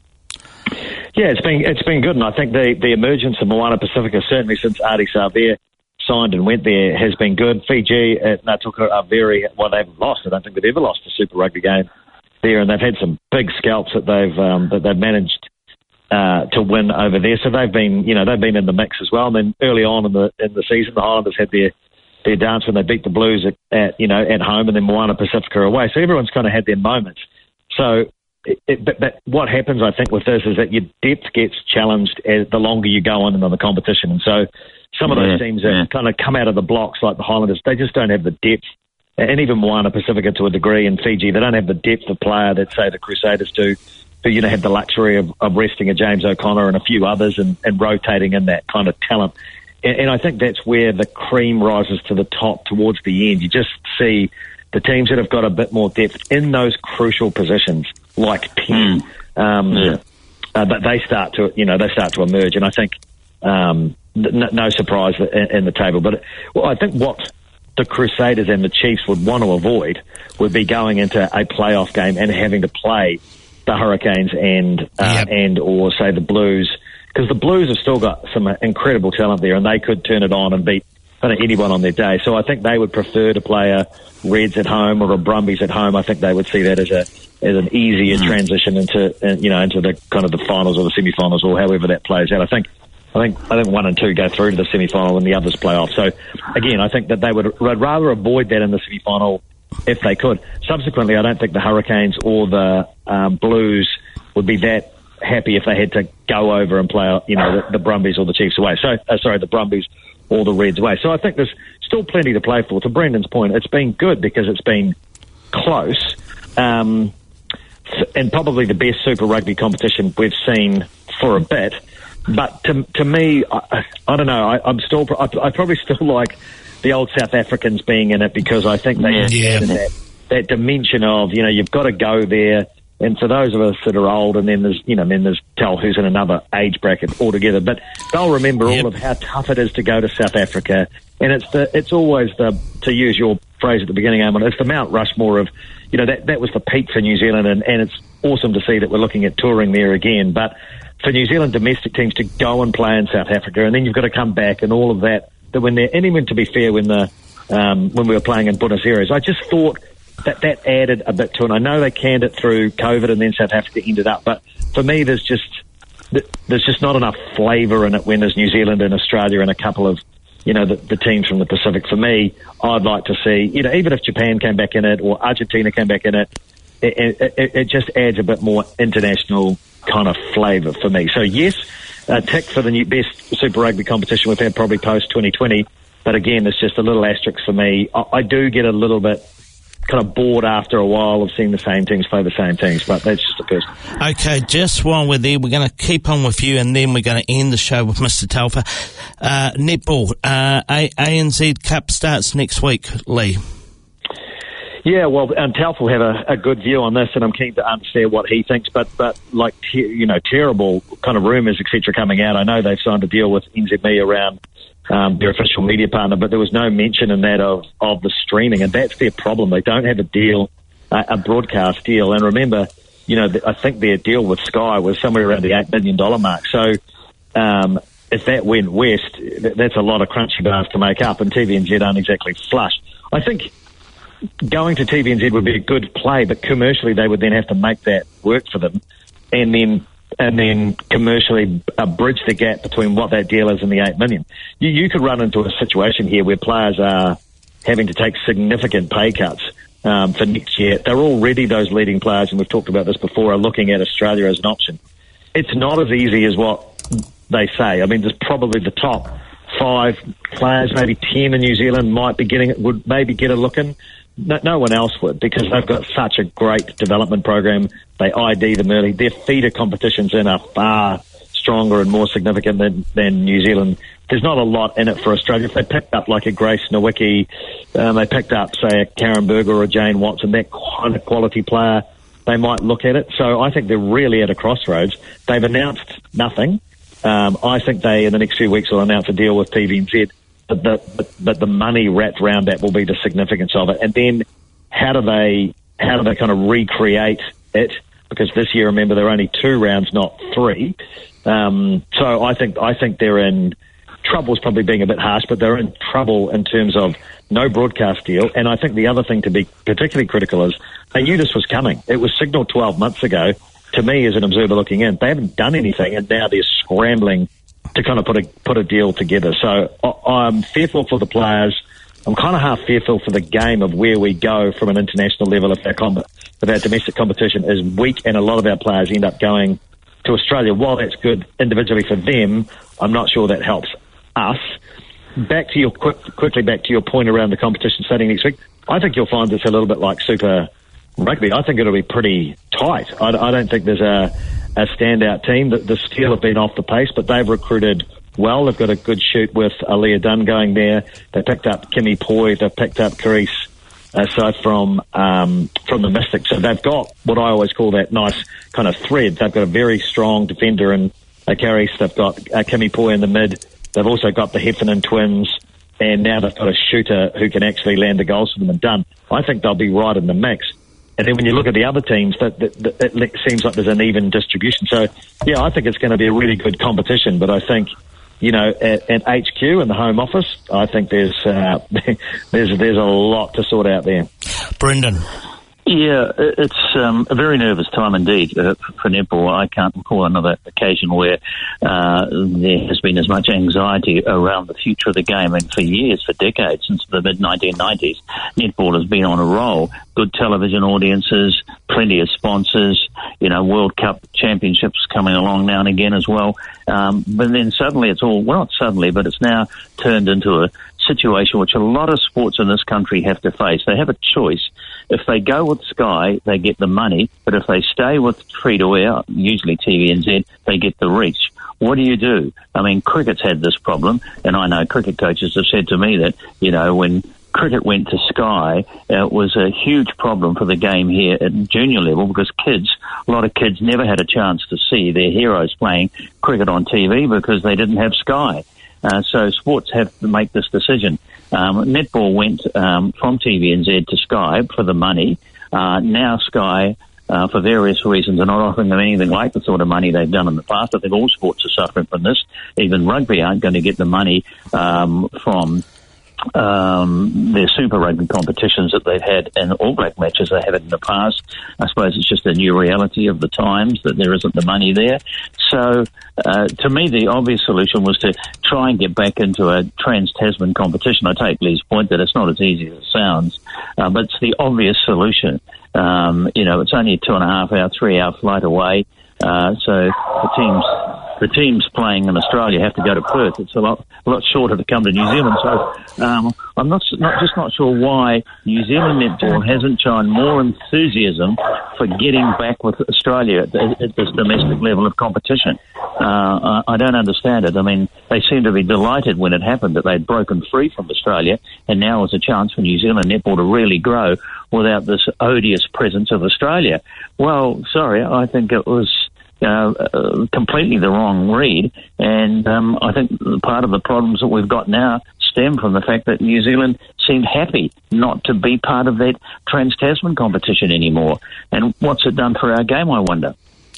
Yeah, it's been it's been good, and I think the, the emergence of Moana Pacifica, certainly since Ardie Savea signed and went there, has been good. Fiji at Ngātuka are very, well, they haven't lost. I don't think they've ever lost a Super Rugby game there, and they've had some big scalps that they've um, that they've managed uh, to win over there. So they've been, you know, they've been in the mix as well. And then early on in the in the season, the Highlanders had their their dance when they beat the Blues at, at you know at home, and then Moana Pacifica away. So everyone's kind of had their moments. So. It, it, but, but what happens, I think, with this is that your depth gets challenged as the longer you go on in the competition. And so some of those yeah, teams that yeah. kind of come out of the blocks, like the Highlanders, they just don't have the depth. And even Moana Pacifica to a degree, and Fiji, they don't have the depth of player that, say, the Crusaders do, who, you know, have the luxury of, of resting a James O'Connor and a few others and, and rotating in that kind of talent. And, and I think that's where the cream rises to the top towards the end. You just see the teams that have got a bit more depth in those crucial positions, like Penn, mm. um, yeah. uh, but they start to, you know, they start to emerge, and I think um, n- no surprise in, in the table. But well, I think what the Crusaders and the Chiefs would want to avoid would be going into a playoff game and having to play the Hurricanes and uh, yep. and or say the Blues, because the Blues have still got some incredible talent there, and they could turn it on and beat kind of anyone on their day. So I think they would prefer to play a Reds at home or a Brumbies at home. I think they would see that as a as an easier mm. transition into uh, you know into the kind of the finals or the semi-finals or however that plays out. I think I think I think one and two go through to the semi-final and the others play off. So again, I think that they would, would rather avoid that in the semi-final if they could. Subsequently, I don't think the Hurricanes or the um, Blues would be that happy if they had to go over and play you know the, the Brumbies or the Chiefs away. So uh, sorry, the Brumbies or the Reds away. So I think there's still plenty to play for. To Brendan's point, it's been good because it's been close. Um, and probably the best Super Rugby competition we've seen for a bit. But to to me, I, I don't know, I, I'm still, I, I probably still like the old South Africans being in it because I think they yeah. have that, that dimension of, you know, you've got to go there. And for those of us that are old, and then there's, you know, then there's Tal who's in another age bracket altogether, but they'll remember yep. all of how tough it is to go to South Africa. And it's the, it's always the, to use your phrase at the beginning, Eamon, it's the Mount Rushmore of, you know, that, that was the peak for New Zealand, and, and it's awesome to see that we're looking at touring there again. But for New Zealand domestic teams to go and play in South Africa, and then you've got to come back and all of that, that when they're, and even to be fair, when the, um, when we were playing in Buenos Aires, I just thought that that added a bit to it. I know they canned it through COVID and then South Africa ended up, but for me, there's just there's just not enough flavour in it when there's New Zealand and Australia and a couple of, you know, the, the teams from the Pacific. For me, I'd like to see, you know, even if Japan came back in it or Argentina came back in it, it, it, it just adds a bit more international kind of flavour for me. So yes, a tick for the new best Super Rugby competition we've had probably post twenty twenty. But again, it's just a little asterisk for me. I, I do get a little bit kind of bored after a while of seeing the same teams play the same teams, but that's just a person. Okay, just while we're there, we're going to keep on with you, and then we're going to end the show with Mister Telfer. Uh, netball, uh, A- ANZ Cup starts next week, Lee. Yeah, well, and Telfer will have a, a good view on this, and I'm keen to understand what he thinks. But, but like, te- you know, terrible kind of rumours, et cetera, coming out. I know they've signed a deal with N Z M E around um, their official media partner, but there was no mention in that of, of the streaming, and that's their problem. They don't have a deal, uh, a broadcast deal. And remember, you know, th- I think their deal with Sky was somewhere around the eight million dollars mark. So um, if that went west, th- that's a lot of crunchy bars to make up, and T V N Z aren't exactly flush. I think going to T V N Z would be a good play, but commercially they would then have to make that work for them, and then and then commercially uh, bridge the gap between what that deal is and the eight million. You, you could run into a situation here where players are having to take significant pay cuts um, for next year. They're already, those leading players, and we've talked about this before, are looking at Australia as an option. It's not as easy as what they say. I mean, there's probably the top five players, maybe ten in New Zealand might be getting it, would maybe get a look in. No, no one else would, because they've got such a great development program. They I D them early. Their feeder competitions in are far stronger and more significant than, than New Zealand. There's not a lot in it for Australia. If they picked up like a Grace Nowicki, um, they picked up, say, a Karen Berger or a Jane Watson, that kind of quality player, they might look at it. So I think they're really at a crossroads. They've announced nothing. Um, I think they, in the next few weeks, will announce a deal with T V N Z. But the, but, but the money wrapped around that will be the significance of it. And then how do they how do they kind of recreate it? Because this year, remember, there are only two rounds, not three. Um, so I think I think they're in trouble, is probably being a bit harsh, but they're in trouble in terms of no broadcast deal. And I think the other thing to be particularly critical is they knew this was coming. It was signalled twelve months ago. To me, as an observer looking in, they haven't done anything, and now they're scrambling to kind of put a put a deal together. So I, I'm fearful for the players. I'm kind of half fearful for the game of where we go from an international level if our, com- if our domestic competition is weak and a lot of our players end up going to Australia. While that's good individually for them, I'm not sure that helps us. Back to your quick, quickly back to your point around the competition starting next week. I think you'll find it's a little bit like Super Rugby. I think it'll be pretty tight. I, I don't think there's a a standout team. The, the Steel have been off the pace, but they've recruited well. They've got a good shoot with Aaliyah Dunn going there. They picked up Kimmy Poi. They've picked up Carice uh, so from um, from the Mystics. So they've got what I always call that nice kind of thread. They've got a very strong defender in uh, Carice. They've got uh, Kimmy Poi in the mid. They've also got the Heffernan twins, and now they've got a shooter who can actually land the goals for them and Dunn. I think they'll be right in the mix. And then when you look at the other teams, that, that, that it seems like there's an even distribution. So, yeah, I think it's going to be a really good competition. But I think, you know, at, at H Q and the Home Office, I think there's uh, there's there's a lot to sort out there. Brendan. Yeah, it's um, a very nervous time indeed uh, for netball. I can't recall another occasion where uh, there has been as much anxiety around the future of the game. And for years, for decades, since the mid nineteen nineties, netball has been on a roll. Good television audiences, plenty of sponsors, you know, World Cup championships coming along now and again as well. Um, but then suddenly it's all, well, not suddenly, but it's now turned into a situation which a lot of sports in this country have to face. They have a choice. If they go with Sky, they get the money, but if they stay with free-to-air, usually T V N Z, they get the reach. What do you do? I mean, cricket's had this problem, and I know cricket coaches have said to me that, you know, when cricket went to Sky, uh, it was a huge problem for the game here at junior level because kids, a lot of kids never had a chance to see their heroes playing cricket on T V because they didn't have Sky. Uh, so sports have to make this decision. Um, netball went um, from T V N Z to Sky for the money. Uh, now Sky, uh, for various reasons, are not offering them anything like the sort of money they've done in the past. I think all sports are suffering from this. Even rugby aren't going to get the money um, from um, their Super Rugby competitions that they've had and All Black matches they have in the past. I suppose it's just a new reality of the times that there isn't the money there. So, uh, to me, the obvious solution was to try and get back into a Trans-Tasman competition. I take Lee's point that it's not as easy as it sounds, uh, but it's the obvious solution. Um, you know, it's only a two and a half hour, three hour flight away. Uh, so the teams, the teams playing in Australia have to go to Perth. It's a lot, a lot shorter to come to New Zealand. So um, I'm not, not just not sure why New Zealand netball hasn't shown more enthusiasm for getting back with Australia at, at this domestic level of competition. Uh, I, I don't understand it. I mean, they seem to be delighted when it happened that they'd broken free from Australia, and now is a chance for New Zealand netball to really grow without this odious presence of Australia. Well, sorry, I think it was Uh, uh, completely the wrong read, and um, I think part of the problems that we've got now stem from the fact that New Zealand seemed happy not to be part of that Trans-Tasman competition anymore. And what's it done for our game, I wonder?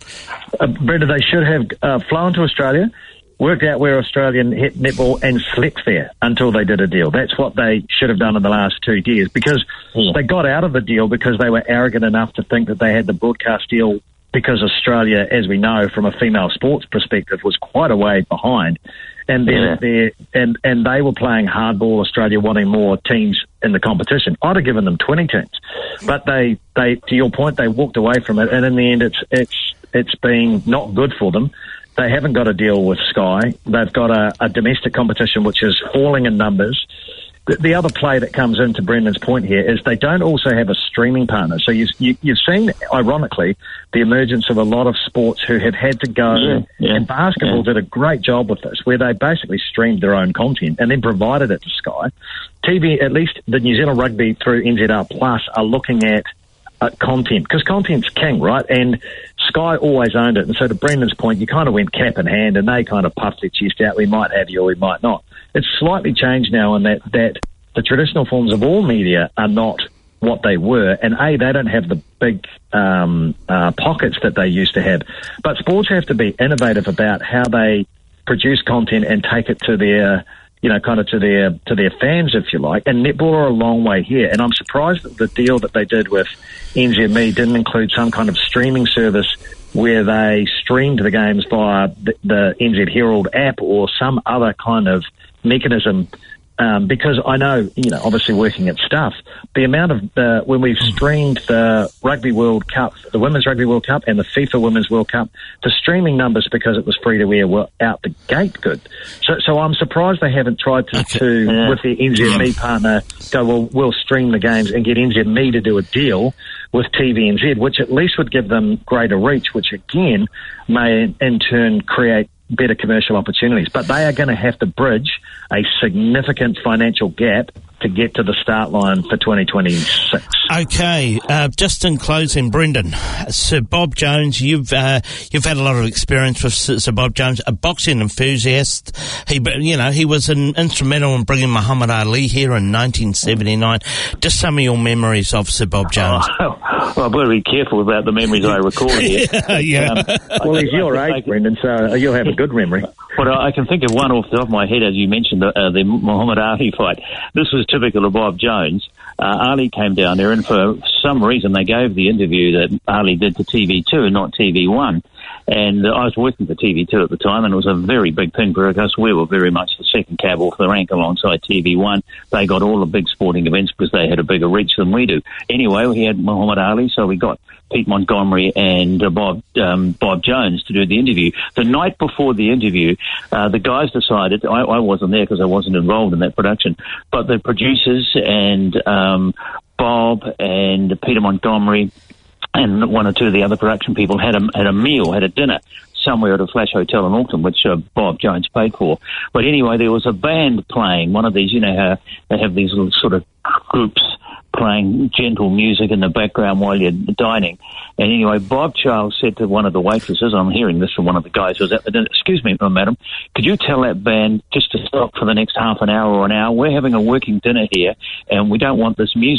Uh, Brenda, they should have uh, flown to Australia, worked out where Australian hit netball and slept there until they did a deal. That's what they should have done in the last two years, because yeah. they got out of the deal because they were arrogant enough to think that they had the broadcast deal, because Australia, as we know, from a female sports perspective, was quite a way behind. And then yeah. and and they were playing hardball, Australia wanting more teams in the competition. I'd have given them twenty teams. But they, they to your point, they walked away from it, and in the end it's it's it's been not good for them. They haven't got a deal with Sky. They've got a, a domestic competition which is falling in numbers. The, the other play that comes into Brendan's point here is they don't also have a streaming partner. So you, you, you've seen, ironically, the emergence of a lot of sports who have had to go, yeah, yeah, and basketball yeah. did a great job with this, where they basically streamed their own content and then provided it to Sky. T V, at least the New Zealand Rugby through N Z R Plus, are looking at uh, content, because content's king, right? And Sky always owned it. And so to Brendan's point, you kind of went cap in hand and they kind of puffed their chest out. We might have you or we might not. It's slightly changed now in that, that the traditional forms of all media are not what they were. And A, they don't have the big um, uh, pockets that they used to have. But sports have to be innovative about how they produce content and take it to their, you know, kind of to their to their fans, if you like. And netball are a long way here. And I'm surprised that the deal that they did with N Z M E didn't include some kind of streaming service where they streamed the games via the, the N Z Herald app or some other kind of mechanism. Um, because I know, you know, obviously working at Stuff, the amount of the, when we've streamed the Rugby World Cup, the Women's Rugby World Cup and the FIFA Women's World Cup, the streaming numbers, because it was free to air, were out the gate good. So, so I'm surprised they haven't tried to, okay. to yeah. with their N Z M E partner, go, well, we'll stream the games and get N Z M E to do a deal with T V N Z, which at least would give them greater reach, which again may in turn create better commercial opportunities. But they are going to have to bridge a significant financial gap to get to the start line for twenty twenty-six. Okay, uh, just in closing, Brendan, Sir Bob Jones, you've uh, you've had a lot of experience with Sir, Sir Bob Jones, a boxing enthusiast. He, you know, he was an instrumental in bringing Muhammad Ali here in nineteen seventy-nine. Just some of your memories of Sir Bob Jones. Oh, well, I've got to be careful about the memories I record here. yeah. yeah. Um, well, he's your age, Brendan, so you'll have a good memory. But I can think of one off the top of my head, as you mentioned, the, uh, the Muhammad Ali fight. This was typical of Bob Jones. Uh, Ali came down there, and for some reason they gave the interview that Ali did to T V two and not T V one. And uh, I was working for T V two at the time, and it was a very big thing for us. We were very much the second cab off the rank alongside T V one. They got all the big sporting events because they had a bigger reach than we do. Anyway, we had Muhammad Ali, so we got Pete Montgomery and uh, Bob um, Bob Jones to do the interview. The night before the interview, uh, the guys decided, I, I wasn't there because I wasn't involved in that production, but the producers and um, Bob and Peter Montgomery and one or two of the other production people had a, had a meal, had a dinner somewhere at a Flash Hotel in Auckland, which uh, Bob Jones paid for. But anyway, there was a band playing, one of these, you know how they have these little sort of groups playing gentle music in the background while you're dining. And anyway, Bob Charles said to one of the waitresses, I'm hearing this from one of the guys who was at the dinner, excuse me, madam, could you tell that band just to stop for the next half an hour or an hour? We're having a working dinner here and we don't want this music.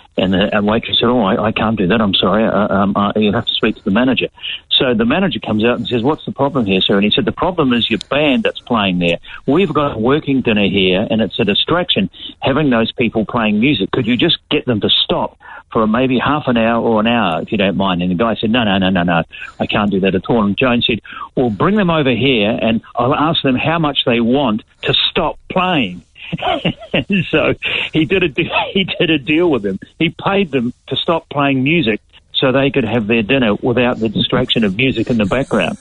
And the and waitress said, oh, I, I can't do that, I'm sorry, uh, um, uh, you'll have to speak to the manager. So the manager comes out and says, what's the problem here, sir? And he said, the problem is your band that's playing there. We've got a working dinner here, and it's a distraction having those people playing music. Could you just get them to stop for maybe half an hour or an hour, if you don't mind? And the guy said, no, no, no, no, no, I can't do that at all. And Jones said, well, bring them over here, and I'll ask them how much they want to stop playing. So he did a he did a deal with them. He paid them to stop playing music so they could have their dinner without the distraction of music in the background.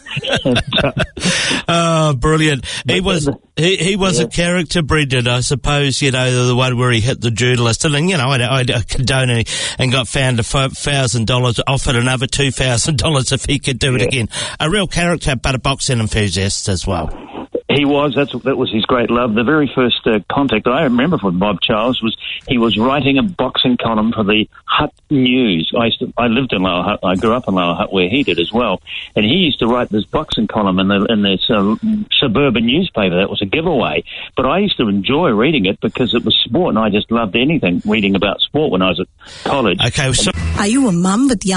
Oh, brilliant! He was he, he was yeah. a character, Brendan. I suppose, you know, the one where he hit the journalist, and you know, I, I condone it, and got found a thousand dollars, offered another two thousand dollars if he could do it yeah. again. A real character, but a boxing enthusiast as well. He was. That's that was his great love. The very first uh, contact I remember from Bob Charles was he was writing a boxing column for the Hutt News. I used to, I lived in Lower Hutt. I grew up in Lower Hutt where he did as well. And he used to write this boxing column in the in this uh, suburban newspaper. That was a giveaway. But I used to enjoy reading it because it was sport, and I just loved anything reading about sport when I was at college. Okay. So- Are you a mum with young